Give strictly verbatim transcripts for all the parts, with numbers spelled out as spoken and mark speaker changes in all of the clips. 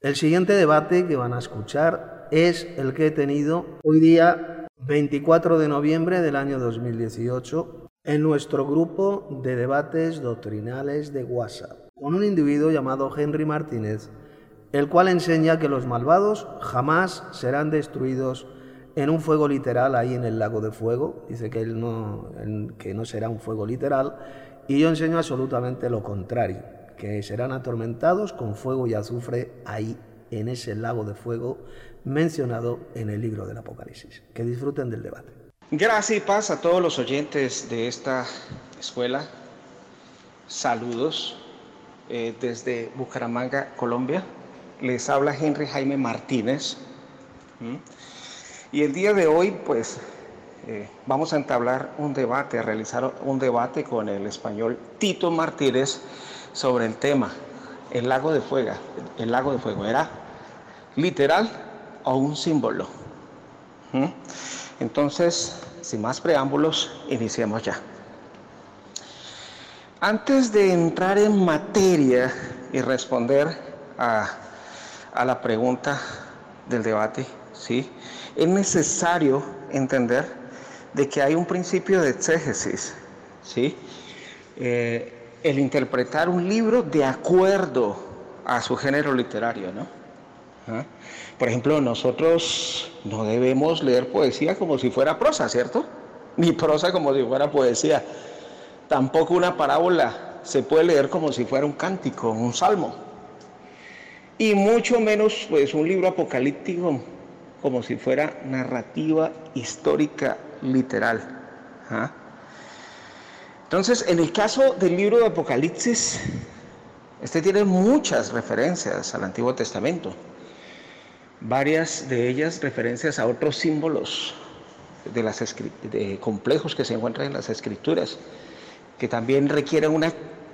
Speaker 1: El siguiente debate que van a escuchar es el que he tenido hoy día, veinticuatro de noviembre del año dos mil dieciocho, en nuestro grupo de debates doctrinales de WhatsApp, con un individuo llamado Henry Martínez, el cual enseña que los malvados jamás serán destruidos en un fuego literal ahí en el lago de fuego. Dice que, él no, que no será un fuego literal, y yo enseño absolutamente lo contrario, que serán atormentados con fuego y azufre ahí en ese lago de fuego mencionado en el libro del Apocalipsis. Que disfruten del debate.
Speaker 2: Gracias y paz a todos los oyentes de esta escuela. Saludos eh, desde Bucaramanga, Colombia. Les habla Henry Jaime Martínez. ¿Mm? Y el día de hoy, pues, eh, vamos a entablar un debate, a realizar un debate con el español Tito Martínez sobre el tema, el lago de fuego. El lago de fuego, ¿era literal o un símbolo? ¿Mm? Entonces, sin más preámbulos, iniciemos ya. Antes de entrar en materia y responder a, a la pregunta del debate, ¿sí?, es necesario entender de que hay un principio de exégesis, ¿sí? Eh, el interpretar un libro de acuerdo a su género literario, ¿no? ¿Ah? Por ejemplo, nosotros no debemos leer poesía como si fuera prosa, ¿cierto? Ni prosa como si fuera poesía. Tampoco una parábola se puede leer como si fuera un cántico, un salmo. Y mucho menos, pues, un libro apocalíptico como si fuera narrativa histórica literal. ¿Ah? Entonces, en el caso del libro de Apocalipsis, este tiene muchas referencias al Antiguo Testamento. Varias de ellas referencias a otros símbolos de las de complejos que se encuentran en las Escrituras, que también requieren una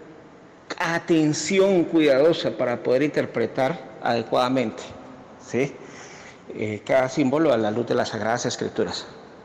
Speaker 2: atención cuidadosa para poder interpretar adecuadamente, ¿sí?, eh, cada símbolo a la luz de las Sagradas Escrituras.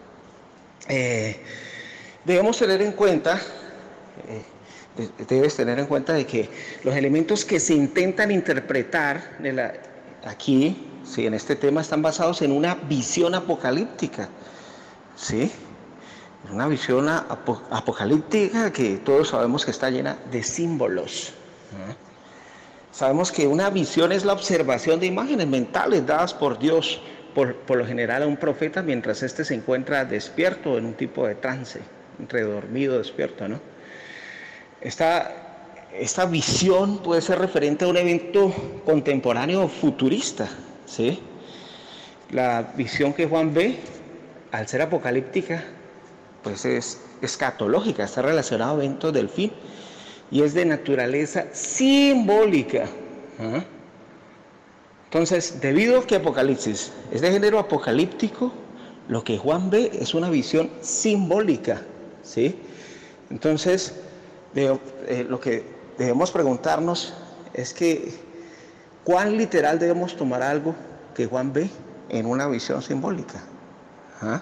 Speaker 2: Eh, debemos tener en cuenta, eh, de, debes tener en cuenta de que los elementos que se intentan interpretar de la, aquí, sí, en este tema, están basados en una visión apocalíptica, ¿sí? Una visión ap apocalíptica que todos sabemos que está llena de símbolos. ¿Eh? Sabemos que una visión es la observación de imágenes mentales dadas por Dios, por, por lo general a un profeta, mientras éste se encuentra despierto en un tipo de trance, entre dormido, despierto, ¿no? Esta, esta visión puede ser referente a un evento contemporáneo o futurista, ¿sí? La visión que Juan ve, al ser apocalíptica, pues es escatológica, está relacionada a eventos del fin y es de naturaleza simbólica. ¿Ah? Entonces, debido a que Apocalipsis es de género apocalíptico, lo que Juan ve es una visión simbólica, ¿sí? Entonces, de, eh, lo que debemos preguntarnos es que ¿cuán literal debemos tomar algo que Juan ve en una visión simbólica? ¿Ah?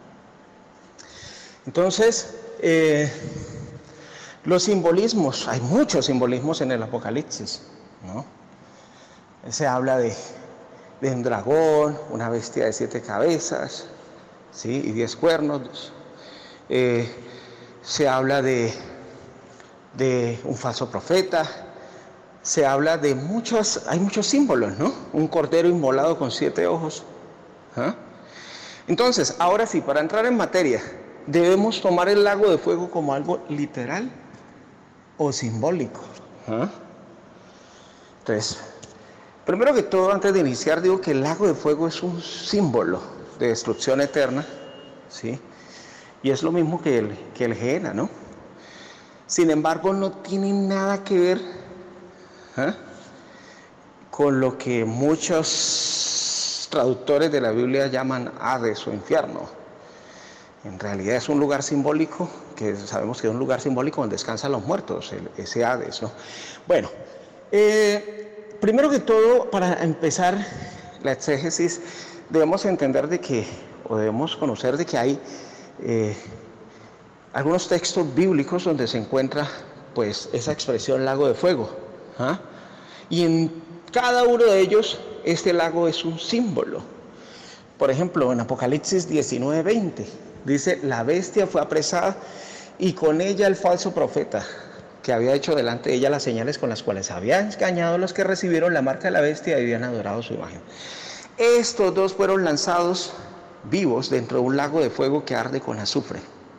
Speaker 2: Entonces, eh, los simbolismos, hay muchos simbolismos en el Apocalipsis, ¿no? Se habla de, de un dragón, una bestia de siete cabezas, ¿sí?, y diez cuernos. Eh, se habla de, de un falso profeta. Se habla de muchos, hay muchos símbolos, ¿no? Un cordero inmolado con siete ojos. ¿Ah? Entonces, ahora sí, para entrar en materia, ¿debemos tomar el lago de fuego como algo literal o simbólico? ¿Ah? Entonces, primero que todo, antes de iniciar, digo que el lago de fuego es un símbolo de destrucción eterna, ¿sí? Y es lo mismo que el, que el Gehenna, ¿no? Sin embargo, no tiene nada que ver, ¿eh?, con lo que muchos traductores de la Biblia llaman Hades o infierno. En realidad es un lugar simbólico, que sabemos que es un lugar simbólico donde descansan los muertos, el, ese Hades, ¿no? Bueno, eh, primero que todo, para empezar la exégesis, debemos entender de que, o debemos conocer de que hay eh, algunos textos bíblicos donde se encuentra, pues, esa expresión lago de fuego. ¿Ah? Y en cada uno de ellos este lago es un símbolo. Por ejemplo, en Apocalipsis diecinueve veinte dice: la bestia fue apresada y con ella el falso profeta, que había hecho delante de ella las señales con las cuales había engañado a los que recibieron la marca de la bestia y habían adorado su imagen. Estos dos fueron lanzados vivos dentro de un lago de fuego que arde con azufre.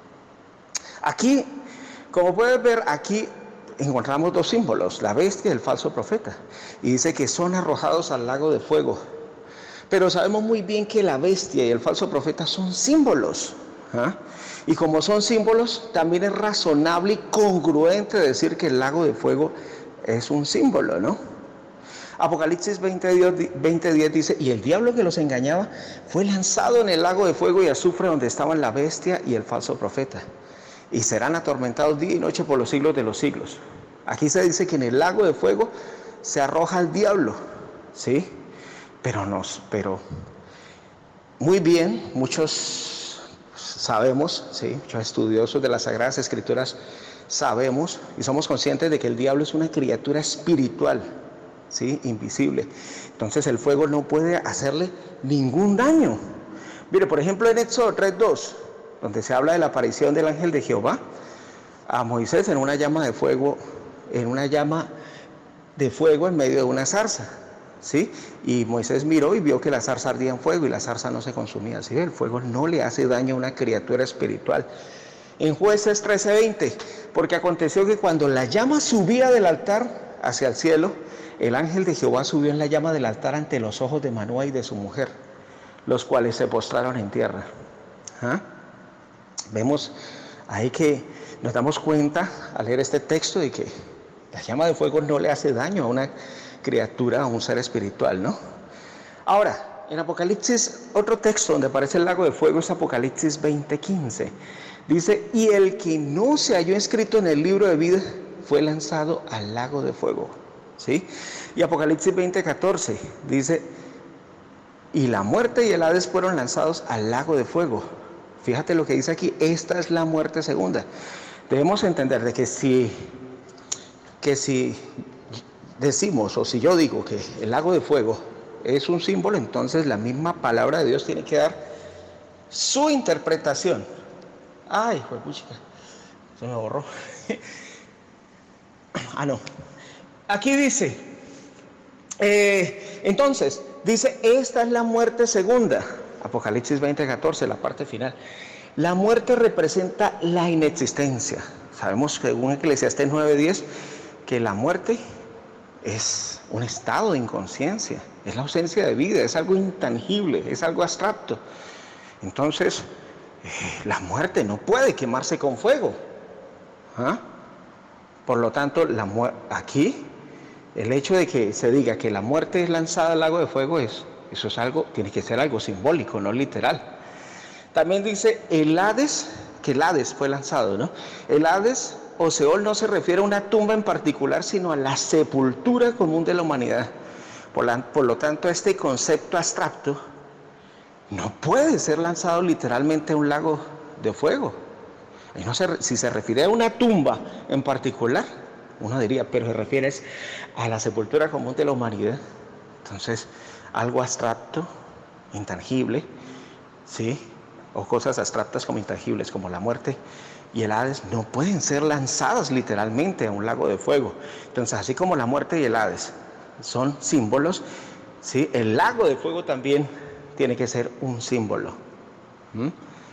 Speaker 2: Aquí, como puedes ver, aquí encontramos dos símbolos, la bestia y el falso profeta, y dice que son arrojados al lago de fuego. Pero sabemos muy bien que la bestia y el falso profeta son símbolos, ¿ah? Y como son símbolos, también es razonable y congruente decir que el lago de fuego es un símbolo, ¿no? Apocalipsis veinte diez dice: y el diablo que los engañaba fue lanzado en el lago de fuego y azufre, donde estaban la bestia y el falso profeta, y serán atormentados día y noche por los siglos de los siglos. Aquí se dice que en el lago de fuego se arroja al diablo, ¿sí? Pero nos, pero muy bien, muchos sabemos, ¿sí? Muchos estudiosos de las Sagradas Escrituras sabemos y somos conscientes de que el diablo es una criatura espiritual, ¿sí? Invisible. Entonces el fuego no puede hacerle ningún daño. Mire, por ejemplo, en Éxodo tres dos, donde se habla de la aparición del ángel de Jehová a Moisés en una llama de fuego, en una llama de fuego en medio de una zarza, ¿sí? Y Moisés miró y vio que la zarza ardía en fuego y la zarza no se consumía, ¿sí? El fuego no le hace daño a una criatura espiritual. En Jueces trece veinte, porque aconteció que cuando la llama subía del altar hacia el cielo, el ángel de Jehová subió en la llama del altar ante los ojos de Manoah y de su mujer, los cuales se postraron en tierra. ¿Ah? Vemos ahí que nos damos cuenta al leer este texto de que la llama de fuego no le hace daño a una criatura, a un ser espiritual, ¿no? Ahora, en Apocalipsis, otro texto donde aparece el lago de fuego es Apocalipsis veinte quince. Dice: y el que no se halló inscrito en el libro de vida fue lanzado al lago de fuego, ¿sí? Y Apocalipsis veinte catorce dice: y la muerte y el Hades fueron lanzados al lago de fuego. Fíjate lo que dice aquí: esta es la muerte segunda. Debemos entender de que si, que si decimos, o si yo digo que el lago de fuego es un símbolo, entonces la misma palabra de Dios tiene que dar su interpretación. Ay, fue puchica, se me borró. Ah, no. Aquí dice, eh, entonces, dice: esta es la muerte segunda. Apocalipsis veinte catorce, la parte final. La muerte representa la inexistencia. Sabemos, según Eclesiastés nueve diez, que la muerte es un estado de inconsciencia, es la ausencia de vida, es algo intangible, es algo abstracto. Entonces, eh, la muerte no puede quemarse con fuego. ¿Ah? Por lo tanto, la mu- aquí, el hecho de que se diga que la muerte es lanzada al lago de fuego, es, eso es algo, tiene que ser algo simbólico, no literal. También dice el Hades, que el Hades fue lanzado, ¿no? El Hades o Seol no se refiere a una tumba en particular, sino a la sepultura común de la humanidad. Por, la, por lo tanto, este concepto abstracto no puede ser lanzado literalmente a un lago de fuego. Y no se, si se refiere a una tumba en particular, uno diría, pero se refiere a la sepultura común de la humanidad. Entonces, algo abstracto, intangible, ¿sí? O cosas abstractas como intangibles, como la muerte y el Hades, no pueden ser lanzadas literalmente a un lago de fuego. Entonces, así como la muerte y el Hades son símbolos, ¿sí? El lago de fuego también tiene que ser un símbolo. ¿Mm?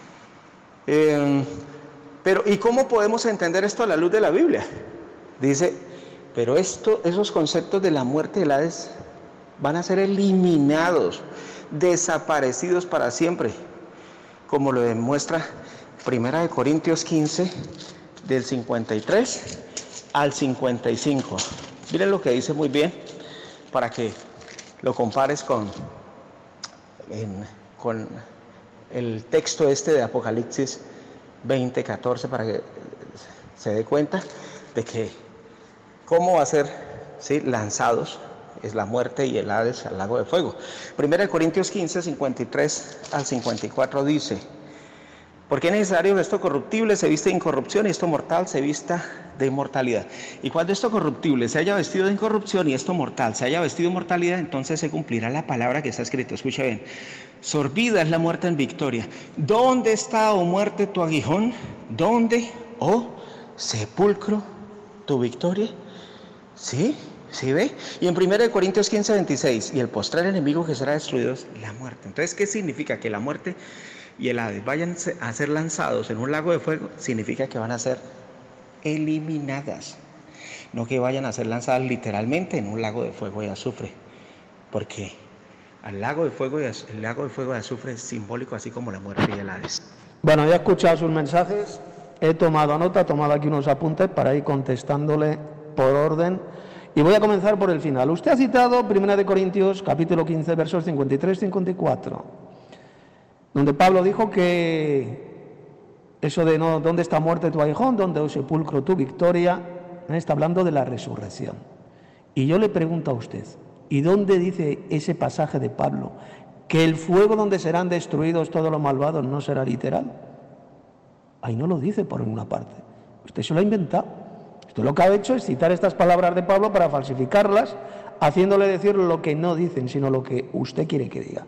Speaker 2: Eh, pero, ¿y cómo podemos entender esto a la luz de la Biblia? Dice, pero esto, esos conceptos de la muerte y el Hades van a ser eliminados, desaparecidos para siempre, como lo demuestra Primera de Corintios quince, del cincuenta y tres al cincuenta y cinco. Miren lo que dice muy bien, para que lo compares con, en, con el texto este de Apocalipsis veinte catorce, para que se dé cuenta de que cómo va a ser, ¿sí?, lanzados es la muerte y el Hades al lago de fuego. Primera de Corintios quince, cincuenta y tres al cincuenta y cuatro dice: Porque es necesario que esto corruptible se viste de incorrupción y esto mortal se vista de inmortalidad. Y cuando esto corruptible se haya vestido de incorrupción y esto mortal se haya vestido de mortalidad, entonces se cumplirá la palabra que está escrita. Escucha bien. Sorbida es la muerte en victoria. ¿Dónde está, oh muerte, tu aguijón? ¿Dónde, oh sepulcro, tu victoria? ¿Sí? ¿Sí ve? Y en primera de Corintios quince, veintiséis, y el postrer enemigo que será destruido es la muerte. Entonces, ¿qué significa? Que la muerte y el Hades vayan a ser lanzados en un lago de fuego, significa que van a ser eliminadas, no que vayan a ser lanzadas literalmente en un lago de fuego y azufre, porque al lago de fuego y az- el lago de fuego y azufre es simbólico, así como la muerte y el Hades.
Speaker 1: Bueno, ya he escuchado sus mensajes, he tomado nota, he tomado aquí unos apuntes para ir contestándole por orden, y voy a comenzar por el final. Usted ha citado primera de Corintios, capítulo quince, versos cincuenta y tres a cincuenta y cuatro. Donde Pablo dijo que eso de no, ¿dónde está muerte tu aguijón? ¿Dónde, oh sepulcro, tu victoria? Está hablando de la resurrección. Y yo le pregunto a usted, ¿y dónde dice ese pasaje de Pablo que el fuego donde serán destruidos todos los malvados no será literal? Ahí no lo dice por ninguna parte. Usted se lo ha inventado. Usted lo que ha hecho es citar estas palabras de Pablo para falsificarlas, haciéndole decir lo que no dicen, sino lo que usted quiere que diga.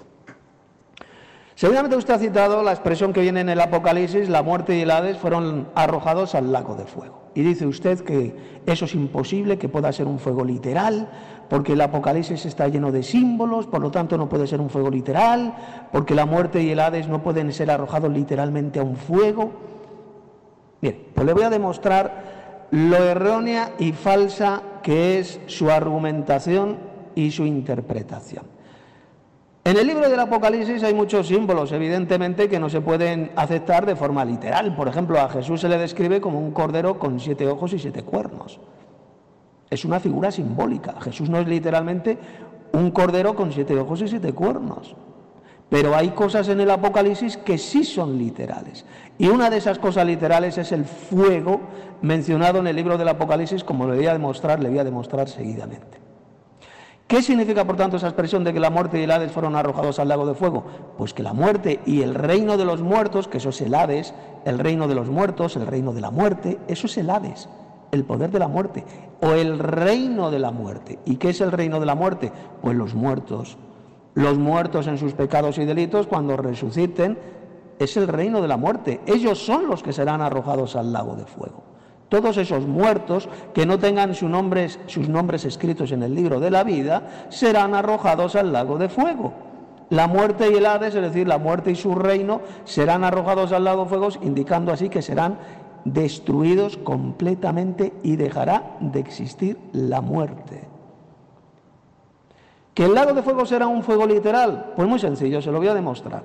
Speaker 1: Seguramente usted ha citado la expresión que viene en el Apocalipsis: la muerte y el Hades fueron arrojados al lago de fuego. Y dice usted que eso es imposible, que pueda ser un fuego literal, porque el Apocalipsis está lleno de símbolos, por lo tanto no puede ser un fuego literal, porque la muerte y el Hades no pueden ser arrojados literalmente a un fuego. Bien, pues le voy a demostrar lo errónea y falsa que es su argumentación y su interpretación. En el libro del Apocalipsis hay muchos símbolos, evidentemente, que no se pueden aceptar de forma literal. Por ejemplo, a Jesús se le describe como un cordero con siete ojos y siete cuernos. Es una figura simbólica. Jesús no es literalmente un cordero con siete ojos y siete cuernos. Pero hay cosas en el Apocalipsis que sí son literales. Y una de esas cosas literales es el fuego mencionado en el libro del Apocalipsis, como le voy a demostrar, le voy a demostrar seguidamente. ¿Qué significa, por tanto, esa expresión de que la muerte y el Hades fueron arrojados al lago de fuego? Pues que la muerte y el reino de los muertos, que eso es el Hades, el reino de los muertos, el reino de la muerte, eso es el Hades, el poder de la muerte, o el reino de la muerte. ¿Y qué es el reino de la muerte? Pues los muertos. Los muertos en sus pecados y delitos, cuando resuciten, es el reino de la muerte. Ellos son los que serán arrojados al lago de fuego. Todos esos muertos que no tengan sus nombres, sus nombres escritos en el libro de la vida serán arrojados al lago de fuego. La muerte y el Hades, es decir, la muerte y su reino, serán arrojados al lago de fuego, indicando así que serán destruidos completamente y dejará de existir la muerte. ¿Que el lago de fuego será un fuego literal? Pues muy sencillo, se lo voy a demostrar.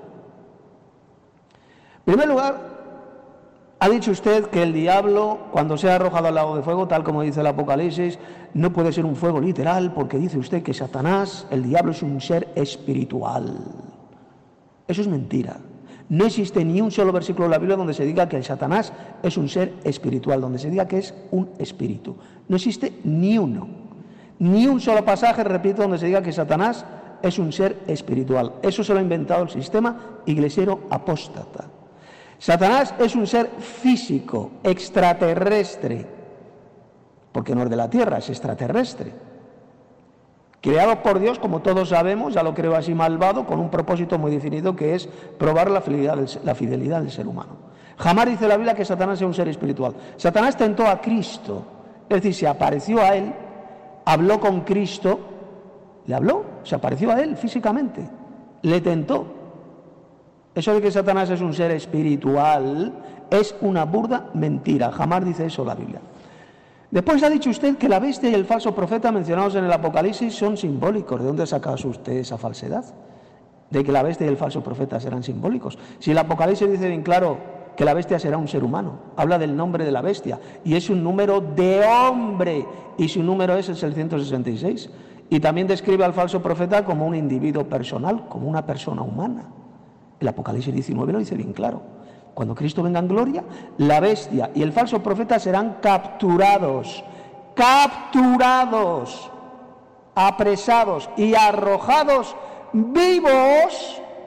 Speaker 1: En primer lugar, ha dicho usted que el diablo, cuando sea arrojado al lago de fuego, tal como dice el Apocalipsis, no puede ser un fuego literal, porque dice usted que Satanás, el diablo, es un ser espiritual. Eso es mentira. No existe ni un solo versículo de la Biblia donde se diga que el Satanás es un ser espiritual, donde se diga que es un espíritu. No existe ni uno. Ni un solo pasaje, repito, donde se diga que Satanás es un ser espiritual. Eso se lo ha inventado el sistema iglesiero apóstata. Satanás es un ser físico, extraterrestre, porque no es de la tierra, es extraterrestre. Creado por Dios, como todos sabemos, ya lo creo así, malvado, con un propósito muy definido, que es probar la fidelidad del, la fidelidad del ser humano. Jamás dice la Biblia que Satanás sea un ser espiritual. Satanás tentó a Cristo, es decir, se apareció a él, habló con Cristo, le habló, se apareció a él físicamente, le tentó. Eso de que Satanás es un ser espiritual es una burda mentira, jamás dice eso la Biblia. Después ha dicho usted que la bestia y el falso profeta mencionados en el Apocalipsis son simbólicos. ¿De dónde ha sacado usted esa falsedad? De que la bestia y el falso profeta serán simbólicos. Si el Apocalipsis dice bien claro que la bestia será un ser humano, habla del nombre de la bestia, y es un número de hombre, y su número es el seiscientos sesenta y seis. Y también describe al falso profeta como un individuo personal, como una persona humana. El Apocalipsis diecinueve lo dice bien claro. Cuando Cristo venga en gloria, la bestia y el falso profeta serán capturados, capturados, apresados y arrojados vivos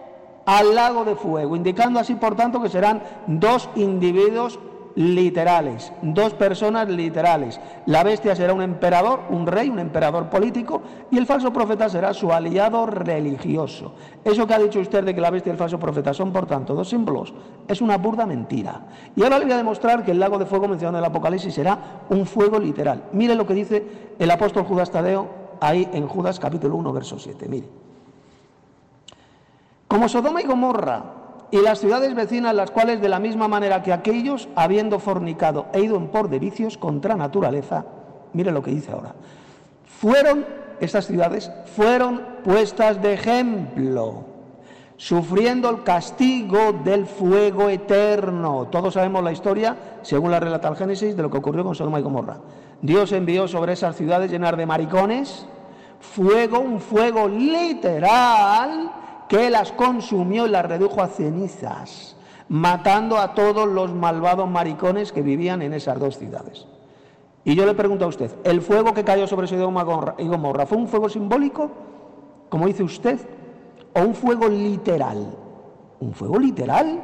Speaker 1: al lago de fuego, indicando así, por tanto, que serán dos individuos literales, dos personas literales. La bestia será un emperador, un rey, un emperador político, y el falso profeta será su aliado religioso. Eso que ha dicho usted de que la bestia y el falso profeta son, por tanto, dos símbolos, es una burda mentira. Y ahora le voy a demostrar que el lago de fuego mencionado en el Apocalipsis será un fuego literal. Mire lo que dice el apóstol Judas Tadeo ahí en Judas capítulo uno, verso siete. Mire. Como Sodoma y Gomorra y las ciudades vecinas, las cuales de la misma manera que aquellos, habiendo fornicado e ido en por de vicios contra naturaleza, mire lo que dice ahora, fueron, estas ciudades, fueron puestas de ejemplo, sufriendo el castigo del fuego eterno. Todos sabemos la historia, según la relata el Génesis, de lo que ocurrió con Sodoma y Gomorra. Dios envió sobre esas ciudades llenas de maricones, fuego, un fuego literal, que las consumió y las redujo a cenizas, matando a todos los malvados maricones que vivían en esas dos ciudades. Y yo le pregunto a usted, ¿el fuego que cayó sobre Sodoma y Gomorra fue un fuego simbólico, como dice usted, o un fuego literal? ¿Un fuego literal?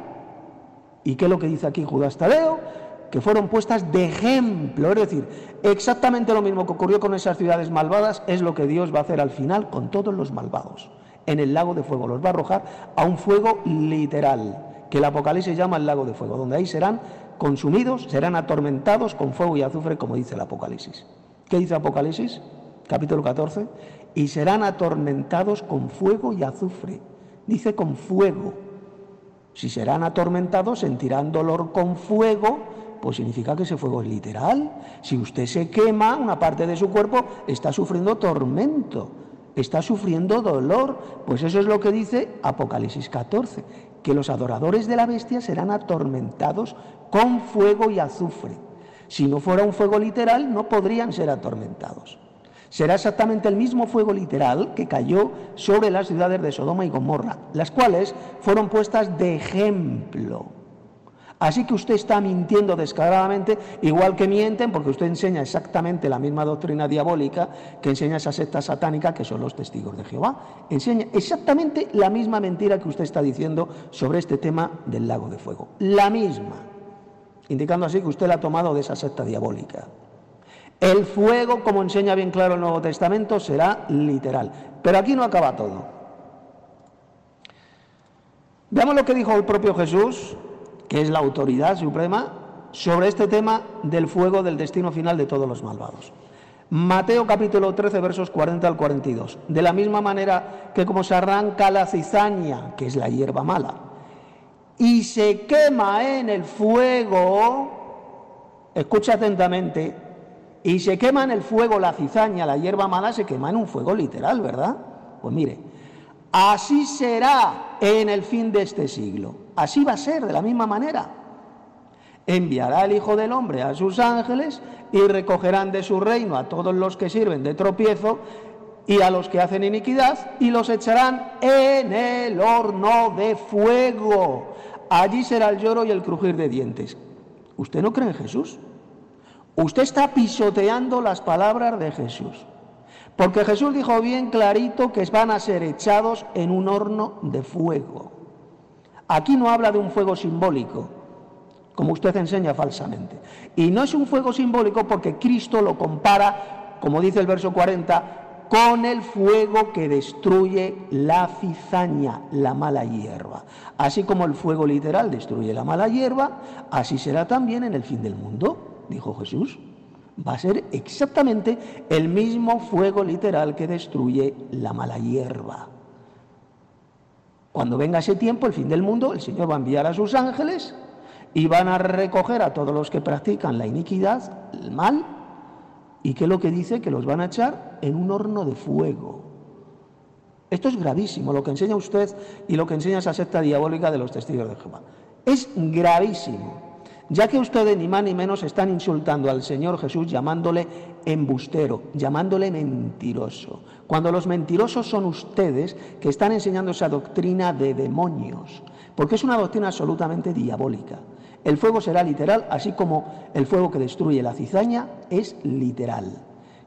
Speaker 1: ¿Y qué es lo que dice aquí Judas Tadeo? Que fueron puestas de ejemplo, es decir, exactamente lo mismo que ocurrió con esas ciudades malvadas es lo que Dios va a hacer al final con todos los malvados. En el lago de fuego los va a arrojar a un fuego literal, que el Apocalipsis llama el lago de fuego, donde ahí serán consumidos, serán atormentados con fuego y azufre, como dice el Apocalipsis. ¿Qué dice Apocalipsis? Capítulo catorce. Y serán atormentados con fuego y azufre. Dice con fuego. Si serán atormentados, sentirán dolor con fuego, pues significa que ese fuego es literal. Si usted se quema, una parte de su cuerpo está sufriendo tormento, está sufriendo dolor. Pues eso es lo que dice Apocalipsis catorce, que los adoradores de la bestia serán atormentados con fuego y azufre. Si no fuera un fuego literal, no podrían ser atormentados. Será exactamente el mismo fuego literal que cayó sobre las ciudades de Sodoma y Gomorra, las cuales fueron puestas de ejemplo. Así que usted está mintiendo descaradamente, igual que mienten, porque usted enseña exactamente la misma doctrina diabólica que enseña esa secta satánica que son los testigos de Jehová. Enseña exactamente la misma mentira que usted está diciendo sobre este tema del lago de fuego. La misma, indicando así que usted la ha tomado de esa secta diabólica. El fuego, como enseña bien claro el Nuevo Testamento, será literal. Pero aquí no acaba todo. Veamos lo que dijo el propio Jesús, que es la autoridad suprema, sobre este tema del fuego del destino final de todos los malvados. Mateo capítulo trece, versos cuarenta al cuarenta y dos. De la misma manera que como se arranca la cizaña, que es la hierba mala, y se quema en el fuego, escucha atentamente, y se quema en el fuego la cizaña, la hierba mala, se quema en un fuego literal, ¿verdad? Pues mire, así será en el fin de este siglo. Así va a ser, de la misma manera. Enviará el Hijo del Hombre a sus ángeles y recogerán de su reino a todos los que sirven de tropiezo y a los que hacen iniquidad y los echarán en el horno de fuego. Allí será el lloro y el crujir de dientes. ¿Usted no cree en Jesús? Usted está pisoteando las palabras de Jesús. Porque Jesús dijo bien clarito que van a ser echados en un horno de fuego. Aquí no habla de un fuego simbólico, como usted enseña falsamente. Y no es un fuego simbólico porque Cristo lo compara, como dice el verso cuarenta, con el fuego que destruye la cizaña, la mala hierba. Así como el fuego literal destruye la mala hierba, así será también en el fin del mundo, dijo Jesús. Va a ser exactamente el mismo fuego literal que destruye la mala hierba. Cuando venga ese tiempo, el fin del mundo, el Señor va a enviar a sus ángeles y van a recoger a todos los que practican la iniquidad, el mal, y ¿qué es lo que dice? Que los van a echar en un horno de fuego. Esto es gravísimo, lo que enseña usted y lo que enseña esa secta diabólica de los testigos de Jehová. Es gravísimo, ya que ustedes ni más ni menos están insultando al Señor Jesús llamándole embustero, llamándole mentiroso, cuando los mentirosos son ustedes que están enseñando esa doctrina de demonios, porque es una doctrina absolutamente diabólica. El fuego será literal, así como el fuego que destruye la cizaña es literal.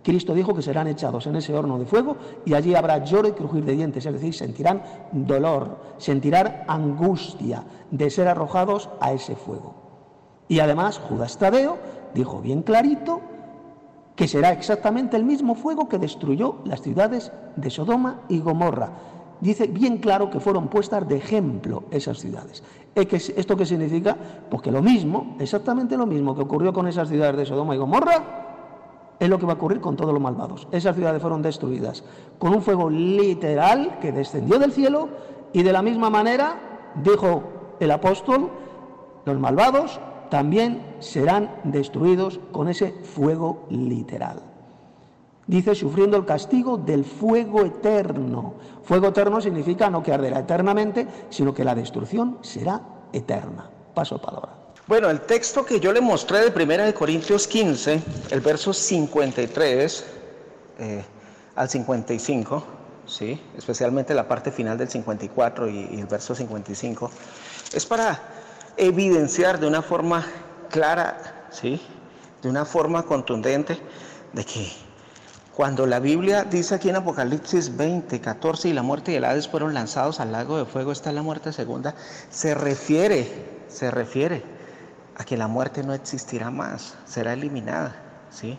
Speaker 1: Cristo dijo que serán echados en ese horno de fuego y allí habrá lloro y crujir de dientes, es decir, sentirán dolor, sentirán angustia de ser arrojados a ese fuego. Y además Judas Tadeo dijo bien clarito que será exactamente el mismo fuego que destruyó las ciudades de Sodoma y Gomorra. Dice bien claro que fueron puestas de ejemplo esas ciudades. ¿Esto qué significa? Pues que lo mismo, exactamente lo mismo que ocurrió con esas ciudades de Sodoma y Gomorra, es lo que va a ocurrir con todos los malvados. Esas ciudades fueron destruidas con un fuego literal que descendió del cielo y de la misma manera, dijo el apóstol, los malvados también serán destruidos con ese fuego literal. Dice, sufriendo el castigo del fuego eterno. Fuego eterno significa no que arderá eternamente, sino que la destrucción será eterna. Paso palabra.
Speaker 2: Bueno, el texto que yo le mostré de primera de Corintios quince, el verso cincuenta y tres eh, al cincuenta y cinco, ¿sí? Especialmente la parte final del cincuenta y cuatro y, y el verso cincuenta y cinco, es para evidenciar de una forma clara, ¿sí? De una forma contundente, de que cuando la Biblia dice aquí en Apocalipsis veinte, catorce, y la muerte y el Hades fueron lanzados al lago de fuego, está la muerte segunda, se refiere, se refiere a que la muerte no existirá más, será eliminada, ¿sí?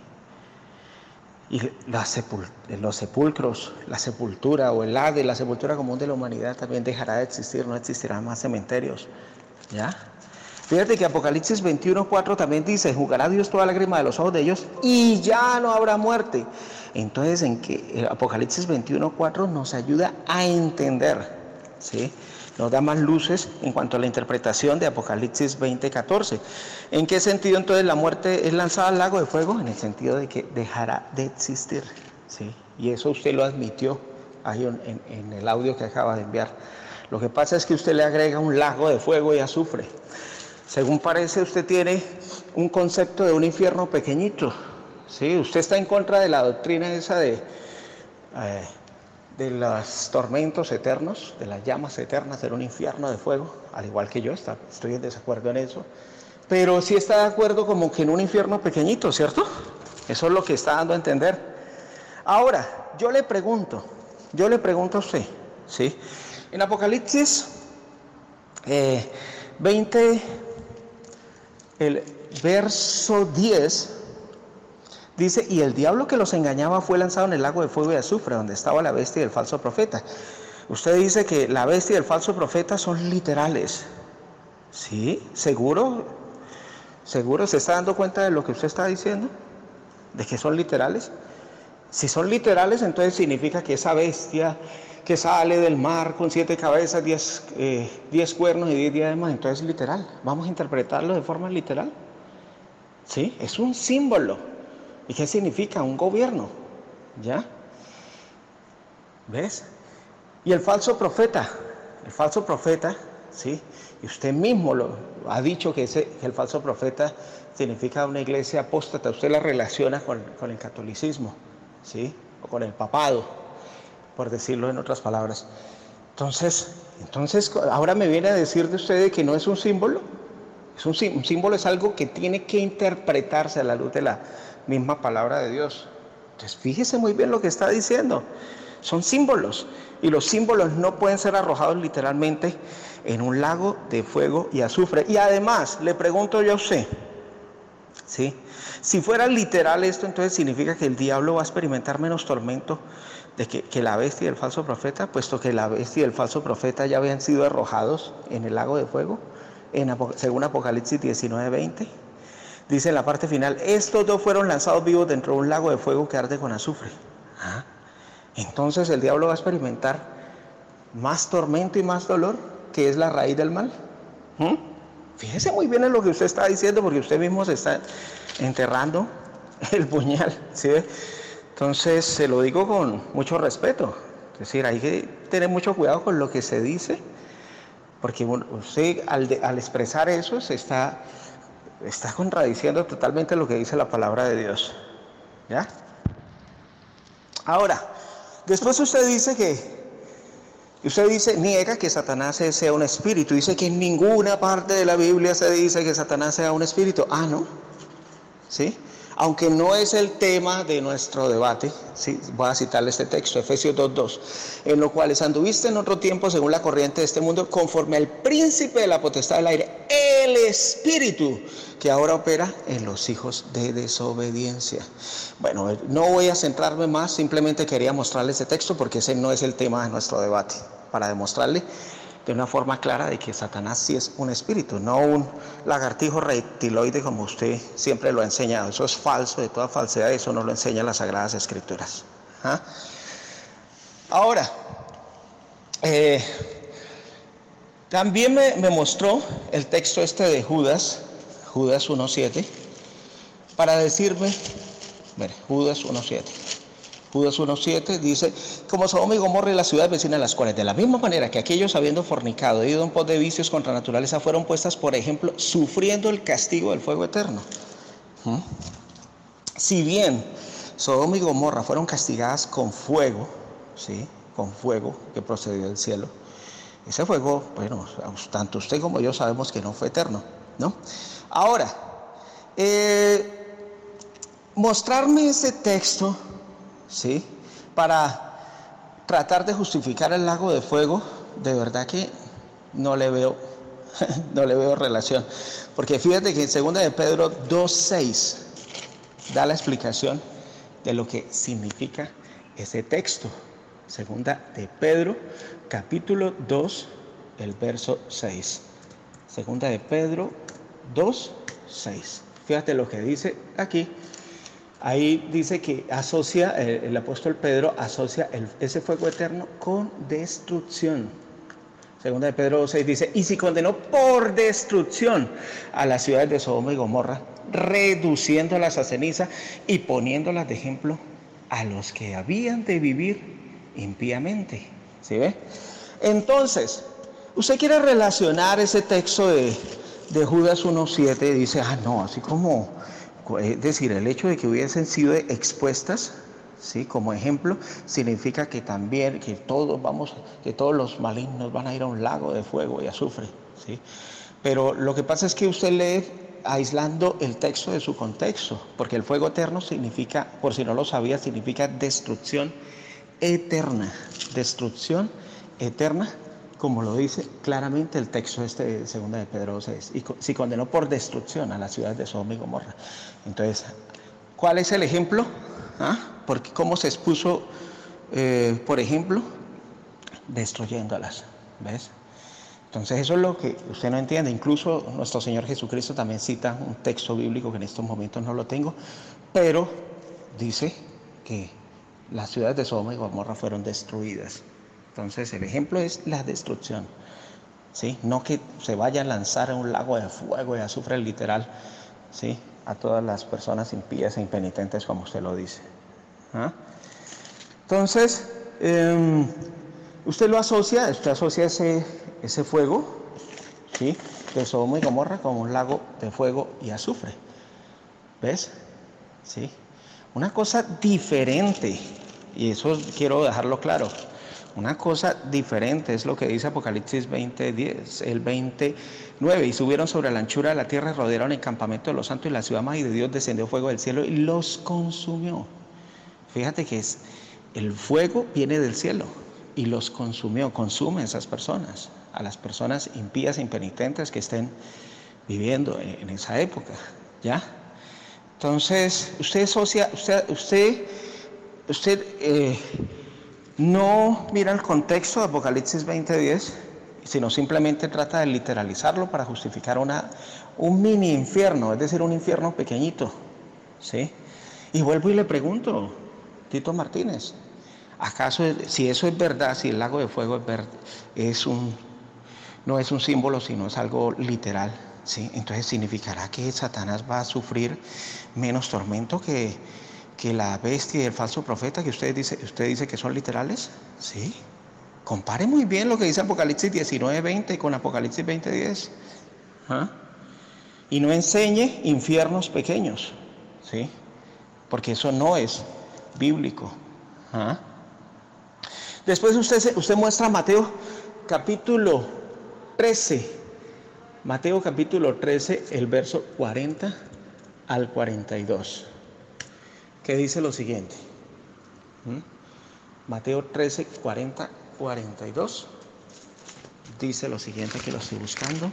Speaker 2: Y la sepul- los sepulcros, la sepultura o el Hades, la sepultura común de la humanidad también dejará de existir, no existirán más cementerios, ¿ya? Fíjate que Apocalipsis veintiuno, cuatro también dice, jugará Dios toda lágrima de los ojos de ellos y ya no habrá muerte. Entonces, en que Apocalipsis veintiuno, cuatro nos ayuda a entender, ¿sí? Nos da más luces en cuanto a la interpretación de Apocalipsis veinte, catorce. ¿En qué sentido entonces la muerte es lanzada al lago de fuego? En el sentido de que dejará de existir, ¿sí? Y eso usted lo admitió ahí en, en el audio que acaba de enviar. Lo que pasa es que usted le agrega un lago de fuego y azufre. Según parece, usted tiene un concepto de un infierno pequeñito, ¿sí? Usted está en contra de la doctrina esa de... Eh, de los tormentos eternos, de las llamas eternas, de un infierno de fuego, al igual que yo, está, estoy en desacuerdo en eso, pero sí está de acuerdo como que en un infierno pequeñito, ¿cierto? Eso es lo que está dando a entender. Ahora, yo le pregunto, yo le pregunto a usted, ¿sí? En Apocalipsis eh, veinte, el verso diez, dice, y el diablo que los engañaba fue lanzado en el lago de fuego y azufre, donde estaba la bestia y el falso profeta. Usted dice que la bestia y el falso profeta son literales. ¿Sí? ¿Seguro? ¿Seguro se está dando cuenta de lo que usted está diciendo? ¿De que son literales? Si son literales, entonces significa que esa bestia que sale del mar con siete cabezas, diez, eh, diez cuernos y diez diademas, entonces es literal. ¿Vamos a interpretarlo de forma literal? ¿Sí? Es un símbolo. ¿Y qué significa? Un gobierno, ¿ya? ¿Ves? Y el falso profeta, el falso profeta, ¿sí? Y usted mismo lo ha dicho que, ese, que el falso profeta significa una iglesia apóstata. Usted la relaciona con, con el catolicismo, ¿sí? O con el papado, por decirlo en otras palabras. Entonces, entonces ahora me viene a decir de usted que no es un símbolo. Es un, un símbolo es algo que tiene que interpretarse a la luz de la misma palabra de Dios. Entonces fíjese muy bien lo que está diciendo. Son símbolos y los símbolos no pueden ser arrojados literalmente en un lago de fuego y azufre. Y además le pregunto yo a usted, ¿sí? Si fuera literal esto, entonces significa que el diablo va a experimentar menos tormento de que, que la bestia y el falso profeta, puesto que la bestia y el falso profeta ya habían sido arrojados en el lago de fuego, en, según Apocalipsis diecinueve, veinte. Dice en la parte final, estos dos fueron lanzados vivos dentro de un lago de fuego que arde con azufre. ¿Ah? Entonces el diablo va a experimentar más tormento y más dolor, que es la raíz del mal. ¿Mm? Fíjese muy bien en lo que usted está diciendo, porque usted mismo se está enterrando el puñal, ¿sí? Entonces se lo digo con mucho respeto. Es decir, hay que tener mucho cuidado con lo que se dice, porque usted al, de, al expresar eso se está... está contradiciendo totalmente lo que dice la palabra de Dios, ¿ya? Ahora, después usted dice que, usted dice, niega que Satanás sea un espíritu, dice que en ninguna parte de la Biblia se dice que Satanás sea un espíritu. Ah, ¿no? ¿Sí? Aunque no es el tema de nuestro debate, ¿sí? Voy a citarle este texto, Efesios dos dos, en lo cual anduviste en otro tiempo según la corriente de este mundo, conforme al príncipe de la potestad del aire, el espíritu que ahora opera en los hijos de desobediencia. Bueno, no voy a centrarme más, simplemente quería mostrarle este texto porque ese no es el tema de nuestro debate, para demostrarle de una forma clara de que Satanás sí es un espíritu, no un lagartijo reptiloide como usted siempre lo ha enseñado. Eso es falso, de toda falsedad, eso no lo enseñan las Sagradas Escrituras. ¿Ah? Ahora, eh, también me, me mostró el texto este de Judas, Judas uno siete, para decirme, mire, Judas uno siete. Judas uno siete dice, como Sodoma y Gomorra y las ciudades vecinas, las cuales de la misma manera que aquellos habiendo fornicado e ido en pos de vicios contra la naturaleza fueron puestas, por ejemplo, sufriendo el castigo del fuego eterno. ¿Mm? Si bien Sodoma y Gomorra fueron castigadas con fuego, ¿sí? Con fuego que procedió del cielo, ese fuego, bueno, tanto usted como yo sabemos que no fue eterno, ¿no? Ahora, eh, mostrarme ese texto, ¿sí? Para tratar de justificar el lago de fuego, de verdad que no le veo, no le veo relación. Porque fíjate que en segunda de Pedro dos seis da la explicación de lo que significa ese texto. Segunda de Pedro, capítulo dos, el verso seis. Segunda de Pedro dos seis. Fíjate lo que dice aquí. Ahí dice que asocia, el, el apóstol Pedro asocia el, ese fuego eterno con destrucción. Segunda de Pedro dos seis dice, y si condenó por destrucción a las ciudades de Sodoma y Gomorra, reduciéndolas a ceniza y poniéndolas de ejemplo a los que habían de vivir impíamente. ¿Sí ve? Entonces, usted quiere relacionar ese texto de, de Judas uno siete, dice, ah no, así como... Es decir, el hecho de que hubiesen sido expuestas, ¿sí? Como ejemplo, significa que también, que todos vamos, que todos los malignos van a ir a un lago de fuego y azufre, ¿sí? Pero lo que pasa es que usted lee aislando el texto de su contexto, porque el fuego eterno significa, por si no lo sabía, significa destrucción eterna, destrucción eterna, como lo dice claramente el texto este de segunda de Pedro seis, y si condenó por destrucción a las ciudades de Sodoma y Gomorra. Entonces, ¿cuál es el ejemplo? ¿Ah? Porque cómo se expuso, eh, por ejemplo, destruyéndolas, ¿ves? Entonces eso es lo que usted no entiende. Incluso nuestro Señor Jesucristo también cita un texto bíblico que en estos momentos no lo tengo, pero dice que las ciudades de Sodoma y Gomorra fueron destruidas. Entonces el ejemplo es la destrucción, ¿sí? No que se vaya a lanzar a un lago de fuego y azufre literal, ¿sí? A todas las personas impías e impenitentes, como usted lo dice. ¿Ah? Entonces, eh, usted lo asocia, usted asocia ese, ese fuego, ¿sí? De Sodoma y Gomorra como un lago de fuego y azufre. ¿Ves? ¿Sí? Una cosa diferente, y eso quiero dejarlo claro. Una cosa diferente es lo que dice Apocalipsis veinte diez, el veintinueve, y subieron sobre la anchura de la tierra, rodearon el campamento de los santos y la ciudad más, y de Dios descendió fuego del cielo y los consumió. Fíjate que es, el fuego viene del cielo y los consumió, consume a esas personas, a las personas impías e impenitentes que estén viviendo en, en esa época, ¿ya? Entonces, usted asocia, usted, usted, usted, eh, no mira el contexto de Apocalipsis veinte diez, sino simplemente trata de literalizarlo para justificar una, un mini infierno, es decir, un infierno pequeñito, ¿sí? Y vuelvo y le pregunto, Tito Martínez, ¿acaso si eso es verdad, si el lago de fuego es, verdad, es un, no es un símbolo, sino es algo literal, ¿sí? Entonces significará que Satanás va a sufrir menos tormento que... que la bestia y el falso profeta que usted dice, usted dice que son literales? Sí. Compare muy bien lo que dice Apocalipsis diecinueve veinte con Apocalipsis veinte diez. ¿Ah? Y no enseñe infiernos pequeños, ¿sí? Porque eso no es bíblico. ¿Ah? Después usted, usted muestra Mateo capítulo trece. Mateo capítulo trece, el verso cuarenta al cuarenta y dos. que dice lo siguiente. ¿Mm? Mateo trece, cuarenta, cuarenta y dos. Dice lo siguiente, que lo estoy buscando.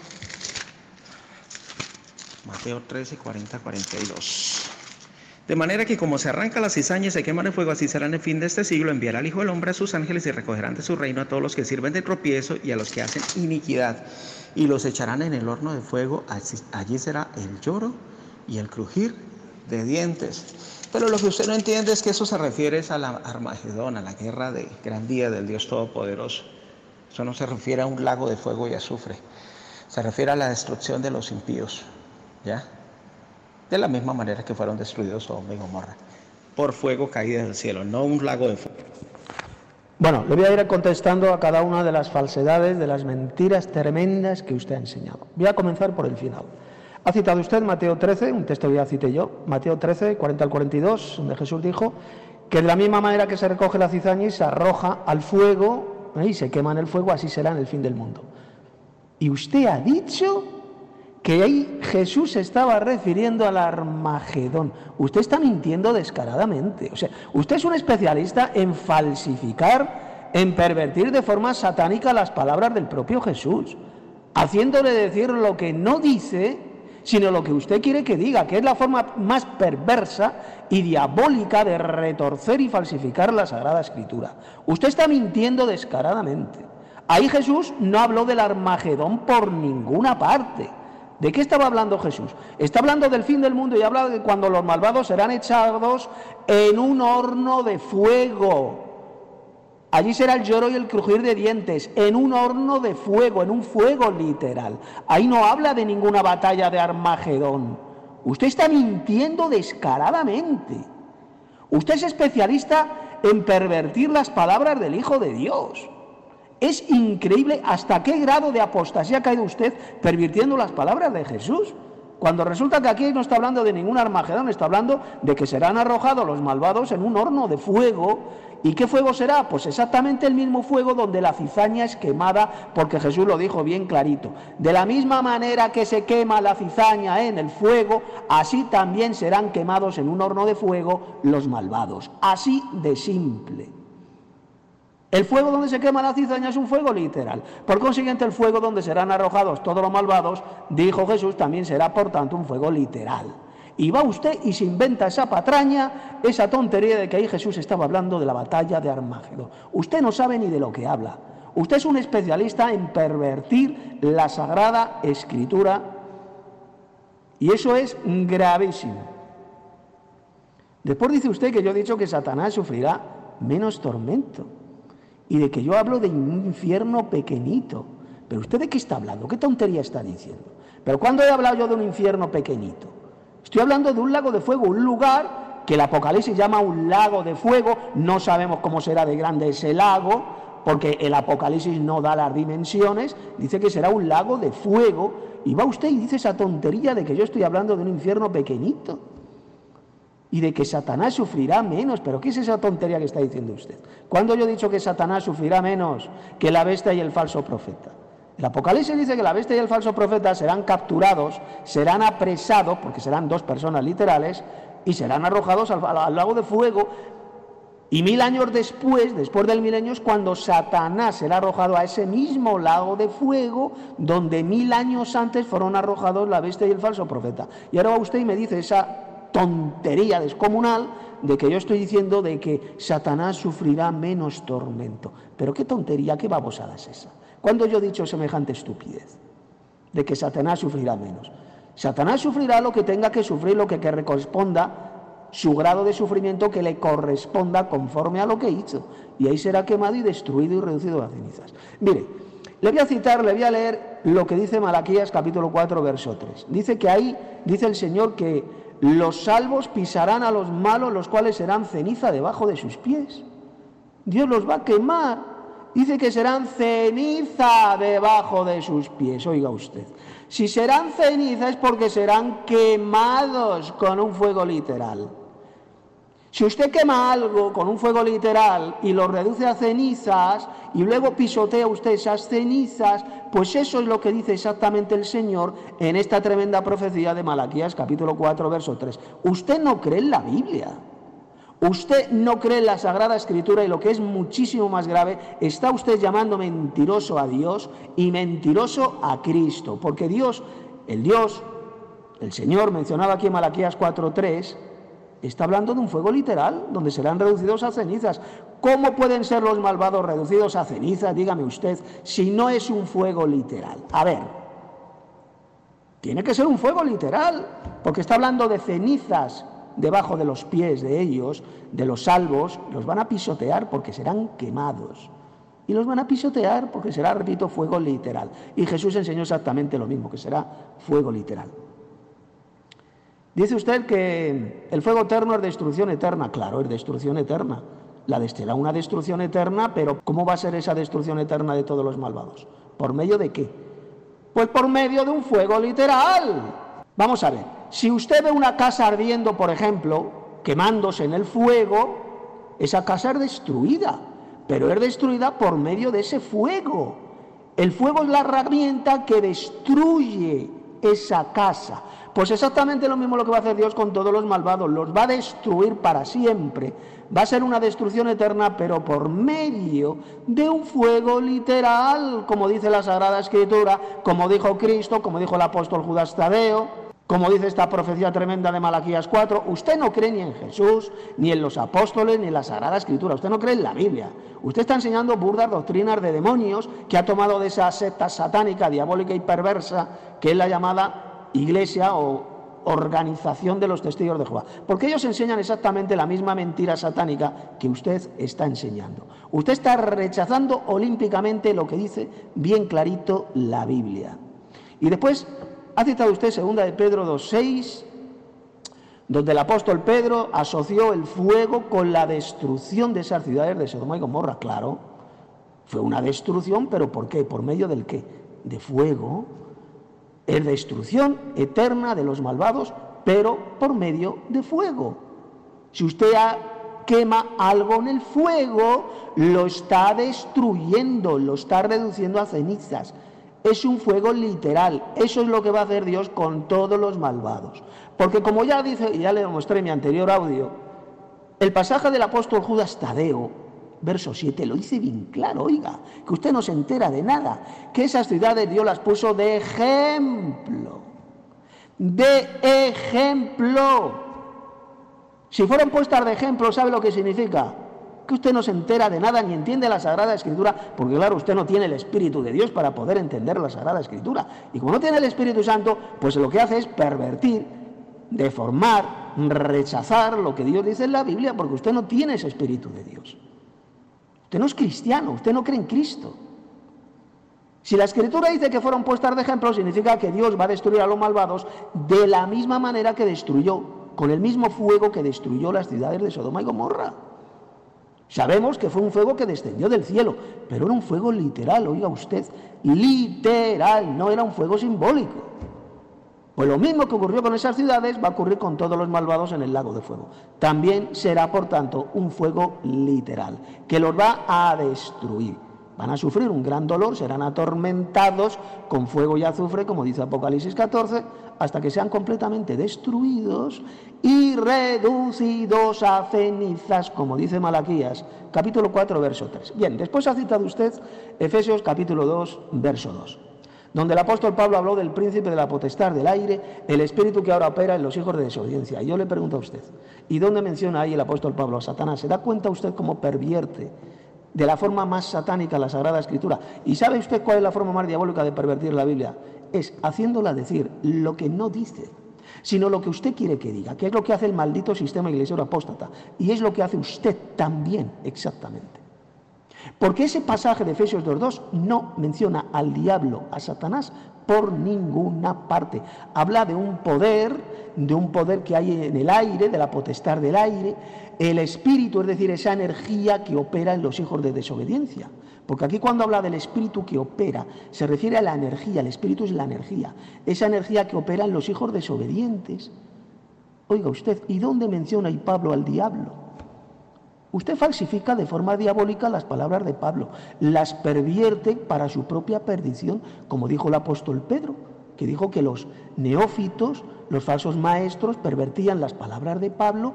Speaker 2: Mateo trece, cuarenta, cuarenta y dos. De manera que como se arranca la cizaña y se queman en fuego, así será en el fin de este siglo. Enviará el Hijo del Hombre a sus ángeles y recogerán de su reino a todos los que sirven de tropiezo y a los que hacen iniquidad. Y los echarán en el horno de fuego. Allí será el lloro y el crujir de dientes. Pero lo que usted no entiende es que eso se refiere a la Armagedón, a la guerra de gran día del Dios Todopoderoso. Eso no se refiere a un lago de fuego y azufre. Se refiere a la destrucción de los impíos, ¿ya? De la misma manera que fueron destruidos Sodoma y Gomorra, por fuego caído del cielo, no un lago de fuego.
Speaker 1: Bueno, le voy a ir contestando a cada una de las falsedades, de las mentiras tremendas que usted ha enseñado. Voy a comenzar por el final. Ha citado usted Mateo trece, un texto que ya cité yo, Mateo trece, cuarenta al cuarenta y dos, donde Jesús dijo que de la misma manera que se recoge la cizaña y se arroja al fuego, ¿eh? y se quema en el fuego, así será en el fin del mundo. Y usted ha dicho que ahí Jesús se estaba refiriendo al Armagedón. Usted está mintiendo descaradamente. O sea, usted es un especialista en falsificar, en pervertir de forma satánica las palabras del propio Jesús, haciéndole decir lo que no dice, sino lo que usted quiere que diga, que es la forma más perversa y diabólica de retorcer y falsificar la Sagrada Escritura. Usted está mintiendo descaradamente. Ahí Jesús no habló del Armagedón por ninguna parte. ¿De qué estaba hablando Jesús? Está hablando del fin del mundo y habla de cuando los malvados serán echados en un horno de fuego. Allí será el lloro y el crujir de dientes, en un horno de fuego, en un fuego literal. Ahí no habla de ninguna batalla de Armagedón. Usted está mintiendo descaradamente. Usted es especialista en pervertir las palabras del Hijo de Dios. Es increíble hasta qué grado de apostasía ha caído usted pervirtiendo las palabras de Jesús, cuando resulta que aquí no está hablando de ningún Armagedón, está hablando de que serán arrojados los malvados en un horno de fuego. ¿Y qué fuego será? Pues exactamente el mismo fuego donde la cizaña es quemada, porque Jesús lo dijo bien clarito. De la misma manera que se quema la cizaña en el fuego, así también serán quemados en un horno de fuego los malvados. Así de simple. El fuego donde se quema la cizaña es un fuego literal. Por consiguiente, el fuego donde serán arrojados todos los malvados, dijo Jesús, también será por tanto un fuego literal. Y va usted y se inventa esa patraña, esa tontería de que ahí Jesús estaba hablando de la batalla de Armagedón. Usted no sabe ni de lo que habla. Usted es un especialista en pervertir la Sagrada Escritura y eso es gravísimo. Después dice usted que yo he dicho que Satanás sufrirá menos tormento. Y de que yo hablo de un infierno pequeñito. ¿Pero usted de qué está hablando? ¿Qué tontería está diciendo? ¿Pero cuándo he hablado yo de un infierno pequeñito? Estoy hablando de un lago de fuego, un lugar que el Apocalipsis llama un lago de fuego. No sabemos cómo será de grande ese lago, porque el Apocalipsis no da las dimensiones. Dice que será un lago de fuego. Y va usted y dice esa tontería de que yo estoy hablando de un infierno pequeñito. Y de que Satanás sufrirá menos. ¿Pero qué es esa tontería que está diciendo usted? ¿Cuándo yo he dicho que Satanás sufrirá menos que la bestia y el falso profeta? El Apocalipsis dice que la bestia y el falso profeta serán capturados, serán apresados, porque serán dos personas literales, y serán arrojados al, al lago de fuego. Y mil años después, después del milenio, es cuando Satanás será arrojado a ese mismo lago de fuego, donde mil años antes fueron arrojados la bestia y el falso profeta. Y ahora va usted y me dice esa tontería descomunal de que yo estoy diciendo de que Satanás sufrirá menos tormento. Pero qué tontería, qué babosada es esa. ¿Cuándo yo he dicho semejante estupidez? De que Satanás sufrirá menos. Satanás sufrirá lo que tenga que sufrir, lo que, que corresponda, su grado de sufrimiento que le corresponda conforme a lo que hizo. Y ahí será quemado y destruido y reducido a cenizas. Mire, le voy a citar, le voy a leer lo que dice Malaquías capítulo cuatro, verso tres. Dice que ahí, dice el Señor que los salvos pisarán a los malos, los cuales serán ceniza debajo de sus pies. Dios los va a quemar. Dice que serán ceniza debajo de sus pies. Oiga usted, si serán ceniza es porque serán quemados con un fuego literal. Si usted quema algo con un fuego literal y lo reduce a cenizas y luego pisotea usted esas cenizas, pues eso es lo que dice exactamente el Señor en esta tremenda profecía de Malaquías capítulo cuatro, verso tres. Usted no cree en la Biblia. Usted no cree en la Sagrada Escritura y lo que es muchísimo más grave, está usted llamando mentiroso a Dios y mentiroso a Cristo, porque Dios, el Dios, el Señor, mencionado aquí en Malaquías cuatro tres, está hablando de un fuego literal, donde serán reducidos a cenizas. ¿Cómo pueden ser los malvados reducidos a cenizas, dígame usted, si no es un fuego literal? A ver, tiene que ser un fuego literal, porque está hablando de cenizas debajo de los pies de ellos, de los salvos. Los van a pisotear porque serán quemados. Y los van a pisotear porque será, repito, fuego literal. Y Jesús enseñó exactamente lo mismo, que será fuego literal. Dice usted que el fuego eterno es destrucción eterna. Claro, es destrucción eterna. La será una destrucción eterna, pero ¿cómo va a ser esa destrucción eterna de todos los malvados? ¿Por medio de qué? Pues por medio de un fuego literal. Vamos a ver, si usted ve una casa ardiendo, por ejemplo, quemándose en el fuego, esa casa es destruida, pero es destruida por medio de ese fuego. El fuego es la herramienta que destruye esa casa. Pues exactamente lo mismo lo que va a hacer Dios con todos los malvados, los va a destruir para siempre. Va a ser una destrucción eterna, pero por medio de un fuego literal, como dice la Sagrada Escritura, como dijo Cristo, como dijo el apóstol Judas Tadeo, como dice esta profecía tremenda de Malaquías cuatro. Usted no cree ni en Jesús, ni en los apóstoles, ni en la Sagrada Escritura. Usted no cree en la Biblia. Usted está enseñando burdas doctrinas de demonios que ha tomado de esa secta satánica, diabólica y perversa, que es la llamada Iglesia o Organización de los Testigos de Jehová. Porque ellos enseñan exactamente la misma mentira satánica que usted está enseñando. Usted está rechazando olímpicamente lo que dice bien clarito la Biblia. Y después ha citado usted segunda de Pedro dos seis, donde el apóstol Pedro asoció el fuego con la destrucción de esas ciudades de Sodoma y Gomorra. Claro, fue una destrucción, pero ¿por qué? ¿Por medio del qué? De fuego. Es destrucción eterna de los malvados, pero por medio de fuego. Si usted quema algo en el fuego, lo está destruyendo, lo está reduciendo a cenizas. Es un fuego literal. Eso es lo que va a hacer Dios con todos los malvados. Porque como ya dice, ya le mostré en mi anterior audio, el pasaje del apóstol Judas Tadeo, verso siete, lo dice bien claro, oiga, que usted no se entera de nada, que esas ciudades Dios las puso de ejemplo, de ejemplo. Si fueron puestas de ejemplo, ¿sabe lo que significa? Que usted no se entera de nada ni entiende la Sagrada Escritura, porque claro, usted no tiene el Espíritu de Dios para poder entender la Sagrada Escritura. Y como no tiene el Espíritu Santo, pues lo que hace es pervertir, deformar, rechazar lo que Dios dice en la Biblia, porque usted no tiene ese Espíritu de Dios. Usted no es cristiano, usted no cree en Cristo. Si la Escritura dice que fueron puestas de ejemplo, significa que Dios va a destruir a los malvados de la misma manera que destruyó, con el mismo fuego que destruyó las ciudades de Sodoma y Gomorra. Sabemos que fue un fuego que descendió del cielo, pero era un fuego literal, oiga usted, literal, no era un fuego simbólico. Pues lo mismo que ocurrió con esas ciudades va a ocurrir con todos los malvados en el lago de fuego. También será, por tanto, un fuego literal, que los va a destruir. Van a sufrir un gran dolor, serán atormentados con fuego y azufre, como dice Apocalipsis catorce, hasta que sean completamente destruidos y reducidos a cenizas, como dice Malaquías, capítulo cuatro, verso tres. Bien, después ha citado usted Efesios capítulo dos, verso dos. Donde el apóstol Pablo habló del príncipe de la potestad del aire, el espíritu que ahora opera en los hijos de desobediencia. Y yo le pregunto a usted, ¿y dónde menciona ahí el apóstol Pablo a Satanás? ¿Se da cuenta usted cómo pervierte de la forma más satánica la Sagrada Escritura? ¿Y sabe usted cuál es la forma más diabólica de pervertir la Biblia? Es haciéndola decir lo que no dice, sino lo que usted quiere que diga, que es lo que hace el maldito sistema iglesiero apóstata. Y es lo que hace usted también, exactamente. Porque ese pasaje de Efesios dos dos no menciona al diablo, a Satanás, por ninguna parte. Habla de un poder, de un poder que hay en el aire, de la potestad del aire, el espíritu, es decir, esa energía que opera en los hijos de desobediencia. Porque aquí cuando habla del espíritu que opera, se refiere a la energía, el espíritu es la energía, esa energía que opera en los hijos desobedientes. Oiga usted, ¿y dónde menciona ahí Pablo al diablo? Usted falsifica de forma diabólica las palabras de Pablo, las pervierte para su propia perdición, como dijo el apóstol Pedro, que dijo que los neófitos, los falsos maestros, pervertían las palabras de Pablo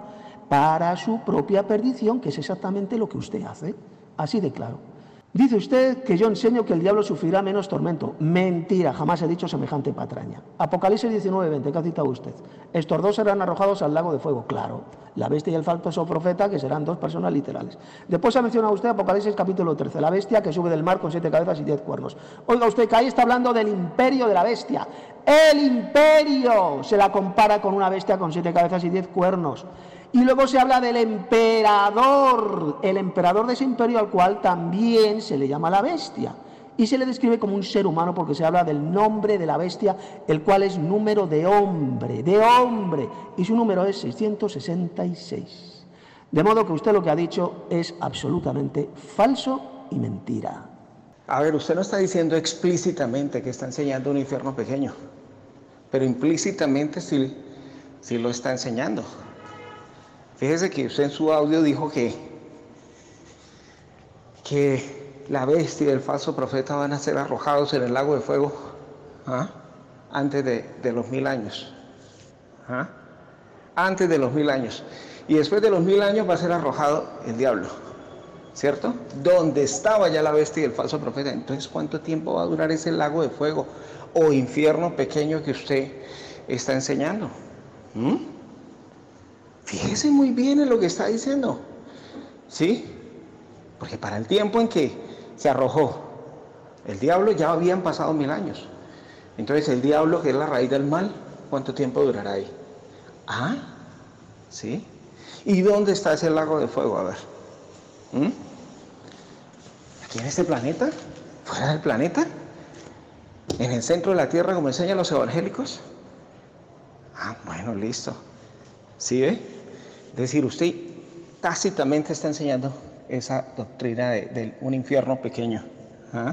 Speaker 1: para su propia perdición, que es exactamente lo que usted hace. Así de claro. Dice usted que yo enseño que el diablo sufrirá menos tormento. Mentira, jamás he dicho semejante patraña. Apocalipsis diecinueve veinte, ¿qué ha citado usted? Estos dos serán arrojados al lago de fuego. Claro, la bestia y el falso profeta, que serán dos personas literales. Después ha mencionado usted Apocalipsis capítulo trece, la bestia que sube del mar con siete cabezas y diez cuernos. Oiga usted que ahí está hablando del imperio de la bestia. El imperio se la compara con una bestia con siete cabezas y diez cuernos. Y luego se habla del emperador, el emperador de ese imperio al cual también se le llama la bestia. Y se le describe como un ser humano porque se habla del nombre de la bestia, el cual es número de hombre, de hombre. Y su número es seiscientos sesenta y seis. De modo que usted lo que ha dicho es absolutamente falso y mentira.
Speaker 2: A ver, usted no está diciendo explícitamente que está enseñando un infierno pequeño, pero implícitamente sí, sí lo está enseñando. Fíjese que usted en su audio dijo que, que la bestia y el falso profeta van a ser arrojados en el lago de fuego ¿ah? antes de, de los mil años. ¿Ah? Antes de los mil años. Y después de los mil años va a ser arrojado el diablo, ¿cierto? Donde estaba ya la bestia y el falso profeta. Entonces, ¿cuánto tiempo va a durar ese lago de fuego o infierno pequeño que usted está enseñando? ¿Mm? Fíjese muy bien en lo que está diciendo, ¿sí? Porque para el tiempo en que se arrojó el diablo ya habían pasado mil años. Entonces el diablo, que es la raíz del mal, ¿cuánto tiempo durará ahí? Ah, ¿sí? ¿Y dónde está ese lago de fuego? A ver. ¿Mm? ¿Aquí en este planeta? ¿Fuera del planeta? ¿En el centro de la tierra, como enseñan los evangélicos? Ah, bueno, listo. ¿Sí ve? Es decir, usted tácitamente está enseñando esa doctrina de, de un infierno pequeño. ¿Ah?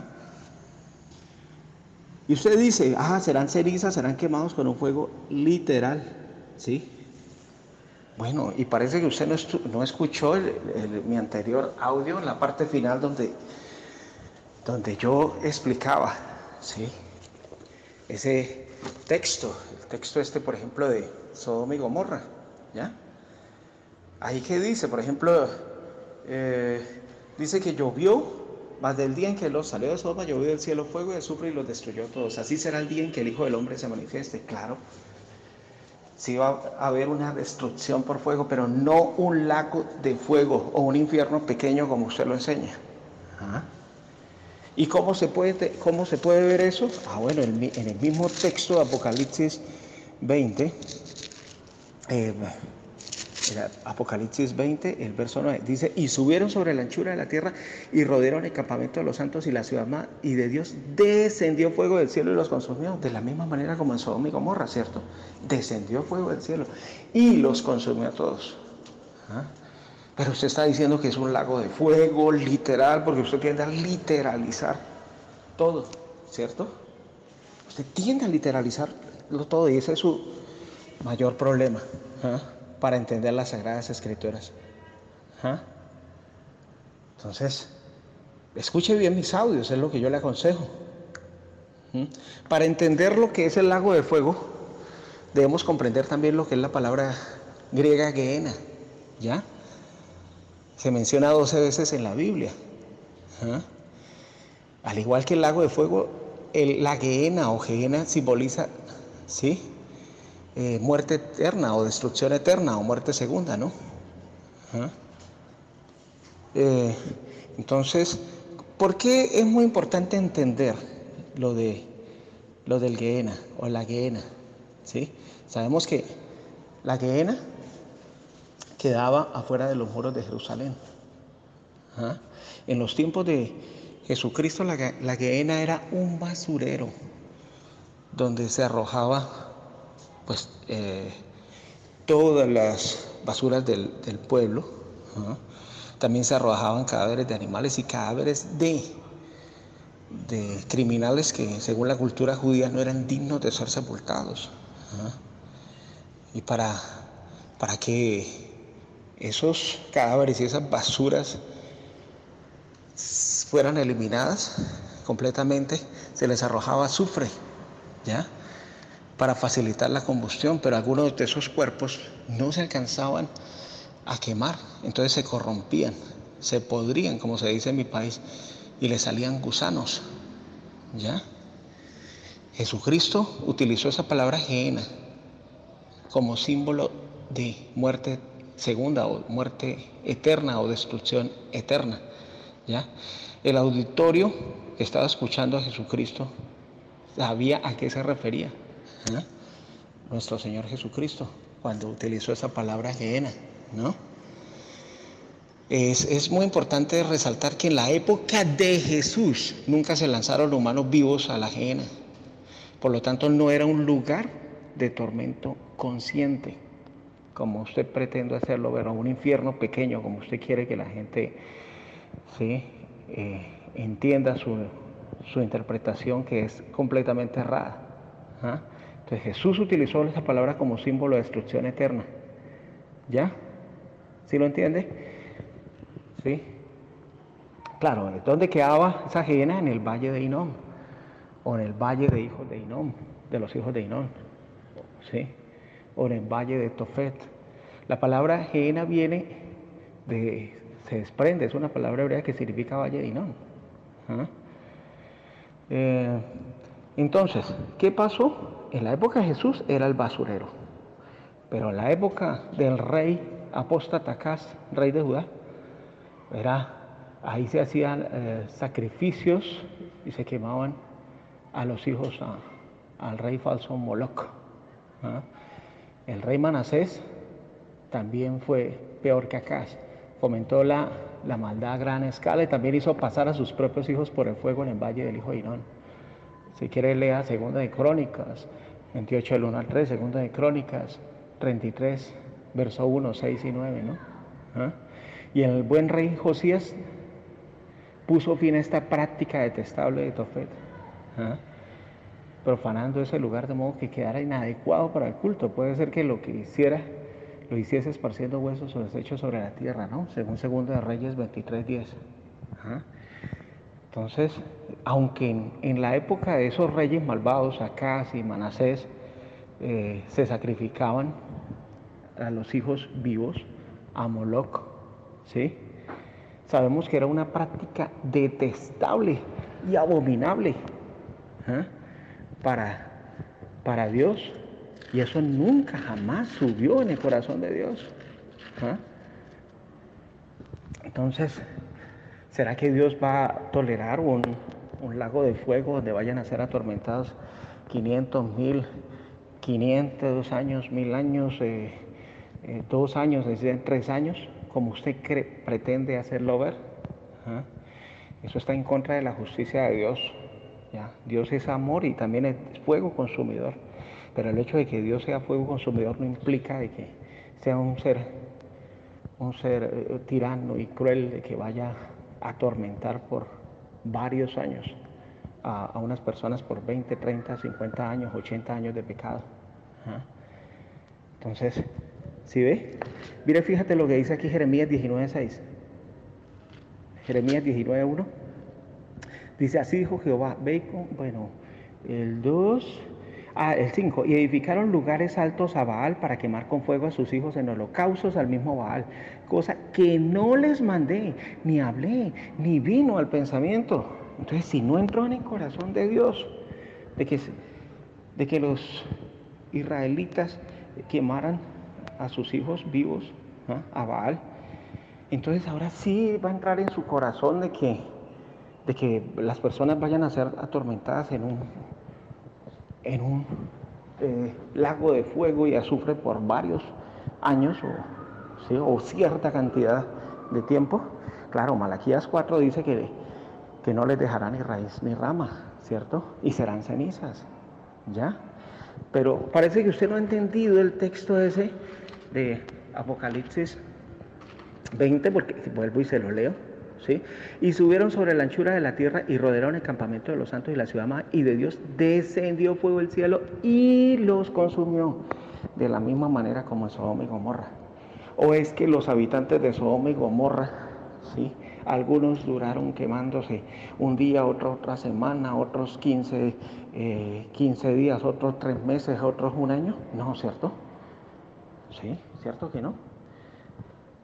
Speaker 2: Y usted dice, ah, serán cenizas, serán quemados con un fuego literal. ¿Sí? Bueno, y parece que usted no, no escuchó el, el, mi anterior audio en la parte final donde, donde yo explicaba, ¿sí? Ese texto, el texto este, por ejemplo, de Sodoma y Gomorra, ¿ya? Ahí que dice, por ejemplo, eh, dice que llovió, mas del día en que los salió de Sodoma, llovió del cielo fuego y azufre y los destruyó a todos. Así será el día en que el Hijo del Hombre se manifieste. Claro, sí va a haber una destrucción por fuego, pero no un lago de fuego o un infierno pequeño como usted lo enseña. ¿Ah? ¿Y cómo se puede, cómo se puede ver eso? Ah, bueno, en el mismo texto de Apocalipsis veinte, eh, Apocalipsis veinte, el verso nueve, dice, y subieron sobre la anchura de la tierra y rodearon el campamento de los santos y la ciudad amada, y de Dios descendió fuego del cielo y los consumió, de la misma manera como en Sodoma y Gomorra, ¿cierto? Descendió fuego del cielo y los consumió a todos. ¿Ah? Pero usted está diciendo que es un lago de fuego literal, porque usted tiende a literalizar todo, ¿cierto? Usted tiende a literalizarlo todo y ese es su mayor problema. ¿Ah? Para entender las Sagradas Escrituras. ¿Ah? Entonces, escuche bien mis audios, es lo que yo le aconsejo. ¿Mm? Para entender lo que es el lago de fuego, debemos comprender también lo que es la palabra griega Gehenna, ¿ya? Se menciona doce veces en la Biblia. ¿Ah? Al igual que el lago de fuego, el, la Gehenna o Gehenna simboliza, ¿sí? Eh, muerte eterna o destrucción eterna o muerte segunda, ¿no? ¿Ah? Eh, entonces, ¿por qué es muy importante entender lo de lo del Gehenna o la Gehenna? ¿Sí? Sabemos que la Gehenna quedaba afuera de los muros de Jerusalén. ¿Ah? En los tiempos de Jesucristo, la, la Gehenna era un basurero donde se arrojaba pues eh, todas las basuras del, del pueblo. ¿Ah? También se arrojaban cadáveres de animales y cadáveres de, de criminales que según la cultura judía no eran dignos de ser sepultados. ¿Ah? Y para, para que esos cadáveres y esas basuras fueran eliminadas completamente, se les arrojaba azufre, ¿ya? Para facilitar la combustión, pero algunos de esos cuerpos no se alcanzaban a quemar. Entonces se corrompían, se podrían, como se dice en mi país, y le salían gusanos. ¿Ya? Jesucristo utilizó esa palabra gehenna como símbolo de muerte segunda o muerte eterna o destrucción eterna. ¿Ya? El auditorio que estaba escuchando a Jesucristo sabía a qué se refería. ¿Ya? Nuestro Señor Jesucristo, cuando utilizó esa palabra gehenna, ¿no? Es, es muy importante resaltar que en la época de Jesús nunca se lanzaron humanos vivos a la gehenna. Por lo tanto, no era un lugar de tormento consciente, como usted pretende hacerlo, pero un infierno pequeño, como usted quiere que la gente, ¿sí?, eh, entienda su, su interpretación, que es completamente errada. ¿Ah? Entonces Jesús utilizó esa palabra como símbolo de destrucción eterna. ¿Ya? ¿Sí lo entiende? ¿Sí? Claro, ¿dónde quedaba esa gehenna? En el valle de Hinnom, o en el valle de hijos de Hinnom, de los hijos de Hinnom, ¿sí? O en el valle de Tofet. La palabra gehenna viene de, se desprende, es una palabra hebrea que significa valle de Hinnom. ¿Ah? Eh, entonces, ¿qué pasó? En la época de Jesús era el basurero, pero en la época del rey apóstata Acaz, rey de Judá, era, ahí se hacían eh, sacrificios y se quemaban a los hijos a, al rey falso Moloc. ¿Ah? El rey Manasés también fue peor que Acaz, fomentó la, la maldad a gran escala y también hizo pasar a sus propios hijos por el fuego en el valle del hijo de Hinnom. Si quiere lea Segunda de Crónicas veintiocho del uno al tres, Segunda de Crónicas treinta y tres, verso uno, seis y nueve, ¿no? ¿Ah? Y el buen rey Josías puso fin a esta práctica detestable de Tofet, ¿ah?, profanando ese lugar de modo que quedara inadecuado para el culto. Puede ser que lo que hiciera, lo hiciese esparciendo huesos o desechos sobre la tierra, ¿no? Según Segunda de Reyes veintitrés diez. ¿Ah? Entonces, aunque en, en la época de esos reyes malvados, Acaz y Manasés, eh, se sacrificaban a los hijos vivos, a Moloc, ¿sí?, sabemos que era una práctica detestable y abominable, ¿eh?, para, para Dios, y eso nunca jamás subió en el corazón de Dios. ¿Eh? Entonces, ¿será que Dios va a tolerar un, un lago de fuego donde vayan a ser atormentados quinientos, mil, quinientos años, mil años, eh, eh, dos años, es decir, tres años, como usted cree, pretende hacerlo ver? ¿Ah? Eso está en contra de la justicia de Dios. ¿Ya? Dios es amor y también es fuego consumidor, pero el hecho de que Dios sea fuego consumidor no implica de que sea un ser, un ser eh, tirano y cruel, de que vaya a atormentar por varios años a, a unas personas por veinte, treinta, cincuenta años, ochenta años de pecado. ¿Ah? Entonces, ¿sí ve? Mire, fíjate lo que dice aquí Jeremías diecinueve seis. Jeremías diecinueve uno. Dice, así dijo Jehová, ve con, bueno, el dos, ah, el cinco, y edificaron lugares altos a Baal para quemar con fuego a sus hijos en holocaustos al mismo Baal, cosa que no les mandé, ni hablé, ni vino al pensamiento. Entonces, si no entró en el corazón de Dios, de que, de que los israelitas quemaran a sus hijos vivos, ¿eh?, a Baal, entonces ahora sí va a entrar en su corazón de que de que las personas vayan a ser atormentadas en un, en un eh, lago de fuego y azufre por varios años o, ¿sí?, o cierta cantidad de tiempo. Claro, Malaquías cuatro dice que, que no les dejará ni raíz ni rama, ¿cierto? Y serán cenizas, ¿ya? Pero parece que usted no ha entendido el texto ese de Apocalipsis veinte, porque vuelvo y se lo leo. ¿Sí? Y subieron sobre la anchura de la tierra y rodearon el campamento de los santos y la ciudad amada, y de Dios descendió fuego del cielo y los consumió, de la misma manera como en Sodoma y Gomorra. O es que los habitantes de Sodoma y Gomorra, ¿sí?, algunos duraron quemándose un día, otros otra semana, otros quince, eh, quince días, otros tres meses, otros un año. No, ¿cierto? Sí, ¿cierto que no?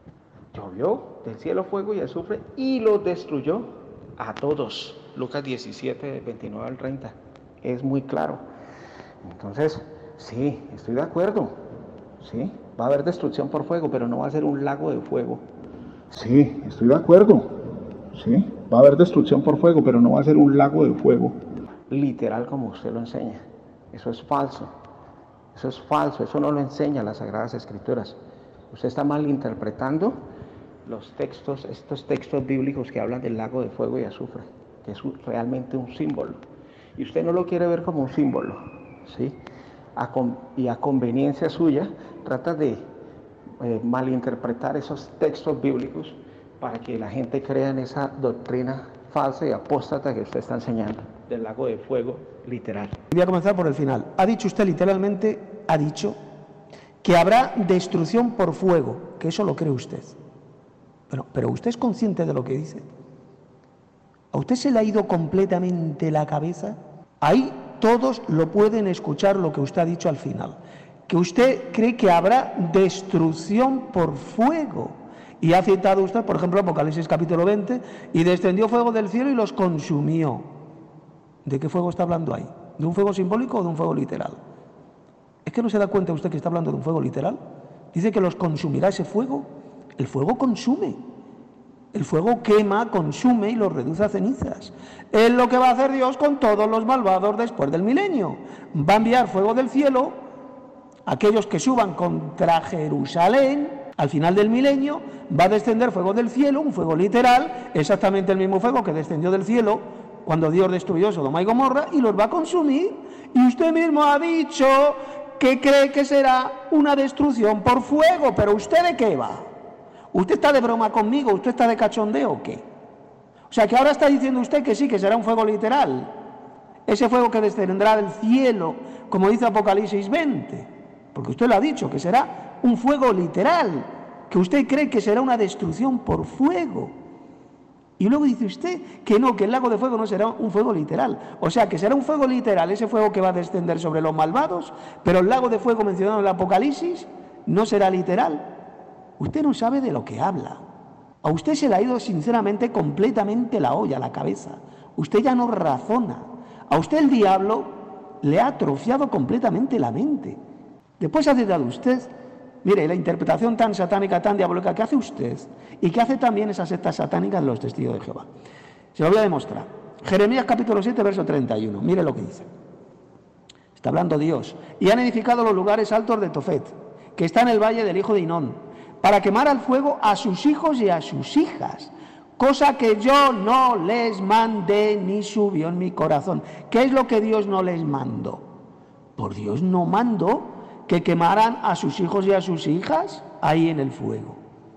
Speaker 2: Llovió del cielo fuego y azufre y los destruyó a todos. Lucas diecisiete, veintinueve al treinta. Es muy claro. Entonces, sí, estoy de acuerdo. Sí, va a haber destrucción por fuego, pero no va a ser un lago de fuego. Sí, estoy de acuerdo. Sí, va a haber destrucción por fuego, pero no va a ser un lago de fuego. Literal como usted lo enseña. Eso es falso. Eso es falso. Eso no lo enseña las Sagradas Escrituras. Usted está malinterpretando los textos, estos textos bíblicos que hablan del lago de fuego y azufre, que es realmente un símbolo. Y usted no lo quiere ver como un símbolo, ¿sí? A con, y a conveniencia suya trata de eh, malinterpretar esos textos bíblicos para que la gente crea en esa doctrina falsa y apóstata que usted está enseñando, del lago de fuego literal.
Speaker 1: Voy a comenzar por el final. Ha dicho usted literalmente, ha dicho que habrá destrucción por fuego, que eso lo cree usted. Bueno, pero ¿usted es consciente de lo que dice? ¿A usted se le ha ido completamente la cabeza? Ahí todos lo pueden escuchar lo que usted ha dicho al final. Que usted cree que habrá destrucción por fuego. Y ha citado usted, por ejemplo, Apocalipsis capítulo veinte, y descendió fuego del cielo y los consumió. ¿De qué fuego está hablando ahí? ¿De un fuego simbólico o de un fuego literal? ¿Es que no se da cuenta usted que está hablando de un fuego literal? Dice que los consumirá ese fuego. El fuego consume. El fuego quema, consume y los reduce a cenizas. Es lo que va a hacer Dios con todos los malvados después del milenio. Va a enviar fuego del cielo, aquellos que suban contra Jerusalén, al final del milenio, va a descender fuego del cielo, un fuego literal, exactamente el mismo fuego que descendió del cielo cuando Dios destruyó Sodoma y Gomorra, y los va a consumir. Y usted mismo ha dicho que cree que será una destrucción por fuego, pero ¿usted de qué va? ¿Usted está de broma conmigo? ¿Usted está de cachondeo o qué? O sea, que ahora está diciendo usted que sí, que será un fuego literal. Ese fuego que descenderá del cielo, como dice Apocalipsis veinte. Porque usted lo ha dicho, que será un fuego literal. Que usted cree que será una destrucción por fuego. Y luego dice usted que no, que el lago de fuego no será un fuego literal. O sea, que será un fuego literal, ese fuego que va a descender sobre los malvados, pero el lago de fuego mencionado en el Apocalipsis no será literal. Usted no sabe de lo que habla. A usted se le ha ido sinceramente completamente la olla, la cabeza. Usted ya no razona. A usted el diablo le ha atrofiado completamente la mente. Después ha citado usted, mire, la interpretación tan satánica, tan diabólica que hace usted y que hace también esa secta satánica de los testigos de Jehová. Se lo voy a demostrar. Jeremías capítulo siete, verso treinta y uno. Mire lo que dice. Está hablando Dios. Y han edificado los lugares altos de Tofet, que está en el valle del hijo de Hinón, para quemar al fuego a sus hijos y a sus hijas, cosa que yo no les mandé ni subió en mi corazón. ¿Qué es lo que Dios no les mandó? Por Dios no mandó que quemaran a sus hijos y a sus hijas ahí en el fuego.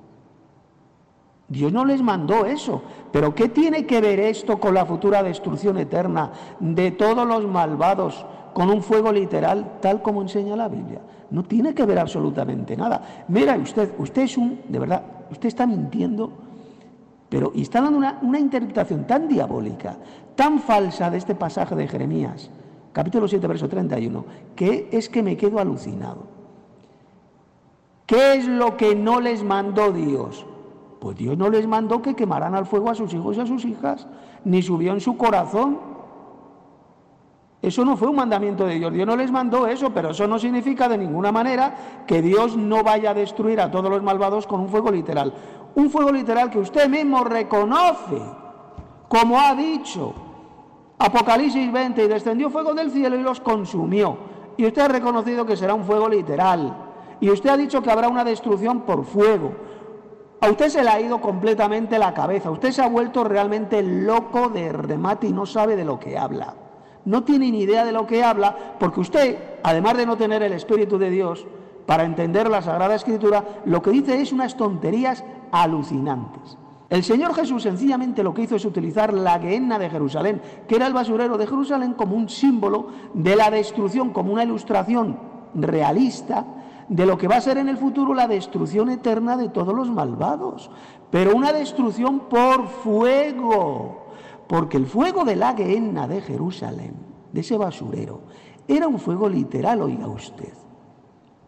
Speaker 1: Dios no les mandó eso. Pero ¿qué tiene que ver esto con la futura destrucción eterna de todos los malvados con un fuego literal, tal como enseña la Biblia? No tiene que ver absolutamente nada. Mira usted, usted es un, de verdad, usted está mintiendo, pero y está dando una, una interpretación tan diabólica, tan falsa de este pasaje de Jeremías, capítulo siete, verso treinta y uno, que es que me quedo alucinado. ¿Qué es lo que no les mandó Dios? Pues Dios no les mandó que quemaran al fuego a sus hijos y a sus hijas, ni subió en su corazón. Eso no fue un mandamiento de Dios. Dios no les mandó eso, pero eso no significa de ninguna manera que Dios no vaya a destruir a todos los malvados con un fuego literal. Un fuego literal que usted mismo reconoce, como ha dicho Apocalipsis veinte, y descendió fuego del cielo y los consumió. Y usted ha reconocido que será un fuego literal. Y usted ha dicho que habrá una destrucción por fuego. A usted se le ha ido completamente la cabeza. Usted se ha vuelto realmente loco de remate y no sabe de lo que habla. No tiene ni idea de lo que habla, porque usted, además de no tener el Espíritu de Dios para entender la Sagrada Escritura, lo que dice es unas tonterías alucinantes. El Señor Jesús sencillamente lo que hizo es utilizar la Gehenna de Jerusalén, que era el basurero de Jerusalén, como un símbolo de la destrucción, como una ilustración realista de lo que va a ser en el futuro la destrucción eterna de todos los malvados, pero una destrucción por fuego. Porque el fuego de la Gehenna de Jerusalén, de ese basurero, era un fuego literal, oiga usted.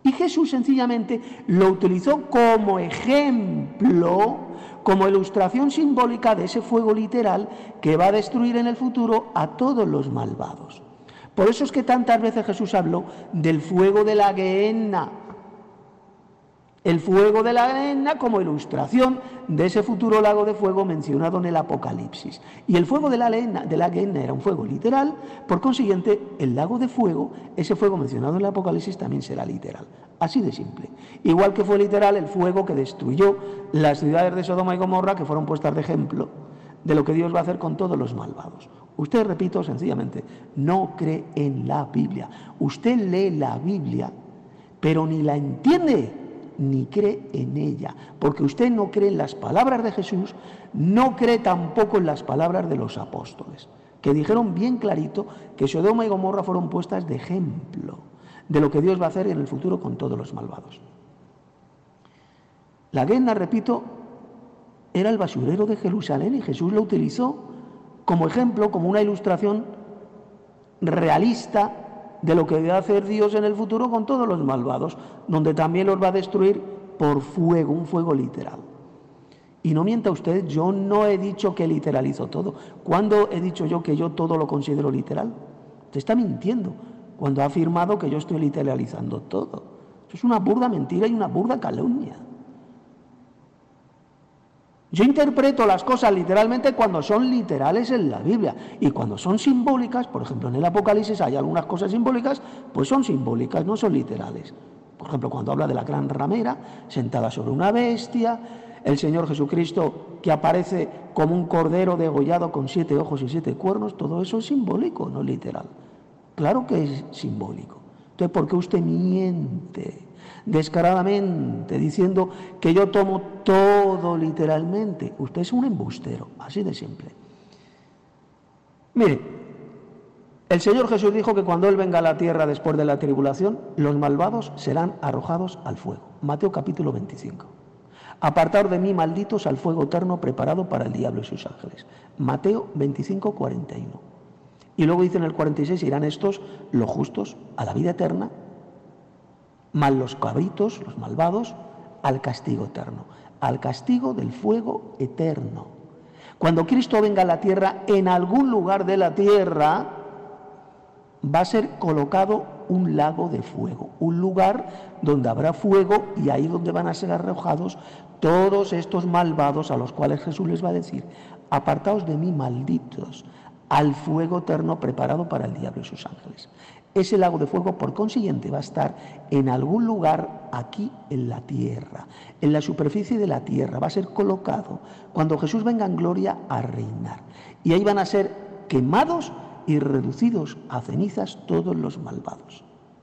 Speaker 1: Y Jesús sencillamente lo utilizó como ejemplo, como ilustración simbólica de ese fuego literal que va a destruir en el futuro a todos los malvados. Por eso es que tantas veces Jesús habló del fuego de la Gehenna. El fuego de la Gehenna como ilustración de ese futuro lago de fuego mencionado en el Apocalipsis. Y el fuego de la Gehenna, de la Gehenna era un fuego literal, por consiguiente, el lago de fuego, ese fuego mencionado en el Apocalipsis, también será literal. Así de simple. Igual que fue literal el fuego que destruyó las ciudades de Sodoma y Gomorra, que fueron puestas de ejemplo de lo que Dios va a hacer con todos los malvados. Usted, repito, sencillamente, no cree en la Biblia. Usted lee la Biblia, pero ni la entiende, ni cree en ella, porque usted no cree en las palabras de Jesús, no cree tampoco en las palabras de los apóstoles, que dijeron bien clarito que Sodoma y Gomorra fueron puestas de ejemplo de lo que Dios va a hacer en el futuro con todos los malvados. La Gehenna, repito, era el basurero de Jerusalén y Jesús lo utilizó como ejemplo, como una ilustración realista de lo que va a hacer Dios en el futuro con todos los malvados, donde también los va a destruir por fuego, un fuego literal. Y no mienta usted, yo no he dicho que literalizo todo. ¿Cuándo he dicho yo que yo todo lo considero literal? Usted está mintiendo cuando ha afirmado que yo estoy literalizando todo. Eso es una burda mentira y una burda calumnia. Yo interpreto las cosas literalmente cuando son literales en la Biblia, y cuando son simbólicas, por ejemplo en el Apocalipsis hay algunas cosas simbólicas, pues son simbólicas, no son literales. Por ejemplo, cuando habla de la gran ramera sentada sobre una bestia, el Señor Jesucristo que aparece como un cordero degollado con siete ojos y siete cuernos, todo eso es simbólico, no literal. Claro que es simbólico. Entonces, ¿por qué usted miente descaradamente diciendo que yo tomo todo literalmente? Usted es un embustero, así de simple. Mire, el Señor Jesús dijo que cuando Él venga a la tierra después de la tribulación, los malvados serán arrojados al fuego. Mateo capítulo veinticinco. Apartaos de mí, malditos, al fuego eterno preparado para el diablo y sus ángeles. Mateo veinticinco, cuarenta y uno. Y luego dice en el cuarenta y seis, irán estos, los justos, a la vida eterna, mas los cabritos, los malvados, al castigo eterno, al castigo del fuego eterno. Cuando Cristo venga a la tierra, en algún lugar de la tierra va a ser colocado un lago de fuego, un lugar donde habrá fuego, y ahí donde van a ser arrojados todos estos malvados a los cuales Jesús les va a decir: apartaos de mí, malditos, al fuego eterno preparado para el diablo y sus ángeles. Ese lago de fuego, por consiguiente, va a estar en algún lugar aquí en la tierra, en la superficie de la tierra. Va a ser colocado cuando Jesús venga en gloria a reinar. Y ahí van a ser quemados y reducidos a cenizas todos los malvados.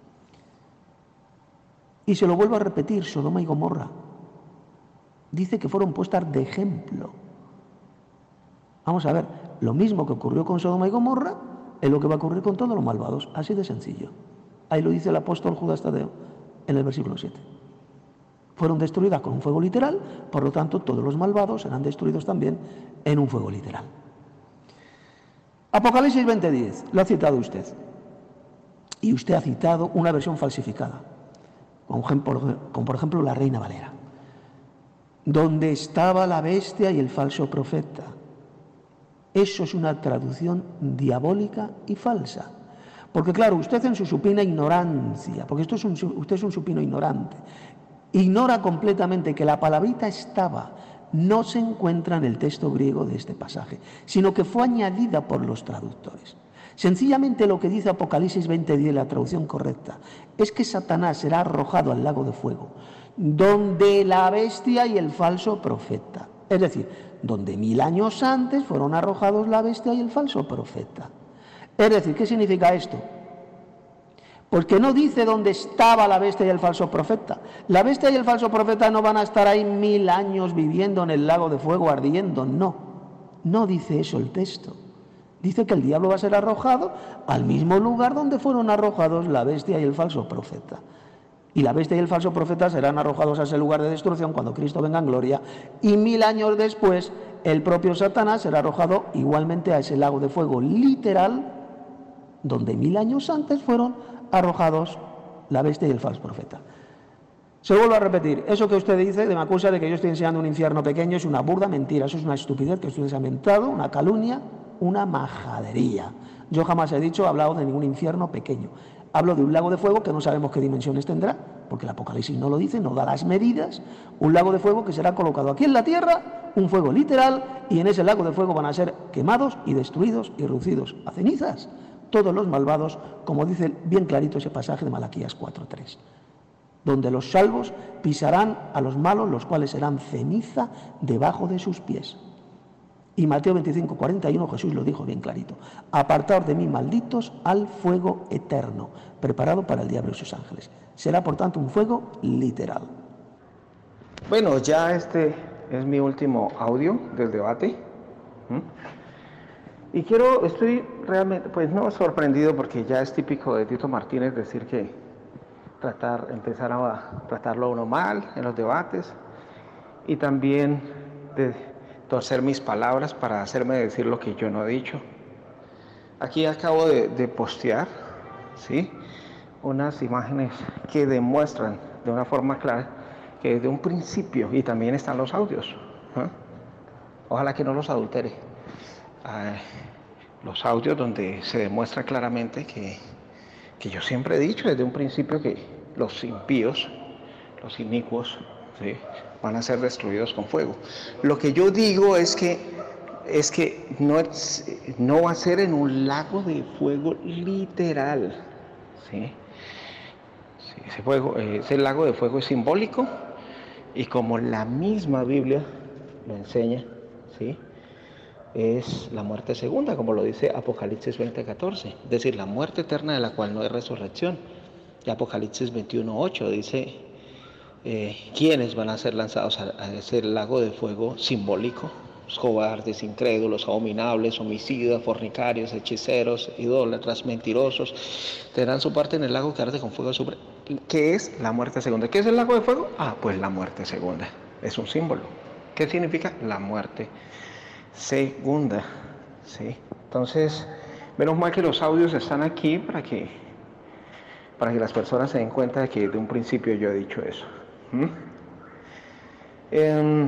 Speaker 1: Y se lo vuelvo a repetir, Sodoma y Gomorra dice que fueron puestas de ejemplo. Vamos a ver, lo mismo que ocurrió con Sodoma y Gomorra es lo que va a ocurrir con todos los malvados, así de sencillo. Ahí lo dice el apóstol Judas Tadeo en el versículo siete. Fueron destruidas con un fuego literal, por lo tanto todos los malvados serán destruidos también en un fuego literal. Apocalipsis veinte diez, lo ha citado usted. Y usted ha citado una versión falsificada, como por ejemplo la Reina Valera, donde estaba la bestia y el falso profeta. Eso es una traducción diabólica y falsa. Porque claro, usted en su supina ignorancia, porque esto es un, usted es un supino ignorante, ignora completamente que la palabrita estaba, no se encuentra en el texto griego de este pasaje, sino que fue añadida por los traductores. Sencillamente lo que dice Apocalipsis veinte diez, la traducción correcta, es que Satanás será arrojado al lago de fuego, donde la bestia y el falso profeta. Es decir, donde mil años antes fueron arrojados la bestia y el falso profeta. Es decir, ¿qué significa esto? Pues que no dice dónde estaba la bestia y el falso profeta. La bestia y el falso profeta no van a estar ahí mil años viviendo en el lago de fuego ardiendo, no. No dice eso el texto. Dice que el diablo va a ser arrojado al mismo lugar donde fueron arrojados la bestia y el falso profeta. Y la bestia y el falso profeta serán arrojados a ese lugar de destrucción cuando Cristo venga en gloria. Y mil años después, el propio Satanás será arrojado igualmente a ese lago de fuego literal, donde mil años antes fueron arrojados la bestia y el falso profeta.
Speaker 3: Se vuelvo a repetir, eso que usted dice, de me acusa de que yo estoy enseñando un infierno pequeño, es una burda mentira, eso es una estupidez que usted se ha inventado, una calumnia, una majadería. Yo jamás he dicho, he hablado de ningún infierno pequeño. Hablo de un lago de fuego que no sabemos qué dimensiones tendrá, porque el Apocalipsis no lo dice, no da las medidas. Un lago de fuego que será colocado aquí en la tierra, un fuego literal, y en ese lago de fuego van a ser quemados y destruidos y reducidos a cenizas todos los malvados, como dice bien clarito ese pasaje de Malaquías cuatro tres. Donde los salvos pisarán a los malos, los cuales serán ceniza debajo de sus pies. Y Mateo veinticinco cuarenta y uno, Jesús lo dijo bien clarito: apartaos de mí, malditos, al fuego eterno, preparado para el diablo y sus ángeles. Será, por tanto, un fuego literal.
Speaker 2: Bueno, ya este es mi último audio del debate. ¿Mm? Y quiero, estoy realmente, pues no sorprendido, porque ya es típico de Tito Martínez decir que tratar, empezar a tratarlo a uno mal en los debates, y también de torcer mis palabras para hacerme decir lo que yo no he dicho. Aquí acabo de, de postear, ¿sí?, unas imágenes que demuestran de una forma clara que desde un principio, y también están los audios, ¿eh? Ojalá que no los adultere, eh, los audios donde se demuestra claramente que, que yo siempre he dicho desde un principio que los impíos, los inicuos, ¿sí?, van a ser destruidos con fuego. Lo que yo digo es que, es que no, es, no va a ser en un lago de fuego literal, ¿sí? Sí, ese, fuego, ese lago de fuego es simbólico, y como la misma Biblia lo enseña, ¿sí?, es la muerte segunda, como lo dice Apocalipsis veinte catorce, es decir, la muerte eterna de la cual no hay resurrección. Y Apocalipsis veintiuno ocho dice eh, quiénes van a ser lanzados a, a ese lago de fuego simbólico: los cobardes, incrédulos, abominables, homicidas, fornicarios, hechiceros, idólatras, mentirosos, tendrán su parte en el lago que arde con fuego azufre. ¿Qué es la muerte segunda? ¿Qué es el lago de fuego? Ah, pues la muerte segunda es un símbolo. ¿Qué significa la muerte segunda? ¿Sí? Entonces, menos mal que los audios están aquí para que, para que las personas se den cuenta de que de un principio yo he dicho eso. ¿Mm? Eh,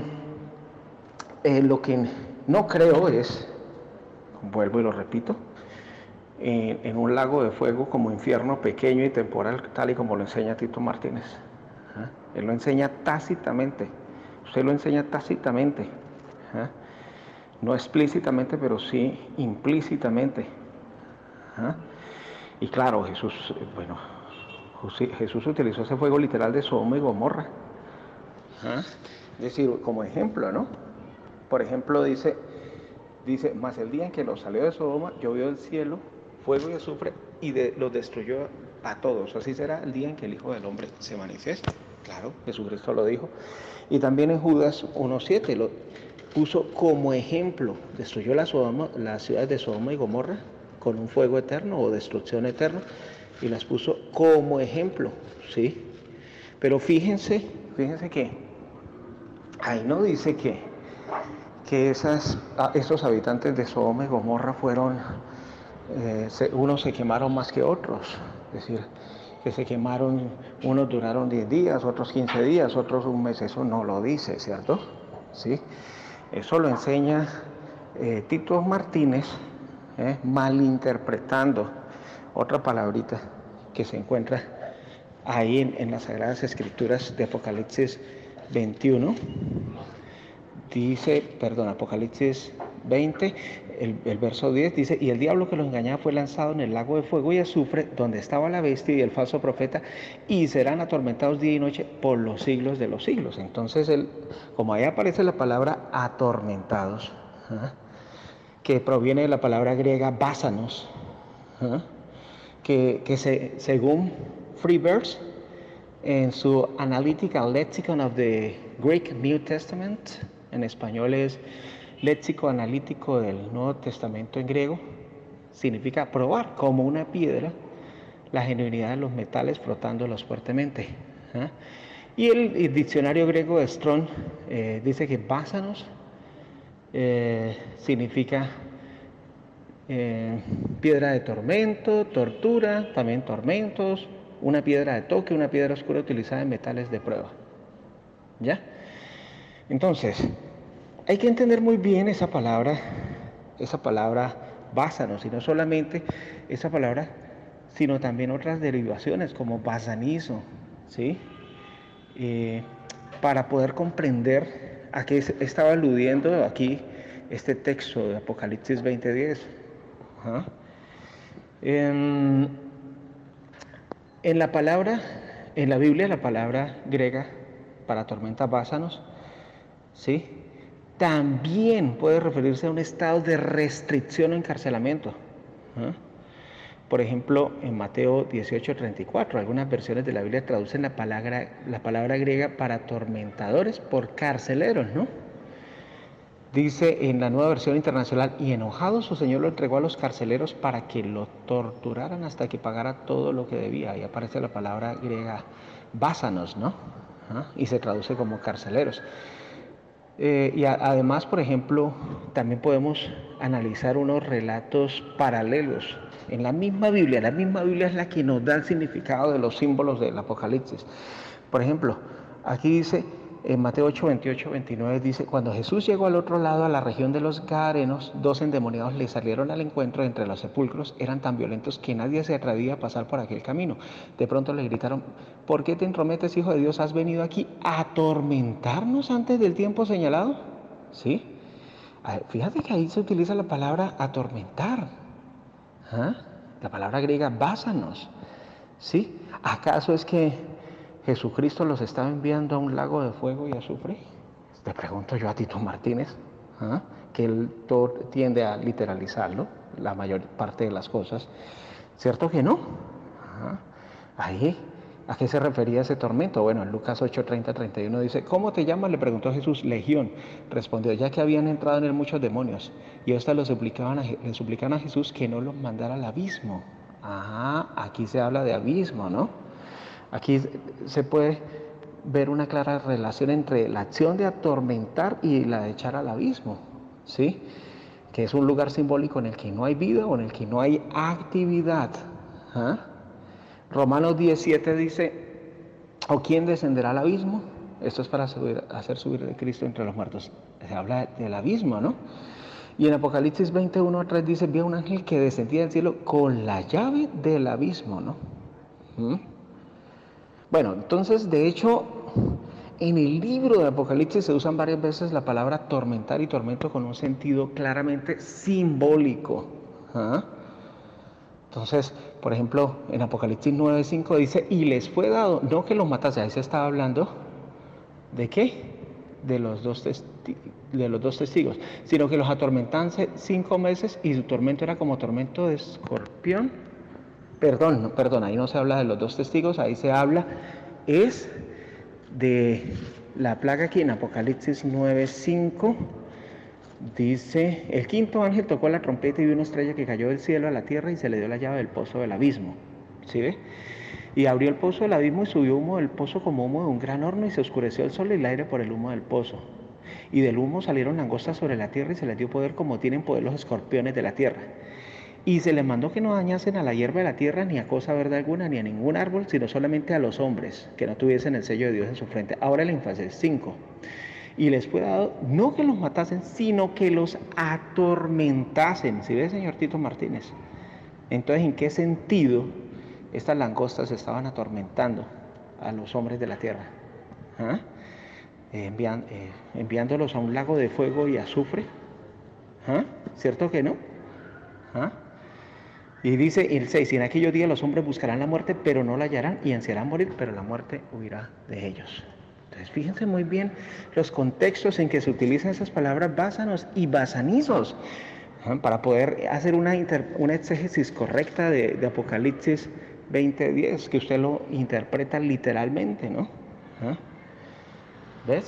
Speaker 2: eh, lo que no creo es, vuelvo y lo repito, en, en un lago de fuego como infierno pequeño y temporal, tal y como lo enseña Tito Martínez. ¿Eh? Él lo enseña tácitamente, usted lo enseña tácitamente, ¿eh? No explícitamente, pero sí implícitamente. ¿Eh? Y claro, Jesús, bueno, Jesús utilizó ese fuego literal de Sodoma y Gomorra, ¿eh? Es decir, como ejemplo, ¿no? Por ejemplo, dice, dice, mas el día en que los salió de Sodoma, llovió del cielo fuego y azufre y de, los destruyó a todos. Así será el día en que el Hijo del Hombre se manifieste. Claro, Jesucristo lo dijo. Y también en Judas uno siete lo puso como ejemplo, destruyó la, Sodoma, las ciudades de Sodoma y Gomorra con un fuego eterno o destrucción eterna, y las puso como ejemplo, ¿sí? Pero fíjense, fíjense que ahí no dice que, que esas, esos habitantes de Sodoma y Gomorra fueron, eh, se, unos se quemaron más que otros, es decir, que se quemaron, unos duraron diez días, otros quince días, otros un mes. Eso no lo dice, ¿cierto? ¿Sí? Eso lo enseña eh, Tito Martínez, eh, malinterpretando otra palabrita que se encuentra ahí en, en las Sagradas Escrituras de Apocalipsis veintiuno. Dice, perdón, Apocalipsis veinte, el, el verso diez dice: y el diablo que lo engañaba fue lanzado en el lago de fuego y azufre, donde estaba la bestia y el falso profeta, y serán atormentados día y noche por los siglos de los siglos. Entonces, él, como ahí aparece la palabra atormentados, ¿eh? que proviene de la palabra griega básanos, ¿eh? que, que se, según Freeverse, en su Analytical Lexicon of the Greek New Testament, en español es léxico analítico del Nuevo Testamento en griego, significa probar como una piedra la genuinidad de los metales frotándolos fuertemente. ¿eh? Y el, el diccionario griego de Strong eh, dice que básanos eh, significa eh, piedra de tormento, tortura, también tormentos, una piedra de toque, una piedra oscura utilizada en metales de prueba. ¿Ya? Entonces, hay que entender muy bien esa palabra, esa palabra básanos, y no solamente esa palabra, sino también otras derivaciones como basanizo, ¿sí? Eh, para poder comprender a qué estaba aludiendo aquí este texto de Apocalipsis veinte diez. Ajá. En, en la palabra, en la Biblia, la palabra griega para tormenta básanos, ¿sí?, también puede referirse a un estado de restricción o encarcelamiento. ¿Ah? Por ejemplo, en Mateo dieciocho treinta y cuatro, algunas versiones de la Biblia traducen la palabra, la palabra griega para atormentadores por carceleros, ¿no? Dice en la Nueva Versión Internacional, y enojado su señor lo entregó a los carceleros para que lo torturaran hasta que pagara todo lo que debía. Ahí aparece la palabra griega básanos, ¿no? ¿Ah? Y se traduce como carceleros. Eh, y a, además, por ejemplo, también podemos analizar unos relatos paralelos. En la misma Biblia, la misma Biblia es la que nos da el significado de los símbolos del Apocalipsis. Por ejemplo, aquí dice, en Mateo ocho, veintiocho, veintinueve, dice, cuando Jesús llegó al otro lado, a la región de los Gadarenos, dos endemoniados le salieron al encuentro entre los sepulcros, eran tan violentos que nadie se atrevía a pasar por aquel camino. De pronto le gritaron, ¿por qué te entrometes, hijo de Dios? ¿Has venido aquí a atormentarnos antes del tiempo señalado? ¿Sí? Fíjate que ahí se utiliza la palabra atormentar. ¿Ah? La palabra griega básanos. ¿Sí? ¿Acaso es que Jesucristo los estaba enviando a un lago de fuego y azufre? Te pregunto yo a Tito Martínez, ¿ah? Que él todo tiende a literalizarlo, la mayor parte de las cosas. ¿Cierto que no? ¿Ah? Ahí, ¿a qué se refería ese tormento? Bueno, en Lucas ocho, treinta, treinta y uno dice, ¿cómo te llamas? Le preguntó Jesús. Legión. Respondió, ya que habían entrado en él muchos demonios. Y estos le suplicaban, a, le suplicaban a Jesús que no los mandara al abismo. Ajá, aquí se habla de abismo, ¿no? Aquí se puede ver una clara relación entre la acción de atormentar y la de echar al abismo, ¿sí? Que es un lugar simbólico en el que no hay vida o en el que no hay actividad. ¿Ah? Romanos diecisiete dice, ¿o quién descenderá al abismo? Esto es para subir, hacer subir a Cristo entre los muertos. Se habla del abismo, ¿no? Y en Apocalipsis veintiuno a tres dice, vi a un ángel que descendía del cielo con la llave del abismo, ¿no? ¿Mm? Bueno, entonces, de hecho, en el libro de Apocalipsis se usan varias veces la palabra tormentar y tormento con un sentido claramente simbólico. ¿Ah? Entonces, por ejemplo, en Apocalipsis nueve cinco dice, y les fue dado, no que los matase, ahí se estaba hablando, ¿de qué? De los dos, testi- de los dos testigos, sino que los atormentaban cinco meses y su tormento era como tormento de escorpión. Perdón, no, perdón, ahí no se habla de los dos testigos, ahí se habla, es de la plaga aquí en Apocalipsis nueve cinco, dice, el quinto ángel tocó la trompeta y vio una estrella que cayó del cielo a la tierra y se le dio la llave del pozo del abismo, ¿sí ve? Y abrió el pozo del abismo y subió humo del pozo como humo de un gran horno y se oscureció el sol y el aire por el humo del pozo. Y del humo salieron langostas sobre la tierra y se les dio poder como tienen poder los escorpiones de la tierra. Y se les mandó que no dañasen a la hierba de la tierra, ni a cosa verde alguna, ni a ningún árbol, sino solamente a los hombres, que no tuviesen el sello de Dios en su frente. Ahora el énfasis cinco. Y les fue dado, no que los matasen, sino que los atormentasen. ¿Sí ve, señor Tito Martínez? Entonces, ¿en qué sentido estas langostas estaban atormentando a los hombres de la tierra? ¿Ah? Eh, envian, eh, enviándolos a un lago de fuego y azufre. ¿Ah? ¿Cierto que no? ¿Ah? Y dice el seis, y en aquellos días los hombres buscarán la muerte, pero no la hallarán, y ansiarán morir, pero la muerte huirá de ellos. Entonces, fíjense muy bien los contextos en que se utilizan esas palabras básanos y basanizos, ¿ah? Para poder hacer una, inter, una exégesis correcta de, de Apocalipsis veinte diez, que usted lo interpreta literalmente, ¿no? ¿Ah? ¿Ves?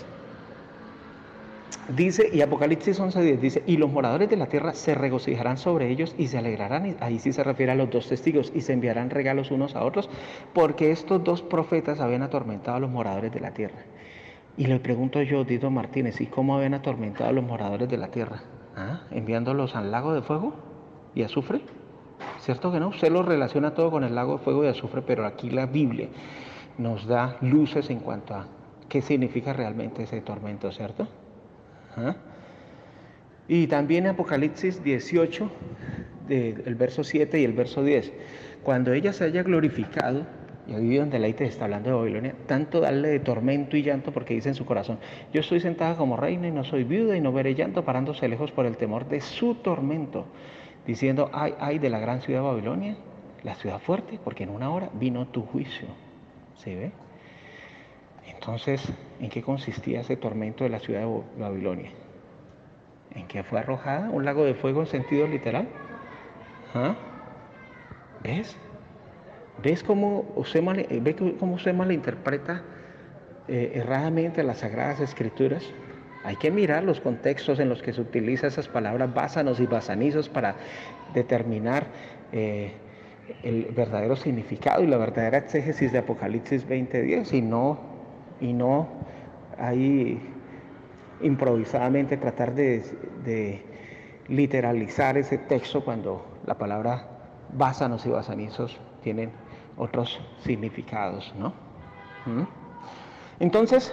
Speaker 2: Dice, y Apocalipsis once diez dice, y los moradores de la tierra se regocijarán sobre ellos y se alegrarán, y ahí sí se refiere a los dos testigos, y se enviarán regalos unos a otros, porque estos dos profetas habían atormentado a los moradores de la tierra. Y le pregunto yo, Tito Martínez, ¿y cómo habían atormentado a los moradores de la tierra? ¿Ah? ¿Enviándolos al lago de fuego y azufre? ¿Cierto que no? Usted lo relaciona todo con el lago de fuego y azufre, pero aquí la Biblia nos da luces en cuanto a qué significa realmente ese tormento, ¿cierto? ¿Ah? Y también Apocalipsis dieciocho, de, el verso siete y el verso diez. Cuando ella se haya glorificado y ha vivido en deleite, está hablando de Babilonia, tanto darle de tormento y llanto, porque dice en su corazón: yo estoy sentada como reina y no soy viuda y no veré llanto, parándose lejos por el temor de su tormento, diciendo: ay, ay de la gran ciudad de Babilonia, la ciudad fuerte, porque en una hora vino tu juicio. ¿Se ve? Entonces, ¿en qué consistía ese tormento de la ciudad de Babilonia? ¿En qué fue arrojada? ¿Un lago de fuego en sentido literal? ¿Ah? ¿Ves? ¿Ves cómo usted, mal, ¿ves cómo usted malinterpreta eh, erradamente las Sagradas Escrituras? Hay que mirar los contextos en los que se utilizan esas palabras básanos y basanizos para determinar eh, el verdadero significado y la verdadera exégesis de Apocalipsis veinte diez, y no, y no ahí improvisadamente tratar de, de literalizar ese texto cuando la palabra básanos y basanizos tienen otros significados, ¿no? ¿Mm? Entonces,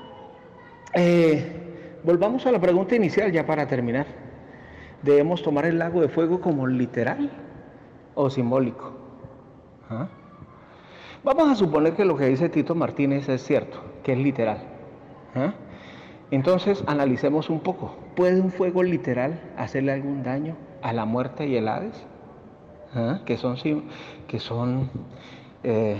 Speaker 2: eh, volvamos a la pregunta inicial ya para terminar. ¿Debemos tomar el lago de fuego como literal o simbólico? ¿Ah? Vamos a suponer que lo que dice Tito Martínez es cierto, que es literal. ¿Ah? Entonces, analicemos un poco. ¿Puede un fuego literal hacerle algún daño a la muerte y el Hades? ¿Ah? Que son, que son eh,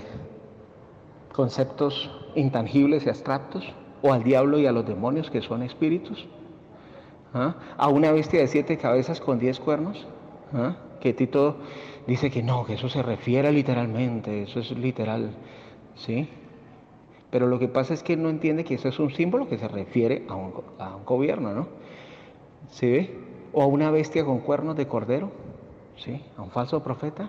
Speaker 2: conceptos intangibles y abstractos, o al diablo y a los demonios, que son espíritus. ¿Ah? A una bestia de siete cabezas con diez cuernos, ¿ah? Que Tito dice que no, que eso se refiere literalmente, eso es literal, ¿sí? Pero lo que pasa es que él no entiende que eso es un símbolo que se refiere a un, a un gobierno, ¿no? ¿Sí ve? O a una bestia con cuernos de cordero, ¿sí? A un falso profeta.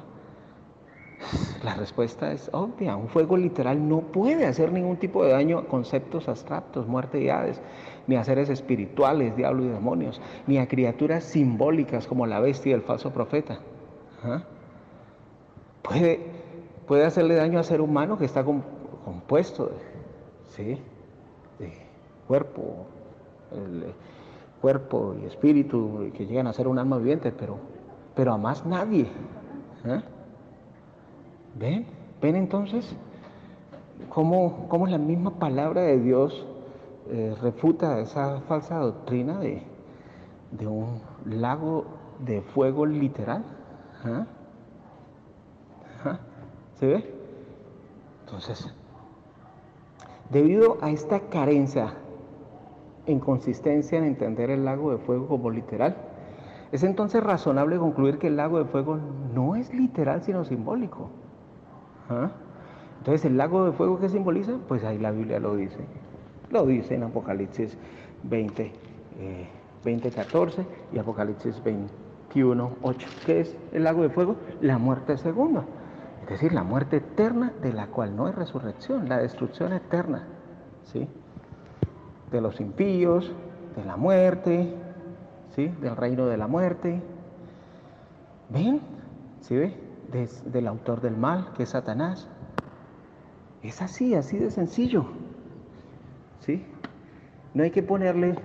Speaker 2: La respuesta es obvia. Un fuego literal no puede hacer ningún tipo de daño a conceptos abstractos, muerte y hades, ni a seres espirituales, diablo y demonios, ni a criaturas simbólicas como la bestia y el falso profeta. ¿Ah? Puede, puede hacerle daño al ser humano que está compuesto de, ¿sí? de cuerpo, el cuerpo y espíritu, que llegan a ser un alma viviente, pero, pero a más nadie. ¿Ah? ¿Ven? ¿Ven entonces cómo, cómo la misma palabra de Dios eh, refuta esa falsa doctrina de, de un lago de fuego literal? ¿Ah? ¿Ah? ¿Se ve? Entonces, debido a esta carencia, inconsistencia en entender el lago de fuego como literal, es entonces razonable concluir que el lago de fuego no es literal sino simbólico. ¿Ah? Entonces, ¿el lago de fuego qué simboliza? Pues ahí la Biblia lo dice. Lo dice en Apocalipsis veinte, eh, veinte catorce y Apocalipsis veintiuno ocho. ¿Qué es el lago de fuego? La muerte segunda. Es decir, la muerte eterna, de la cual no hay resurrección, la destrucción eterna, ¿sí? De los impíos, de la muerte, ¿sí? Del reino de la muerte. ¿Ven? ¿Sí ve? De, del autor del mal, que es Satanás. Es así, así de sencillo, ¿sí? No hay que ponerle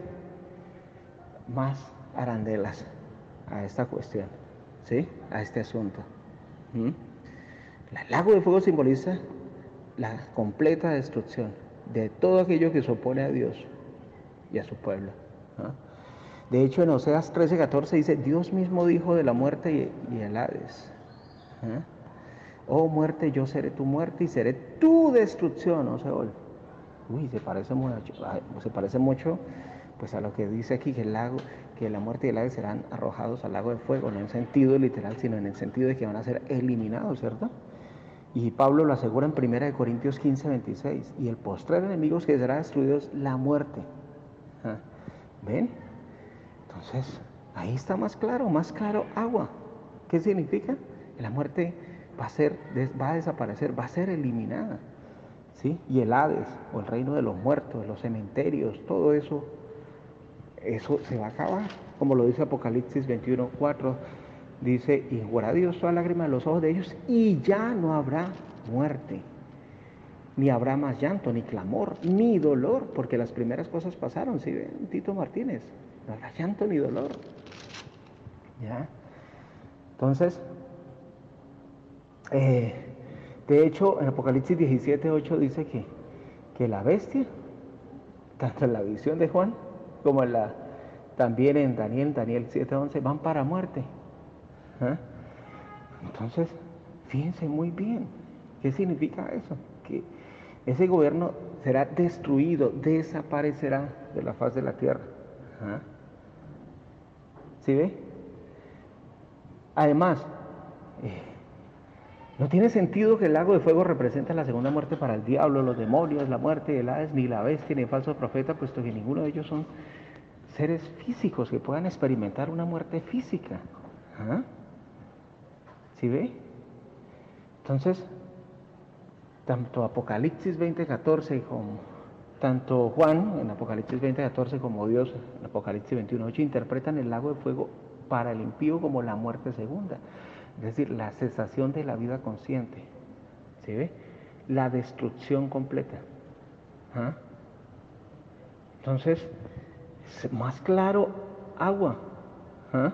Speaker 2: más arandelas a esta cuestión, ¿sí? A este asunto. ¿Mm? El lago de fuego simboliza la completa destrucción de todo aquello que se opone a Dios y a su pueblo. ¿Ah? De hecho, en Oseas trece catorce dice: Dios mismo dijo de la muerte y, y el Hades: ¿ah? Oh muerte, yo seré tu muerte y seré tu destrucción, oh Seol. Uy, se parece mucho, se parece mucho pues a lo que dice aquí, que el lago, que la muerte y el Hades serán arrojados al lago de fuego, no en sentido literal, sino en el sentido de que van a ser eliminados, ¿cierto? Y Pablo lo asegura en primera de Corintios quince veintiséis: y el postrer enemigo que será destruido es la muerte. ¿Ah? ¿Ven? Entonces, ahí está más claro, más claro, agua. ¿Qué significa? La muerte va a ser, va a desaparecer, va a ser eliminada, ¿sí? Y el Hades, o el reino de los muertos, los cementerios, todo eso, eso se va a acabar, como lo dice Apocalipsis veintiuno cuatro, dice, y enjugará Dios toda lágrima de los ojos de ellos, y ya no habrá muerte, ni habrá más llanto, ni clamor, ni dolor, porque las primeras cosas pasaron, ¿sí ven, Tito Martínez? No habrá llanto ni dolor. ¿Ya? Entonces, eh, de hecho, en Apocalipsis diecisiete, ocho dice que, que la bestia, tanto en la visión de Juan, como en la, también en Daniel, Daniel siete, once, van para muerte. ¿Ah? Entonces, fíjense muy bien, ¿qué significa eso? Que ese gobierno será destruido, desaparecerá de la faz de la tierra. ¿Ah? ¿Sí ve? Además, eh, no tiene sentido que el lago de fuego represente la segunda muerte para el diablo, los demonios, la muerte, el Hades, ni la bestia, ni el falso profeta, puesto que ninguno de ellos son seres físicos que puedan experimentar una muerte física. ¿Ah? ¿Sí ve? Entonces, tanto Apocalipsis veinte, catorce como tanto Juan en Apocalipsis veinte, catorce como Dios en Apocalipsis veintiuno, ocho interpretan el lago de fuego para el impío como la muerte segunda, es decir, la cesación de la vida consciente. ¿Sí ve? La destrucción completa. ¿Ah? Entonces, más claro, agua. ¿Ah?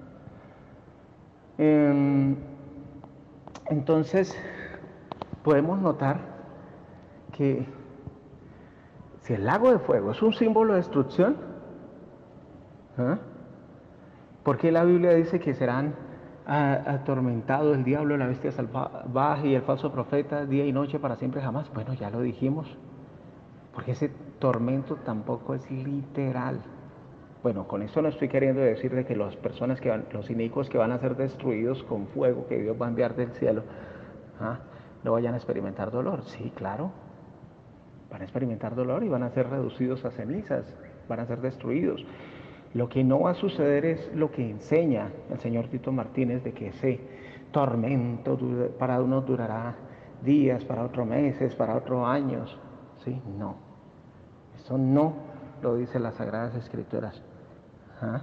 Speaker 2: Eh, entonces, podemos notar que si el lago de fuego es un símbolo de destrucción, ¿eh? ¿por qué la Biblia dice que serán atormentados el diablo, la bestia salvaje y el falso profeta día y noche para siempre jamás? Bueno, ya lo dijimos, porque ese tormento tampoco es literal. Bueno, con esto no estoy queriendo decir de que las personas que van, los inicuos que van a ser destruidos con fuego que Dios va a enviar del cielo, ¿ah? no vayan a experimentar dolor. Sí, claro, van a experimentar dolor y van a ser reducidos a cenizas, van a ser destruidos. Lo que no va a suceder es lo que enseña el señor Tito Martínez, de que ese tormento para unos durará días, para otros meses, para otros años. ¿Sí? No, eso no lo dice las Sagradas Escrituras. ¿Ah?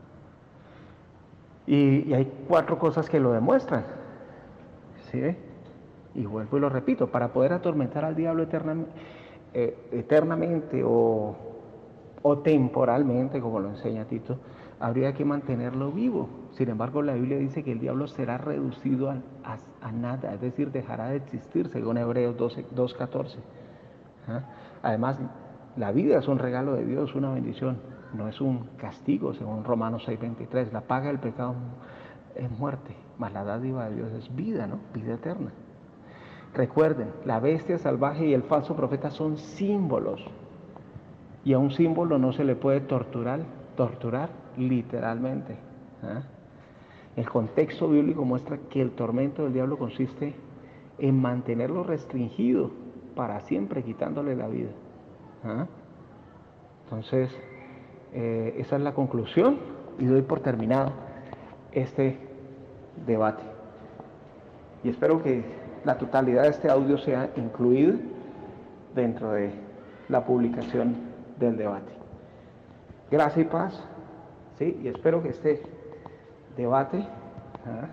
Speaker 2: Y, y hay cuatro cosas que lo demuestran. ¿Sí? Y vuelvo y lo repito, para poder atormentar al diablo eternamente, eh, eternamente o, o temporalmente, como lo enseña Tito, habría que mantenerlo vivo. Sin embargo, la Biblia dice que el diablo será reducido a, a, a nada, es decir, dejará de existir, según Hebreos dos, catorce. ¿Ah? Además, la vida es un regalo de Dios, una bendición, no es un castigo, según Romanos seis, veintitrés. La paga del pecado es muerte, mas la dádiva de Dios es vida, ¿no? Vida eterna. Recuerden, la bestia salvaje y el falso profeta son símbolos, y a un símbolo no se le puede torturar, torturar literalmente. ¿Ah? El contexto bíblico muestra que el tormento del diablo consiste en mantenerlo restringido para siempre, quitándole la vida. ¿Ah? Entonces, eh, esa es la conclusión y doy por terminado este debate. Y espero que la totalidad de este audio sea incluido dentro de la publicación del debate. Gracia y paz, ¿sí? Y espero que este debate ¿ah?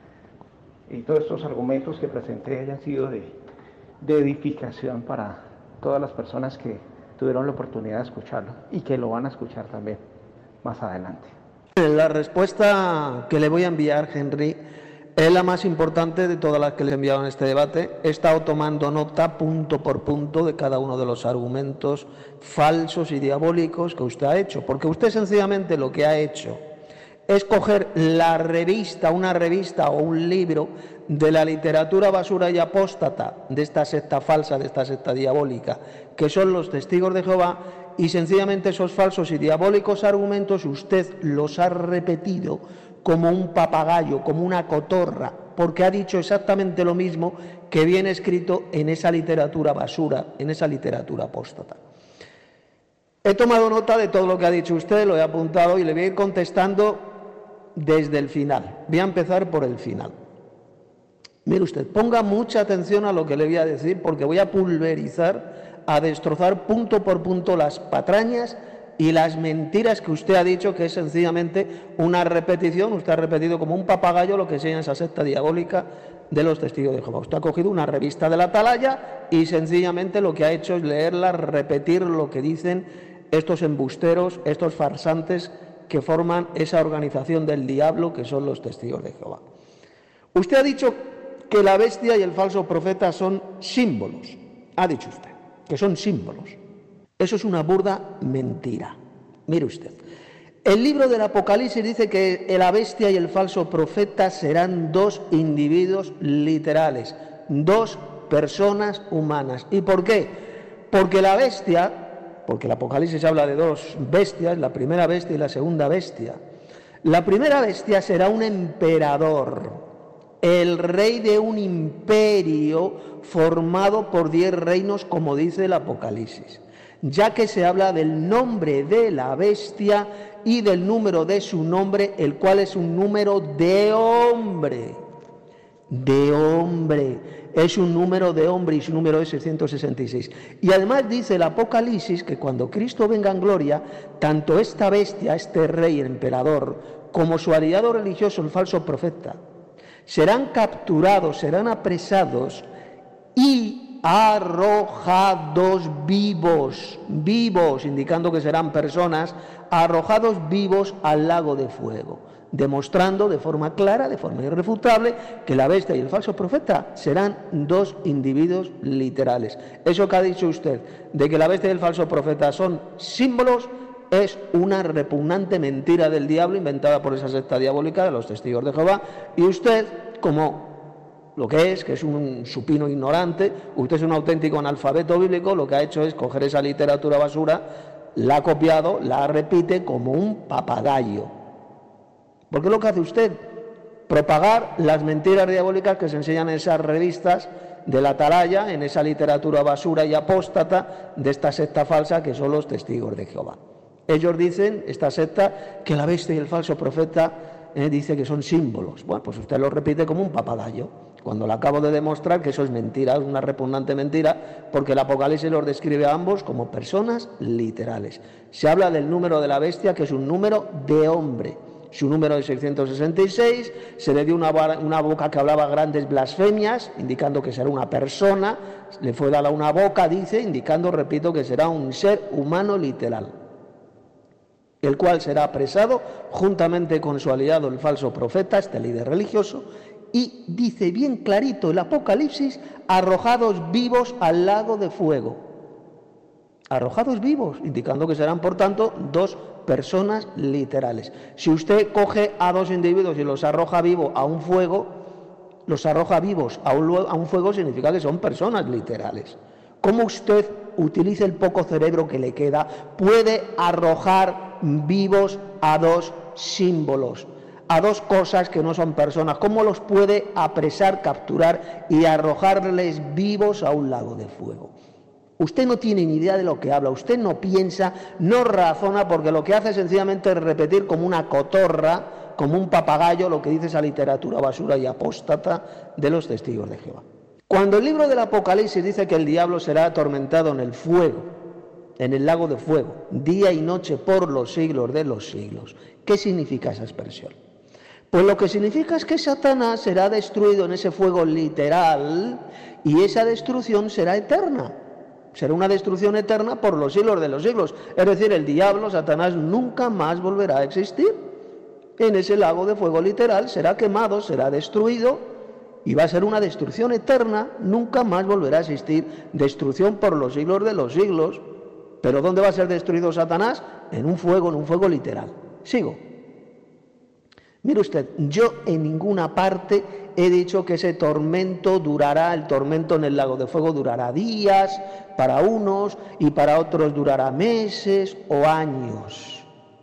Speaker 2: y todos estos argumentos que presenté hayan sido de, de edificación para todas las personas que tuvieron la oportunidad de escucharlo y que lo van a escuchar también más adelante.
Speaker 1: La respuesta que le voy a enviar, Henry, es la más importante de todas las que le he enviado en este debate. He estado tomando nota punto por punto de cada uno de los argumentos falsos y diabólicos que usted ha hecho, porque usted sencillamente lo que ha hecho es coger la revista, una revista o un libro de la literatura basura y apóstata de esta secta falsa, de esta secta diabólica, que son los testigos de Jehová, y sencillamente esos falsos y diabólicos argumentos usted los ha repetido como un papagayo, como una cotorra, porque ha dicho exactamente lo mismo que viene escrito en esa literatura basura, en esa literatura apóstata. He tomado nota de todo lo que ha dicho usted, lo he apuntado y le voy a ir contestando desde el final. Voy a empezar por el final. Mire usted, ponga mucha atención a lo que le voy a decir, porque voy a pulverizar, a destrozar punto por punto las patrañas
Speaker 3: y las mentiras que usted ha dicho, que es sencillamente una repetición. Usted ha repetido como un papagayo lo que enseña esa secta diabólica de los testigos de Jehová. Usted ha cogido una revista de la Atalaya y sencillamente lo que ha hecho es leerla, repetir lo que dicen estos embusteros, estos farsantes que forman esa organización del diablo que son los testigos de Jehová. Usted ha dicho que la bestia y el falso profeta son símbolos. Ha dicho usted que son símbolos. Eso es una burda mentira. Mire usted, el libro del Apocalipsis dice que la bestia y el falso profeta serán dos individuos literales, dos personas humanas. ¿Y por qué? Porque la bestia, porque el Apocalipsis habla de dos bestias, la primera bestia y la segunda bestia. La primera bestia será un emperador, el rey de un imperio formado por diez reinos, como dice el Apocalipsis, ya que se habla del nombre de la bestia y del número de su nombre, el cual es un número de hombre, de hombre, es un número de hombre y su número es seiscientos sesenta y seis. Y además dice el Apocalipsis que cuando Cristo venga en gloria, tanto esta bestia, este rey, el emperador, como su aliado religioso, el falso profeta, serán capturados, serán apresados y arrojados vivos, vivos, indicando que serán personas, arrojados vivos al lago de fuego, demostrando de forma clara, de forma irrefutable, que la bestia y el falso profeta serán dos individuos literales. Eso que ha dicho usted, de que la bestia y el falso profeta son símbolos, es una repugnante mentira del diablo inventada por esa secta diabólica de los testigos de Jehová, y usted, como lo que es, que es un supino ignorante, usted es un auténtico analfabeto bíblico, lo que ha hecho es coger esa literatura basura, la ha copiado, la repite como un papagayo. Porque es lo que hace usted, propagar las mentiras diabólicas que se enseñan en esas revistas de la Atalaya, en esa literatura basura y apóstata de esta secta falsa que son los testigos de Jehová. Ellos dicen, esta secta, que la bestia y el falso profeta eh, dice que son símbolos. Bueno, pues usted lo repite como un papagayo, cuando le acabo de demostrar que eso es mentira, es una repugnante mentira, porque el Apocalipsis los describe a ambos como personas literales. Se habla del número de la bestia, que es un número de hombre. Su número es seiscientos sesenta y seis, se le dio una, una boca que hablaba grandes blasfemias, indicando que será una persona, le fue dada una boca, dice, indicando, repito, que será un ser humano literal, el cual será apresado juntamente con su aliado el falso profeta, este líder religioso, y dice bien clarito el Apocalipsis, arrojados vivos al lago de fuego. Arrojados vivos, indicando que serán, por tanto, dos personas literales. Si usted coge a dos individuos y los arroja vivos a un fuego, los arroja vivos a un, a un fuego significa que son personas literales. ¿Cómo usted utiliza el poco cerebro que le queda? Puede arrojar vivos a dos símbolos, a dos cosas que no son personas. ¿Cómo los puede apresar, capturar y arrojarles vivos a un lago de fuego? Usted no tiene ni idea de lo que habla, usted no piensa, no razona, porque lo que hace sencillamente es repetir como una cotorra, como un papagayo, lo que dice esa literatura basura y apóstata de los testigos de Jehová. Cuando el libro del Apocalipsis dice que el diablo será atormentado en el fuego, en el lago de fuego, día y noche por los siglos de los siglos, ¿qué significa esa expresión? Pues lo que significa es que Satanás será destruido en ese fuego literal y esa destrucción será eterna. Será una destrucción eterna por los siglos de los siglos. Es decir, el diablo, Satanás, nunca más volverá a existir. En ese lago de fuego literal será quemado, será destruido y va a ser una destrucción eterna. Nunca más volverá a existir. Destrucción por los siglos de los siglos. ¿Pero dónde va a ser destruido Satanás? En un fuego, en un fuego literal. Sigo. Mire usted, yo en ninguna parte he dicho que ese tormento durará, el tormento en el lago de fuego durará días para unos y para otros durará meses o años.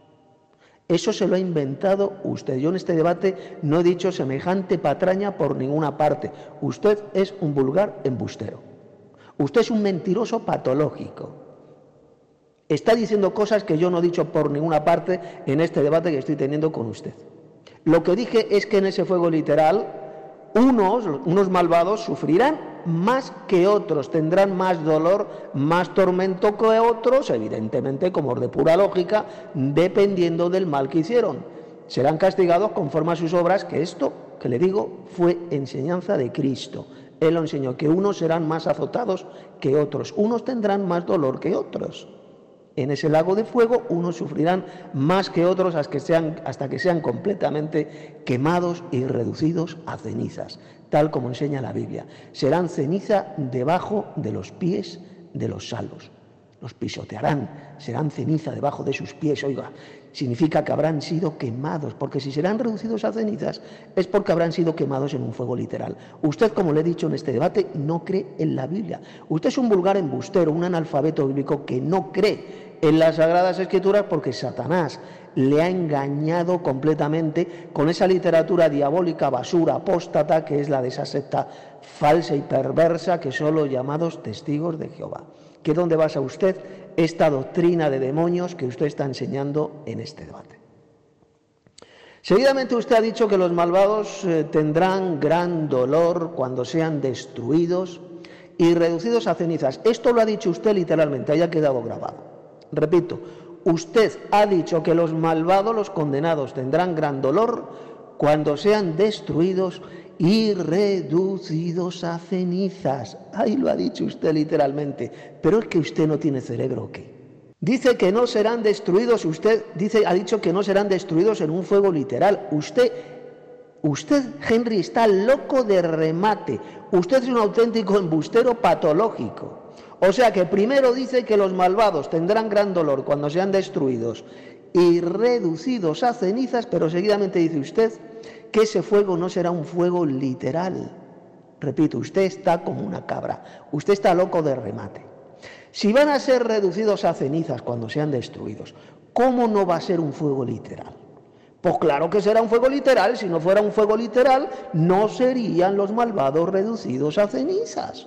Speaker 3: Eso se lo ha inventado usted. Yo en este debate no he dicho semejante patraña por ninguna parte. Usted es un vulgar embustero. Usted es un mentiroso patológico. Está diciendo cosas que yo no he dicho por ninguna parte en este debate que estoy teniendo con usted. Lo que dije es que en ese fuego literal unos, unos malvados sufrirán más que otros, tendrán más dolor, más tormento que otros, evidentemente, como de pura lógica, dependiendo del mal que hicieron. Serán castigados conforme a sus obras, que esto, que le digo, fue enseñanza de Cristo. Él lo enseñó, que unos serán más azotados que otros, unos tendrán más dolor que otros. En ese lago de fuego unos sufrirán más que otros hasta que sean, hasta que sean completamente quemados y reducidos a cenizas, tal como enseña la Biblia. Serán ceniza debajo de los pies de los salvos. Los pisotearán, serán ceniza debajo de sus pies. Oiga, significa que habrán sido quemados, porque si serán reducidos a cenizas es porque habrán sido quemados en un fuego literal. Usted, como le he dicho en este debate, no cree en la Biblia. Usted es un vulgar embustero, un analfabeto bíblico que no cree en las Sagradas Escrituras porque Satanás le ha engañado completamente con esa literatura diabólica, basura, apóstata, que es la de esa secta falsa y perversa que son los llamados testigos de Jehová. ¿Que dónde basa usted esta doctrina de demonios que usted está enseñando en este debate? Seguidamente usted ha dicho que los malvados eh, tendrán gran dolor cuando sean destruidos y reducidos a cenizas. Esto lo ha dicho usted literalmente, haya quedado grabado. Repito, usted ha dicho que los malvados, los condenados, tendrán gran dolor cuando sean destruidos y reducidos a cenizas. Ahí lo ha dicho usted literalmente, pero es que usted no tiene cerebro, ¿o qué? Dice que no serán destruidos, usted dice, ha dicho que no serán destruidos en un fuego literal. Usted, usted, Henry, está loco de remate. Usted es un auténtico embustero patológico. O sea que primero dice que los malvados tendrán gran dolor cuando sean destruidos y reducidos a cenizas, pero seguidamente dice usted que ese fuego no será un fuego literal. Repito, usted está como una cabra, usted está loco de remate. Si van a ser reducidos a cenizas cuando sean destruidos, ¿cómo no va a ser un fuego literal? Pues claro que será un fuego literal. Si no fuera un fuego literal, no serían los malvados reducidos a cenizas.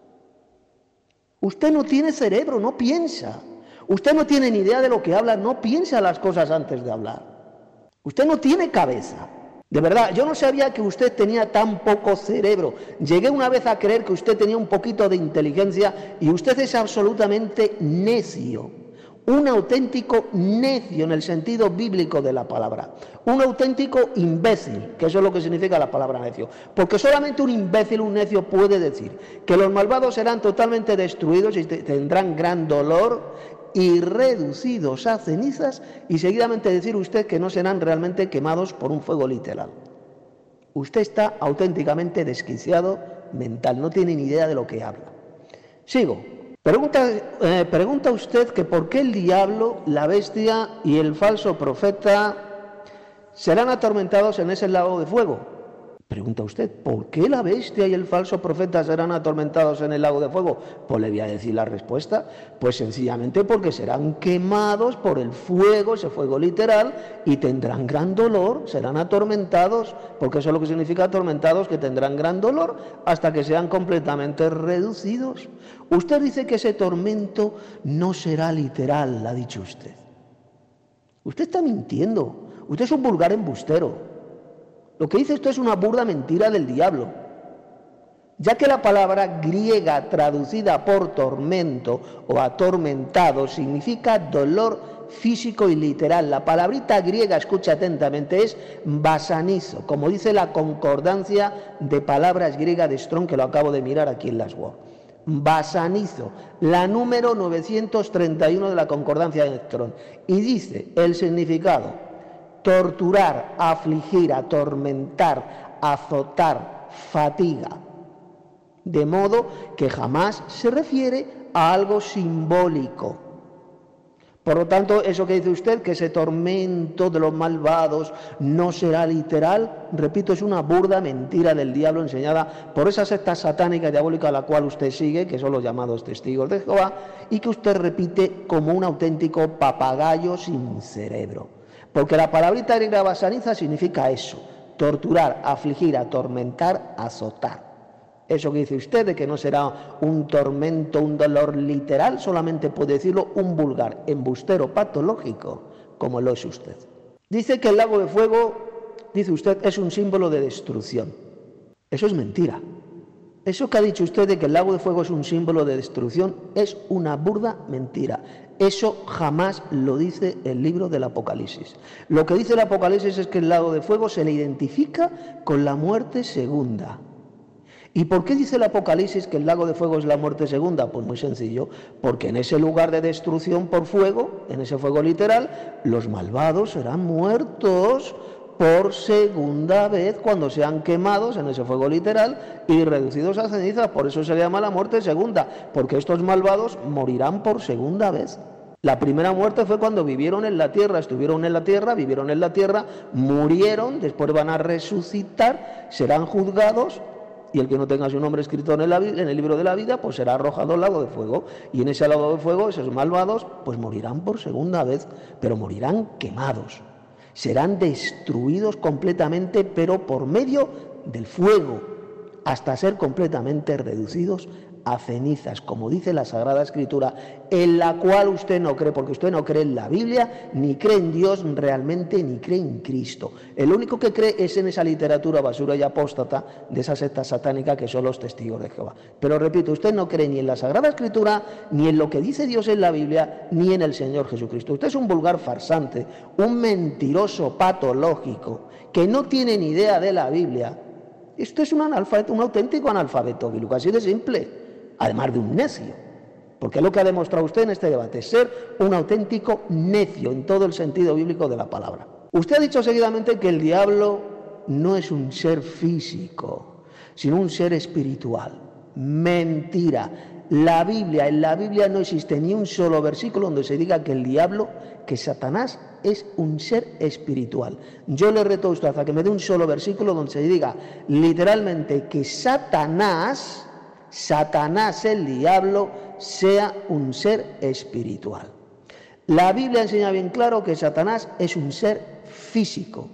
Speaker 3: Usted no tiene cerebro, no piensa. Usted no tiene ni idea de lo que habla, no piensa las cosas antes de hablar. Usted no tiene cabeza. De verdad, yo no sabía que usted tenía tan poco cerebro. Llegué una vez a creer que usted tenía un poquito de inteligencia y usted es absolutamente necio. Un auténtico necio en el sentido bíblico de la palabra. Un auténtico imbécil, que eso es lo que significa la palabra necio. Porque solamente un imbécil, un necio puede decir que los malvados serán totalmente destruidos y tendrán gran dolor y reducidos a cenizas, y seguidamente decir usted que no serán realmente quemados por un fuego literal. Usted está auténticamente desquiciado mental, no tiene ni idea de lo que habla. Sigo. Pregunta, eh, pregunta usted que por qué el diablo, la bestia y el falso profeta serán atormentados en ese lago de fuego. Pregunta usted, ¿por qué la bestia y el falso profeta serán atormentados en el lago de fuego? Pues le voy a decir la respuesta. Pues sencillamente porque serán quemados por el fuego, ese fuego literal, y tendrán gran dolor, serán atormentados, porque eso es lo que significa atormentados, que tendrán gran dolor hasta que sean completamente reducidos. Usted dice que ese tormento no será literal, ha dicho usted. Usted está mintiendo, usted es un vulgar embustero. Lo que dice esto es una burda mentira del diablo, ya que la palabra griega traducida por tormento o atormentado significa dolor físico y literal. La palabrita griega, escucha atentamente, es basanizo, como dice la concordancia de palabras griega de Strong, que lo acabo de mirar aquí en las Word. Basanizo, la número novecientos treinta y uno de la concordancia de Strong, y dice el significado: torturar, afligir, atormentar, azotar, fatiga. De modo que jamás se refiere a algo simbólico. Por lo tanto, eso que dice usted, que ese tormento de los malvados no será literal, repito, es una burda mentira del diablo enseñada por esa secta satánica y diabólica a la cual usted sigue, que son los llamados testigos de Jehová, y que usted repite como un auténtico papagayo sin cerebro. Porque la palabrita griega basaniza significa eso: torturar, afligir, atormentar, azotar. Eso que dice usted de que no será un tormento, un dolor literal, solamente puede decirlo un vulgar embustero patológico, como lo es usted. Dice que el lago de fuego, dice usted, es un símbolo de destrucción. Eso es mentira. Eso que ha dicho usted de que el lago de fuego es un símbolo de destrucción es una burda mentira. Eso jamás lo dice el libro del Apocalipsis. Lo que dice el Apocalipsis es que el lago de fuego se le identifica con la muerte segunda. ¿Y por qué dice el Apocalipsis que el lago de fuego es la muerte segunda? Pues muy sencillo, porque en ese lugar de destrucción por fuego, en ese fuego literal, los malvados serán muertos por segunda vez cuando sean quemados en ese fuego literal y reducidos a cenizas. Por eso se le llama la muerte segunda, porque estos malvados morirán por segunda vez. La primera muerte fue cuando vivieron en la tierra, estuvieron en la tierra, vivieron en la tierra, murieron, después van a resucitar, serán juzgados, y el que no tenga su nombre escrito en el, en el libro de la vida, pues será arrojado al lago de fuego. Y en ese lago de fuego, esos malvados, pues morirán por segunda vez, pero morirán quemados. Serán destruidos completamente, pero por medio del fuego, hasta ser completamente reducidos a cenizas, como dice la Sagrada Escritura, en la cual usted no cree, porque usted no cree en la Biblia, ni cree en Dios realmente, ni cree en Cristo. El único que cree es en esa literatura basura y apóstata de esa secta satánica que son los testigos de Jehová. Pero repito, usted no cree ni en la Sagrada Escritura, ni en lo que dice Dios en la Biblia, ni en el Señor Jesucristo. Usted es un vulgar farsante, un mentiroso patológico, que no tiene ni idea de la Biblia. Esto es un analfabeto, un auténtico analfabeto bíblico, así de simple. Además de un necio, porque lo que ha demostrado usted en este debate es ser un auténtico necio en todo el sentido bíblico de la palabra. Usted ha dicho seguidamente que el diablo no es un ser físico, sino un ser espiritual. Mentira. La Biblia, en la Biblia no existe ni un solo versículo donde se diga que el diablo, que Satanás es un ser espiritual. Yo le reto a usted a que me dé un solo versículo donde se diga literalmente que Satanás... Satanás, el diablo, sea un ser espiritual. La Biblia enseña bien claro que Satanás es un ser físico,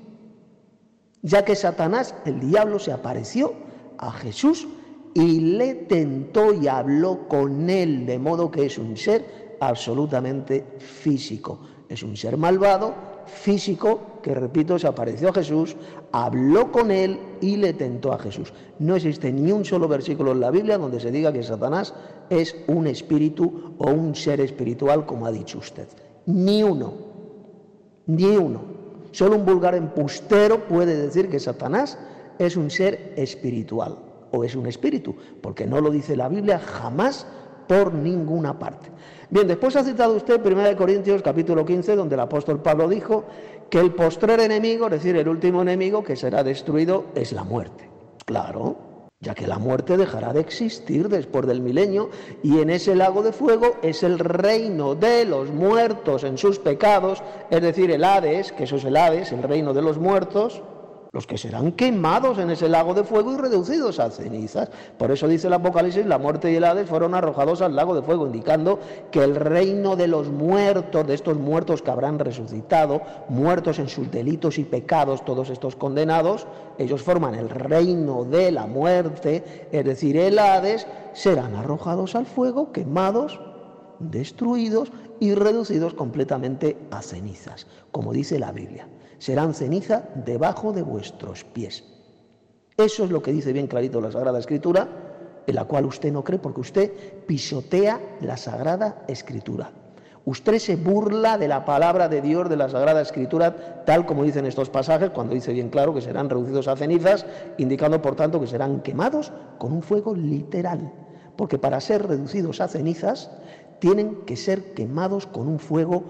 Speaker 3: ya que Satanás, el diablo, se apareció a Jesús y le tentó y habló con él, de modo que es un ser absolutamente físico. Es un ser malvado, físico, que repito, se apareció a Jesús, habló con él y le tentó a Jesús. No existe ni un solo versículo en la Biblia donde se diga que Satanás es un espíritu o un ser espiritual, como ha dicho usted. Ni uno, ni uno. Solo un vulgar embustero puede decir que Satanás es un ser espiritual o es un espíritu, porque no lo dice la Biblia jamás por ninguna parte. Bien, después ha citado usted primera de Corintios capítulo quince, donde el apóstol Pablo dijo que el postrer enemigo, es decir, el último enemigo que será destruido, es la muerte. Claro, ya que la muerte dejará de existir después del milenio, y en ese lago de fuego es el reino de los muertos en sus pecados, es decir, el Hades, que eso es el Hades, el reino de los muertos, los que serán quemados en ese lago de fuego y reducidos a cenizas. Por eso dice el Apocalipsis, la muerte y el Hades fueron arrojados al lago de fuego, indicando que el reino de los muertos, de estos muertos que habrán resucitado, muertos en sus delitos y pecados, todos estos condenados, ellos forman el reino de la muerte, es decir, el Hades, serán arrojados al fuego, quemados, destruidos y reducidos completamente a cenizas, como dice la Biblia. Serán ceniza debajo de vuestros pies. Eso es lo que dice bien clarito la Sagrada Escritura, en la cual usted no cree porque usted pisotea la Sagrada Escritura. Usted se burla de la palabra de Dios, de la Sagrada Escritura, tal como dicen estos pasajes, cuando dice bien claro que serán reducidos a cenizas, indicando por tanto que serán quemados con un fuego literal. Porque para ser reducidos a cenizas tienen que ser quemados con un fuego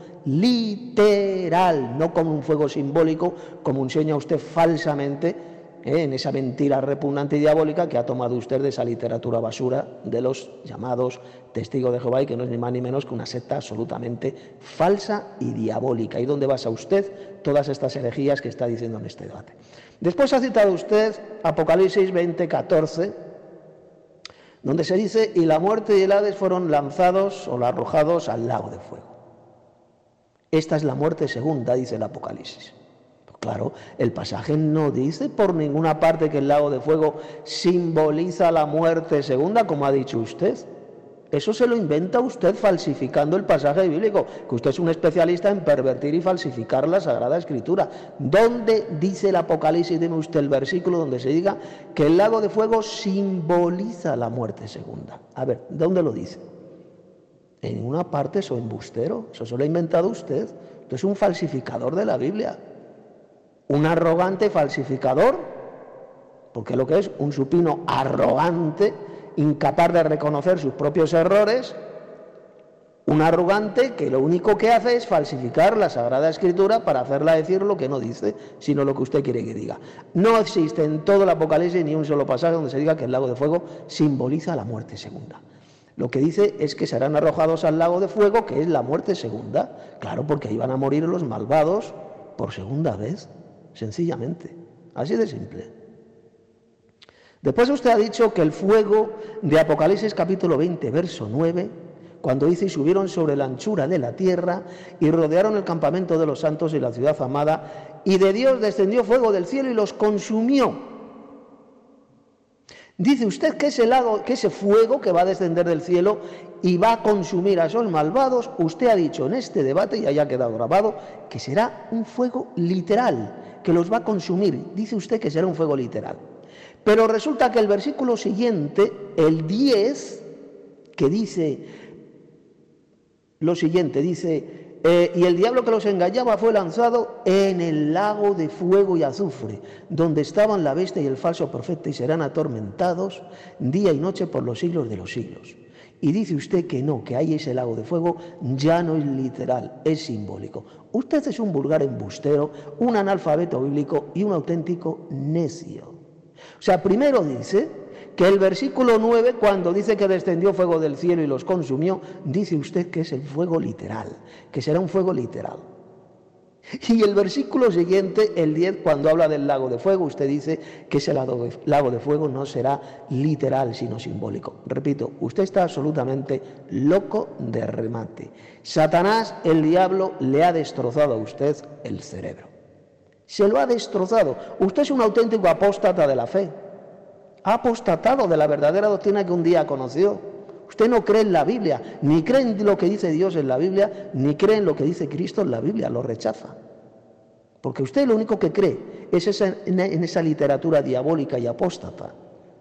Speaker 3: literal, no con un fuego simbólico, como enseña usted falsamente ¿eh? en esa mentira repugnante y diabólica que ha tomado usted de esa literatura basura de los llamados testigos de Jehová, y que no es ni más ni menos que una secta absolutamente falsa y diabólica. ¿Y dónde basa usted todas estas herejías que está diciendo en este debate? Después ha citado usted Apocalipsis veinte, catorce, donde se dice, y la muerte y el Hades fueron lanzados o arrojados al lago de fuego. Esta es la muerte segunda, dice el Apocalipsis. Pues claro, el pasaje no dice por ninguna parte que el lago de fuego simboliza la muerte segunda, como ha dicho usted. Eso se lo inventa usted falsificando el pasaje bíblico, que usted es un especialista en pervertir y falsificar la Sagrada Escritura. ¿Dónde dice el Apocalipsis, dime usted el versículo donde se diga que el lago de fuego simboliza la muerte segunda? A ver, ¿dónde lo dice? En ninguna parte, eso embustero, eso se lo ha inventado usted. Usted es un falsificador de la Biblia, un arrogante falsificador, porque lo que es un supino arrogante, incapaz de reconocer sus propios errores, un arrogante que lo único que hace es falsificar la Sagrada Escritura para hacerla decir lo que no dice, sino lo que usted quiere que diga. No existe en todo el Apocalipsis ni un solo pasaje donde se diga que el lago de fuego simboliza la muerte segunda. Lo que dice es que serán arrojados al lago de fuego, que es la muerte segunda. Claro, porque ahí van a morir los malvados por segunda vez, sencillamente. Así de simple. Después usted ha dicho que el fuego de Apocalipsis capítulo veinte, verso nueve, cuando dice, y subieron sobre la anchura de la tierra y rodearon el campamento de los santos y la ciudad amada, y de Dios descendió fuego del cielo y los consumió. Dice usted que ese, lago, que ese fuego que va a descender del cielo y va a consumir a esos malvados, usted ha dicho en este debate, y haya quedado grabado, que será un fuego literal, que los va a consumir. Dice usted que será un fuego literal. Pero resulta que el versículo siguiente, el diez, que dice lo siguiente, dice, eh, y el diablo que los engañaba fue lanzado en el lago de fuego y azufre, donde estaban la bestia y el falso profeta, y serán atormentados día y noche por los siglos de los siglos. Y dice usted que no, que ahí ese lago de fuego ya no es literal, es simbólico. Usted es un vulgar embustero, un analfabeto bíblico y un auténtico necio. O sea, primero dice que el versículo nueve, cuando dice que descendió fuego del cielo y los consumió, dice usted que es el fuego literal, que será un fuego literal. Y el versículo siguiente, el diez, cuando habla del lago de fuego, usted dice que ese lago de, lago de fuego no será literal, sino simbólico. Repito, usted está absolutamente loco de remate. Satanás, el diablo, le ha destrozado a usted el cerebro. Se lo ha destrozado. Usted es un auténtico apóstata de la fe. Ha apostatado de la verdadera doctrina que un día conoció. Usted no cree en la Biblia, ni cree en lo que dice Dios en la Biblia, ni cree en lo que dice Cristo en la Biblia, lo rechaza. Porque usted lo único que cree es esa, en esa literatura diabólica y apóstata,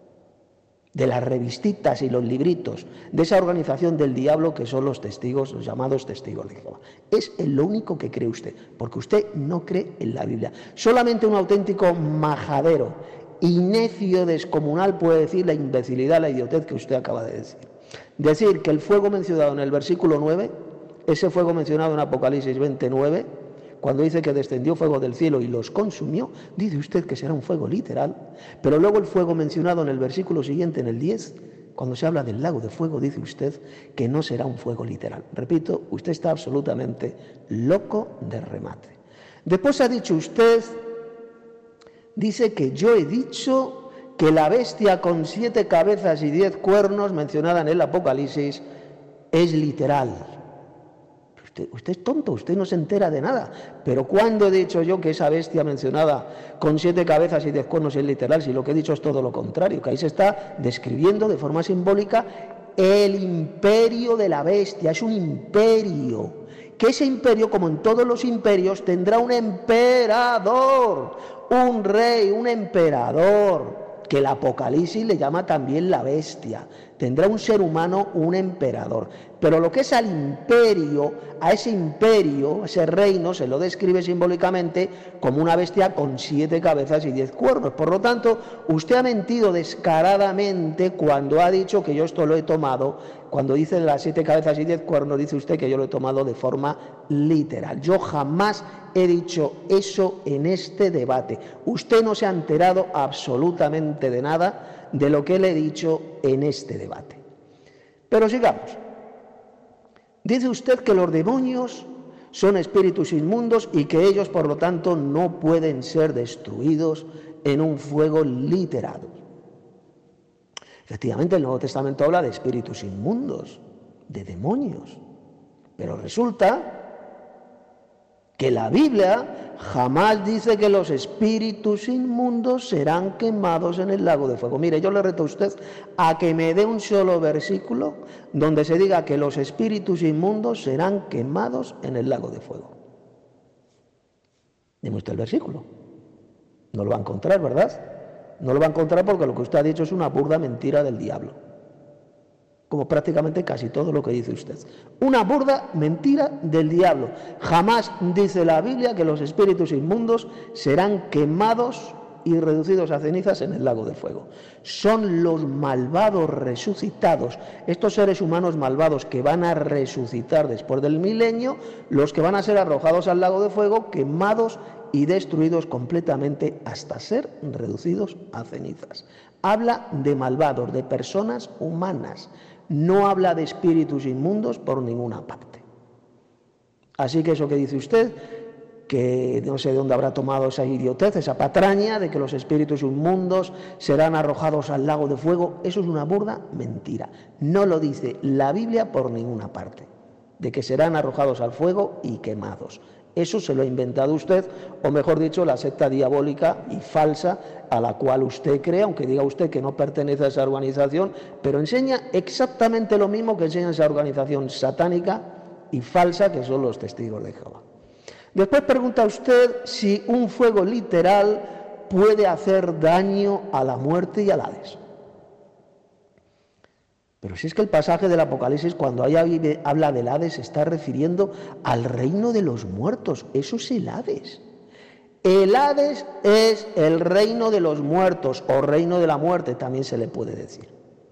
Speaker 3: de las revistitas y los libritos, de esa organización del diablo que son los testigos, los llamados testigos de Jehová. Es en lo único que cree usted, porque usted no cree en la Biblia. Solamente un auténtico majadero y necio descomunal puede decir la imbecilidad, la idiotez que usted acaba de decir. Decir que el fuego mencionado en el versículo nueve, ese fuego mencionado en Apocalipsis veintinueve, cuando dice que descendió fuego del cielo y los consumió, dice usted que será un fuego literal. Pero luego el fuego mencionado en el versículo siguiente, en el diez, cuando se habla del lago de fuego, dice usted que no será un fuego literal. Repito, usted está absolutamente loco de remate. Después ha dicho usted, dice que yo he dicho que la bestia con siete cabezas y diez cuernos mencionada en el Apocalipsis es literal. Usted, usted es tonto, usted no se entera de nada. Pero ¿cuándo he dicho yo que esa bestia mencionada con siete cabezas y diez cuernos es literal? Si lo que he dicho es todo lo contrario, que ahí se está describiendo de forma simbólica el imperio de la bestia. Es un imperio. Que ese imperio, como en todos los imperios, tendrá un emperador, un rey, un emperador, que el Apocalipsis le llama también la bestia. Tendrá un ser humano, un emperador. Pero lo que es al imperio, a ese imperio, ese reino, se lo describe simbólicamente como una bestia con siete cabezas y diez cuernos. Por lo tanto, usted ha mentido descaradamente cuando ha dicho que yo esto lo he tomado. Cuando dice las siete cabezas y diez cuernos, dice usted que yo lo he tomado de forma literal. Yo jamás he dicho eso en este debate. Usted no se ha enterado absolutamente de nada de lo que le he dicho en este debate. Pero sigamos. Dice usted que los demonios son espíritus inmundos y que ellos, por lo tanto, no pueden ser destruidos en un fuego literal. Efectivamente, el Nuevo Testamento habla de espíritus inmundos, de demonios. Pero resulta que la Biblia jamás dice que los espíritus inmundos serán quemados en el lago de fuego. Mire, yo le reto a usted a que me dé un solo versículo donde se diga que los espíritus inmundos serán quemados en el lago de fuego. Dime usted el versículo. No lo va a encontrar, ¿verdad? No lo va a encontrar porque lo que usted ha dicho es una burda mentira del diablo. Como prácticamente casi todo lo que dice usted. Una burda mentira del diablo. Jamás dice la Biblia que los espíritus inmundos serán quemados y reducidos a cenizas en el lago de fuego. Son los malvados resucitados, estos seres humanos malvados que van a resucitar después del milenio, los que van a ser arrojados al lago de fuego, quemados y destruidos completamente hasta ser reducidos a cenizas. Habla de malvados, de personas humanas. No habla de espíritus inmundos por ninguna parte. Así que eso que dice usted, que no sé de dónde habrá tomado esa idiotez, esa patraña de que los espíritus inmundos serán arrojados al lago de fuego, eso es una burda mentira. No lo dice la Biblia por ninguna parte, de que serán arrojados al fuego y quemados. Eso se lo ha inventado usted, o mejor dicho, la secta diabólica y falsa a la cual usted cree, aunque diga usted que no pertenece a esa organización, pero enseña exactamente lo mismo que enseña esa organización satánica y falsa que son los testigos de Jehová. Después pregunta usted si un fuego literal puede hacer daño a la muerte y al Hades. Pero si es que el pasaje del Apocalipsis, cuando habla del Hades, se está refiriendo al reino de los muertos. Eso es el Hades. El Hades es el reino de los muertos, o reino de la muerte, también se le puede decir.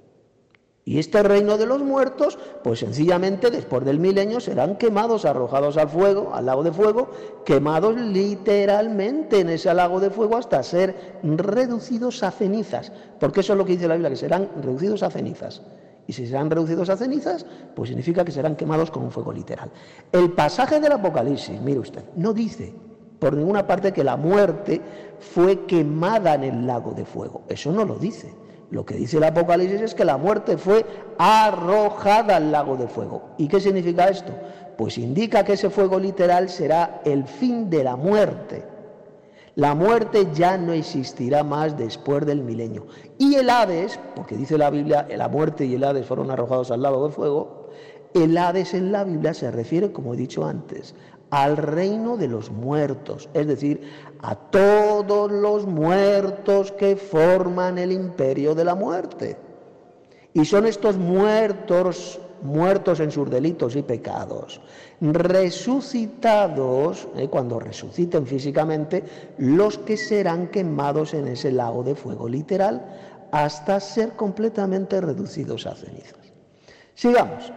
Speaker 3: Y este reino de los muertos, pues sencillamente después del milenio serán quemados, arrojados al fuego, al lago de fuego, quemados literalmente en ese lago de fuego hasta ser reducidos a cenizas. Porque eso es lo que dice la Biblia, que serán reducidos a cenizas. Y si serán reducidos a cenizas, pues significa que serán quemados con un fuego literal. El pasaje del Apocalipsis, mire usted, no dice por ninguna parte que la muerte fue quemada en el lago de fuego. Eso no lo dice. Lo que dice el Apocalipsis es que la muerte fue arrojada al lago de fuego. ¿Y qué significa esto? Pues indica que ese fuego literal será el fin de la muerte. La muerte ya no existirá más después del milenio. Y el Hades, porque dice la Biblia, la muerte y el Hades fueron arrojados al lago de fuego, el Hades en la Biblia se refiere, como he dicho antes, al reino de los muertos, es decir, a todos los muertos que forman el imperio de la muerte. Y son estos muertos, muertos en sus delitos y pecados, resucitados, eh, cuando resuciten físicamente, los que serán quemados en ese lago de fuego literal hasta ser completamente reducidos a cenizas. Sigamos.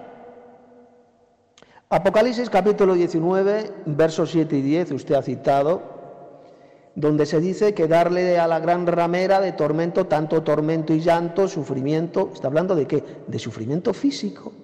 Speaker 3: Apocalipsis capítulo diecinueve, versos siete y diez, usted ha citado, donde se dice que darle a la gran ramera de tormento, tanto tormento y llanto, sufrimiento, ¿está hablando de qué? De sufrimiento físico.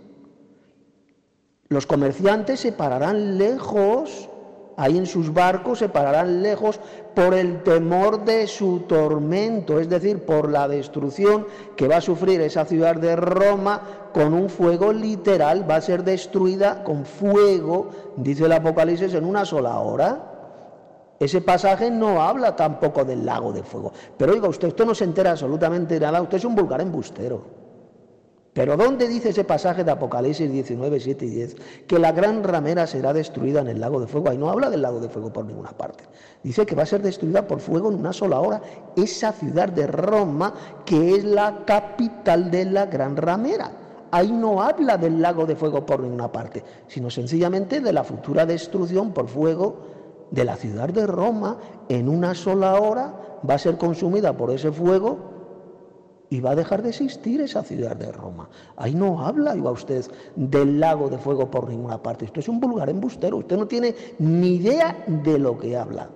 Speaker 3: Los comerciantes se pararán lejos, ahí en sus barcos se pararán lejos por el temor de su tormento, es decir, por la destrucción que va a sufrir esa ciudad de Roma con un fuego literal, va a ser destruida con fuego, dice el Apocalipsis, en una sola hora. Ese pasaje no habla tampoco del lago de fuego. Pero oiga, usted, usted no se entera absolutamente de nada, usted es un vulgar embustero. Pero ¿dónde dice ese pasaje de Apocalipsis diecinueve, siete y diez? Que la gran ramera será destruida en el lago de fuego. Ahí no habla del lago de fuego por ninguna parte. Dice que va a ser destruida por fuego en una sola hora esa ciudad de Roma, que es la capital de la gran ramera. Ahí no habla del lago de fuego por ninguna parte, sino sencillamente de la futura destrucción por fuego de la ciudad de Roma. En una sola hora va a ser consumida por ese fuego y va a dejar de existir esa ciudad de Roma. Ahí no habla, iba usted, del lago de fuego por ninguna parte. Usted es un vulgar embustero, usted no tiene ni idea de lo que habla.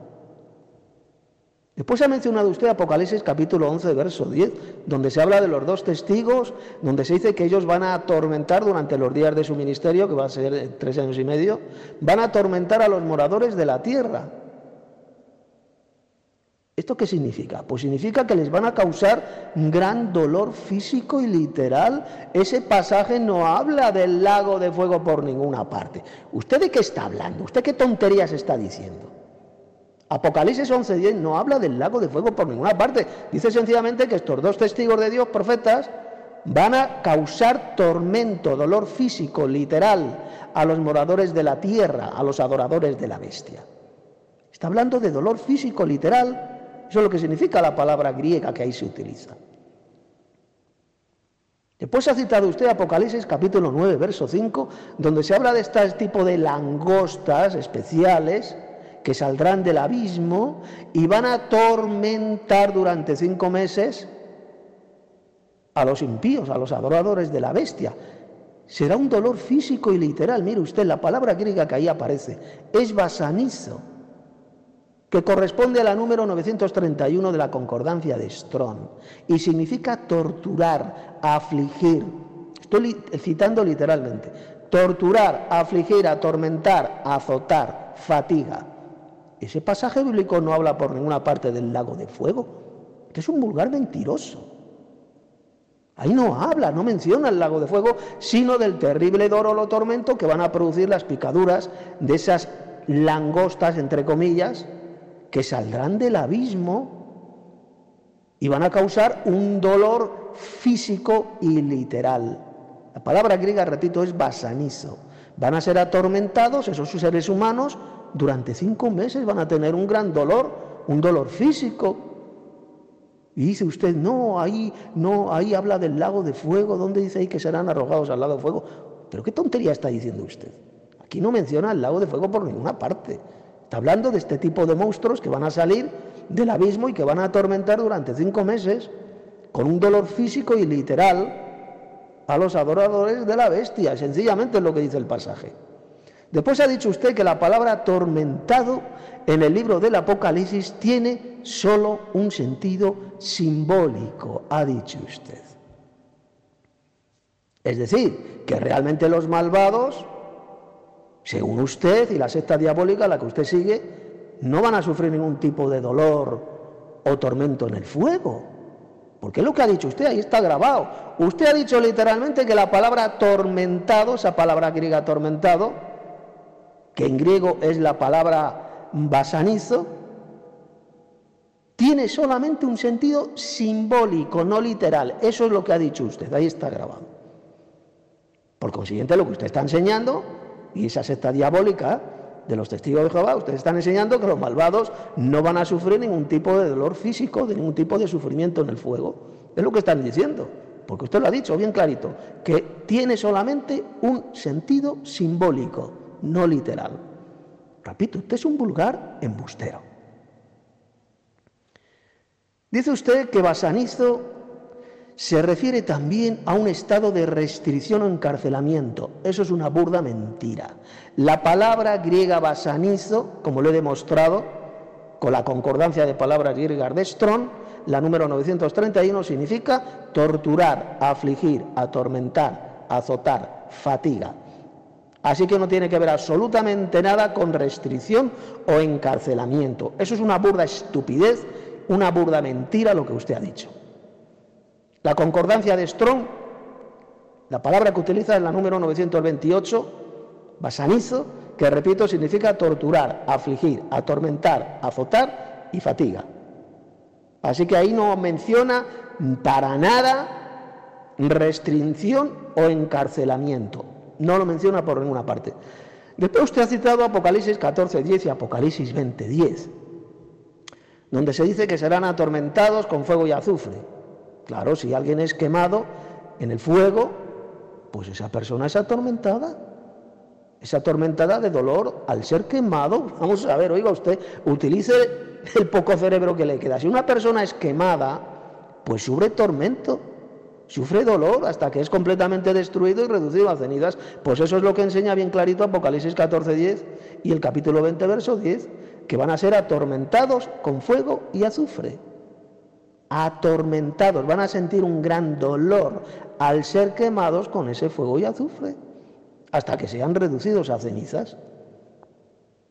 Speaker 3: Después ha mencionado usted Apocalipsis capítulo once, verso diez, donde se habla de los dos testigos, donde se dice que ellos van a atormentar durante los días de su ministerio, que va a ser tres años y medio, van a atormentar a los moradores de la tierra. ¿Esto qué significa? Pues significa que les van a causar gran dolor físico y literal. Ese pasaje no habla del lago de fuego por ninguna parte. ¿Usted de qué está hablando? ¿Usted qué tonterías está diciendo? Apocalipsis once diez no habla del lago de fuego por ninguna parte. Dice sencillamente que estos dos testigos de Dios, profetas, van a causar tormento, dolor físico, literal, a los moradores de la tierra, a los adoradores de la bestia. Está hablando de dolor físico, literal. Eso es lo que significa la palabra griega que ahí se utiliza. Después ha citado usted Apocalipsis capítulo nueve, verso cinco, donde se habla de este tipo de langostas especiales que saldrán del abismo y van a atormentar durante cinco meses a los impíos, a los adoradores de la bestia. Será un dolor físico y literal. Mire usted, la palabra griega que ahí aparece es basanizo, que corresponde a la número novecientos treinta y uno de la concordancia de Strong, y significa torturar, afligir. Estoy citando literalmente. Torturar, afligir, atormentar, azotar, fatiga. Ese pasaje bíblico no habla por ninguna parte del lago de fuego. Este es un vulgar mentiroso. Ahí no habla, no menciona el lago de fuego, sino del terrible dolor o tormento que van a producir las picaduras de esas langostas, entre comillas, que saldrán del abismo y van a causar un dolor físico y literal. La palabra griega, repito, es basanizo. Van a ser atormentados esos seres humanos durante cinco meses, van a tener un gran dolor, un dolor físico. Y dice usted, no, ahí, no, ahí habla del lago de fuego, ¿dónde dice ahí que serán arrojados al lago de fuego? ¿Pero qué tontería está diciendo usted? Aquí no menciona el lago de fuego por ninguna parte. Está hablando de este tipo de monstruos que van a salir del abismo y que van a atormentar durante cinco meses con un dolor físico y literal a los adoradores de la bestia. Sencillamente es lo que dice el pasaje. Después ha dicho usted que la palabra atormentado en el libro del Apocalipsis tiene solo un sentido simbólico, ha dicho usted. Es decir, que realmente los malvados, según usted y la secta diabólica a la que usted sigue, no van a sufrir ningún tipo de dolor o tormento en el fuego. Porque es lo que ha dicho usted, ahí está grabado. Usted ha dicho literalmente que la palabra atormentado, esa palabra griega atormentado, que en griego es la palabra basanizo, tiene solamente un sentido simbólico, no literal. Eso es lo que ha dicho usted, ahí está grabado. Por consiguiente, lo que usted está enseñando, y esa secta diabólica de los testigos de Jehová, ustedes están enseñando que los malvados no van a sufrir ningún tipo de dolor físico, de ningún tipo de sufrimiento en el fuego. Es lo que están diciendo, porque usted lo ha dicho bien clarito, que tiene solamente un sentido simbólico, no literal. Repito, usted es un vulgar embustero. Dice usted que basanizo se refiere también a un estado de restricción o encarcelamiento. Eso es una burda mentira. La palabra griega basanizo, como lo he demostrado con la concordancia de palabras griegas de Strong, la número novecientos treinta y uno, significa torturar, afligir, atormentar, azotar, fatiga. Así que no tiene que ver absolutamente nada con restricción o encarcelamiento. Eso es una burda estupidez, una burda mentira lo que usted ha dicho. La concordancia de Strong, la palabra que utiliza es la número novecientos veintiocho, basanizo, que repito significa torturar, afligir, atormentar, azotar y fatiga. Así que ahí no menciona para nada restricción o encarcelamiento. No lo menciona por ninguna parte. Después usted ha citado Apocalipsis catorce diez y Apocalipsis veinte diez, donde se dice que serán atormentados con fuego y azufre. Claro, si alguien es quemado en el fuego, pues esa persona es atormentada. Es atormentada de dolor al ser quemado. Vamos a ver, oiga usted, utilice el poco cerebro que le queda. Si una persona es quemada, pues sufre tormento, sufre dolor hasta que es completamente destruido y reducido a cenizas. Pues eso es lo que enseña bien clarito Apocalipsis catorce diez y el capítulo veinte, verso diez, que van a ser atormentados con fuego y azufre. Atormentados, van a sentir un gran dolor al ser quemados con ese fuego y azufre, hasta que sean reducidos a cenizas.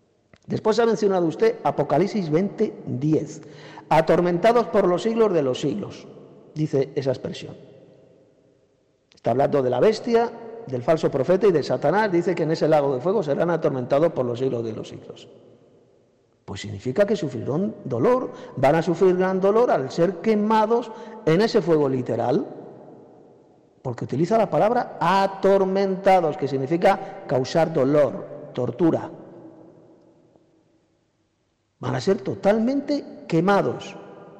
Speaker 3: Después ha mencionado usted Apocalipsis veinte, diez. Atormentados por los siglos de los siglos, dice esa expresión. Está hablando de la bestia, del falso profeta y de Satanás. Dice que en ese lago de fuego serán atormentados por los siglos de los siglos. Pues significa que sufrirán dolor, van a sufrir gran dolor al ser quemados en ese fuego literal, porque utiliza la palabra atormentados, que significa causar dolor, tortura. Van a ser totalmente quemados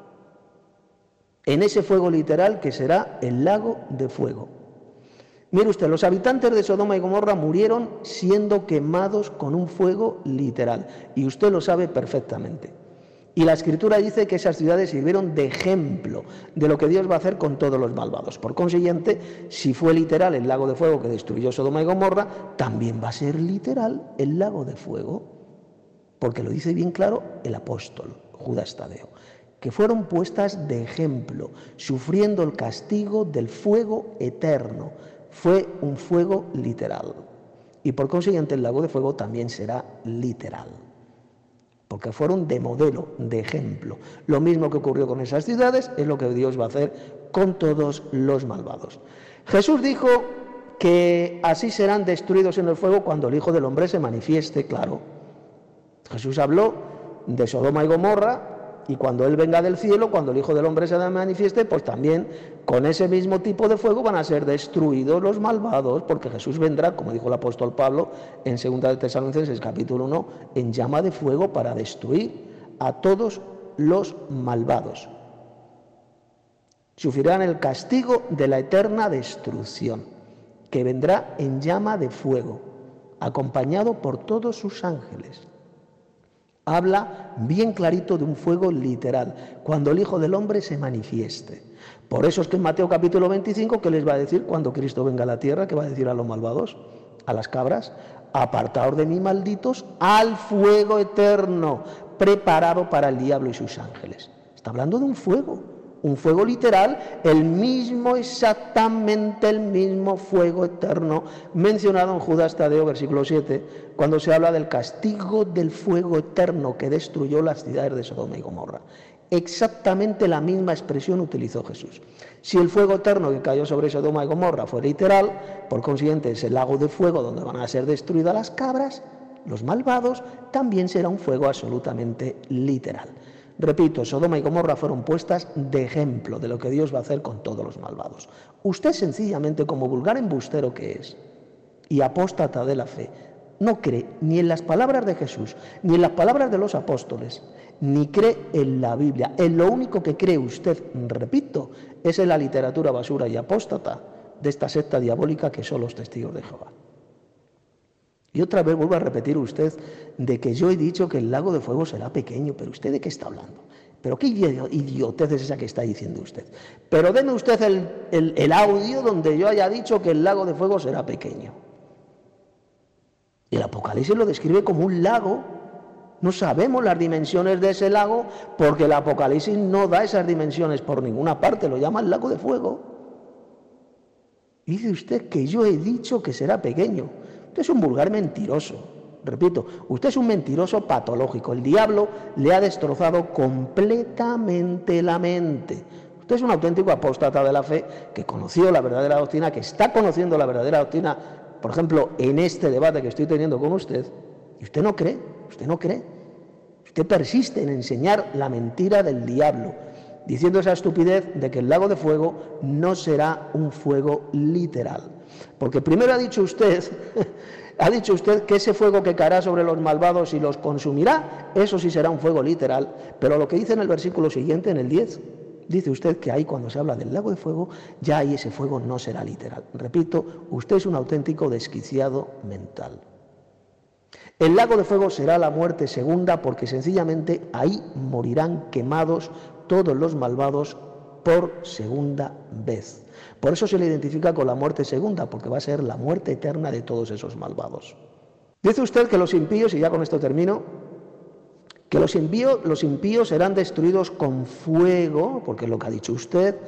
Speaker 3: en ese fuego literal que será el lago de fuego. Mire usted, los habitantes de Sodoma y Gomorra murieron siendo quemados con un fuego literal, y usted lo sabe perfectamente. Y la Escritura dice que esas ciudades sirvieron de ejemplo de lo que Dios va a hacer con todos los malvados. Por consiguiente, si fue literal el lago de fuego que destruyó Sodoma y Gomorra, también va a ser literal el lago de fuego, porque lo dice bien claro el apóstol Judas Tadeo, que fueron puestas de ejemplo, sufriendo el castigo del fuego eterno. Fue un fuego literal, y por consiguiente el lago de fuego también será literal, porque fueron de modelo, de ejemplo. Lo mismo que ocurrió con esas ciudades es lo que Dios va a hacer con todos los malvados. Jesús dijo que así serán destruidos en el fuego cuando el Hijo del Hombre se manifieste, claro. Jesús habló de Sodoma y Gomorra, y cuando Él venga del cielo, cuando el Hijo del Hombre se manifieste, pues también con ese mismo tipo de fuego van a ser destruidos los malvados, porque Jesús vendrá, como dijo el apóstol Pablo en segunda de Tesalonicenses capítulo uno, en llama de fuego para destruir a todos los malvados. Sufrirán el castigo de la eterna destrucción, que vendrá en llama de fuego, acompañado por todos sus ángeles. Habla bien clarito de un fuego literal, cuando el Hijo del Hombre se manifieste. Por eso es que en Mateo capítulo veinticinco, ¿qué les va a decir cuando Cristo venga a la tierra? ¿Qué va a decir a los malvados? A las cabras: apartaos de mí, malditos, al fuego eterno, preparado para el diablo y sus ángeles. Está hablando de un fuego, un fuego literal, el mismo, exactamente el mismo fuego eterno mencionado en Judas Tadeo, versículo siete, cuando se habla del castigo del fuego eterno que destruyó las ciudades de Sodoma y Gomorra. Exactamente la misma expresión utilizó Jesús. Si el fuego eterno que cayó sobre Sodoma y Gomorra fue literal, por consiguiente es el lago de fuego donde van a ser destruidas las cabras, los malvados, también será un fuego absolutamente literal. Repito, Sodoma y Gomorra fueron puestas de ejemplo de lo que Dios va a hacer con todos los malvados. Usted sencillamente, como vulgar embustero que es y apóstata de la fe, no cree ni en las palabras de Jesús, ni en las palabras de los apóstoles, ni cree en la Biblia. En lo único que cree usted, repito, es en la literatura basura y apóstata de esta secta diabólica que son los testigos de Jehová. Y otra vez vuelvo a repetir usted de que yo he dicho que el lago de fuego será pequeño, pero ¿usted de qué está hablando? ¿Pero qué idiotez es esa que está diciendo usted? Pero deme usted el, el, el audio donde yo haya dicho que el lago de fuego será pequeño. El Apocalipsis lo describe como un lago. No sabemos las dimensiones de ese lago porque el Apocalipsis no da esas dimensiones por ninguna parte, lo llama el lago de fuego. Y dice usted que yo he dicho que será pequeño. Usted es un vulgar mentiroso, repito, usted es un mentiroso patológico. El diablo le ha destrozado completamente la mente. Usted es un auténtico apóstata de la fe que conoció la verdadera doctrina, que está conociendo la verdadera doctrina, por ejemplo, en este debate que estoy teniendo con usted, y usted no cree, usted no cree. Usted persiste en enseñar la mentira del diablo, diciendo esa estupidez de que el lago de fuego no será un fuego literal. Porque primero ha dicho usted, ha dicho usted que ese fuego que caerá sobre los malvados y los consumirá, eso sí será un fuego literal, pero lo que dice en el versículo siguiente, en el diez, dice usted que ahí cuando se habla del lago de fuego, ya ahí ese fuego no será literal. Repito, usted es un auténtico desquiciado mental. El lago de fuego será la muerte segunda porque sencillamente ahí morirán quemados todos los malvados por segunda vez. Por eso se le identifica con la muerte segunda, porque va a ser la muerte eterna de todos esos malvados. Dice usted que los impíos, y ya con esto termino, que los impíos, los impíos serán destruidos con fuego, porque es lo que ha dicho usted,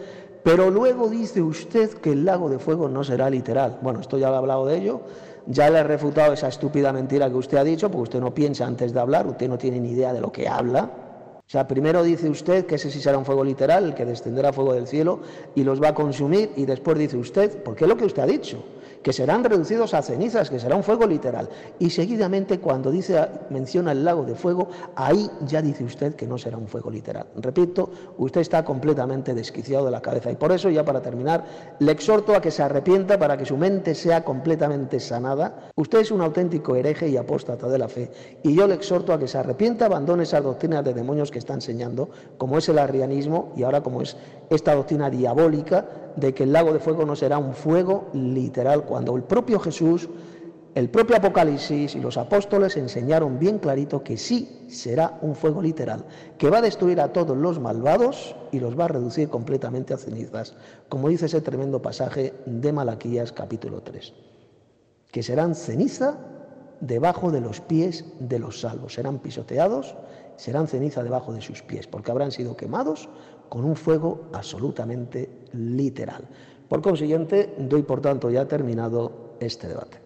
Speaker 3: Pero luego dice usted que el lago de fuego no será literal. Bueno, esto ya lo he hablado de ello. Ya le he refutado esa estúpida mentira que usted ha dicho, porque usted no piensa antes de hablar, usted no tiene ni idea de lo que habla. O sea, primero dice usted que ese sí será un fuego literal, el que descenderá fuego del cielo y los va a consumir, y después dice usted, porque es lo que usted ha dicho, que serán reducidos a cenizas, que será un fuego literal. Y seguidamente, cuando dice, menciona el lago de fuego, ahí ya dice usted que no será un fuego literal. Repito, usted está completamente desquiciado de la cabeza. Y por eso, ya para terminar, le exhorto a que se arrepienta para que su mente sea completamente sanada. Usted es un auténtico hereje y apóstata de la fe. Y yo le exhorto a que se arrepienta, abandone esas doctrinas de demonios que está enseñando, como es el arrianismo y ahora como es esta doctrina diabólica de que el lago de fuego no será un fuego literal, cuando el propio Jesús, el propio Apocalipsis y los apóstoles enseñaron bien clarito que sí será un fuego literal, que va a destruir a todos los malvados y los va a reducir completamente a cenizas, como dice ese tremendo pasaje de Malaquías capítulo tres, que serán ceniza debajo de los pies de los salvos, serán pisoteados, serán ceniza debajo de sus pies, porque habrán sido quemados con un fuego absolutamente literal. Por consiguiente, doy por tanto ya terminado este debate.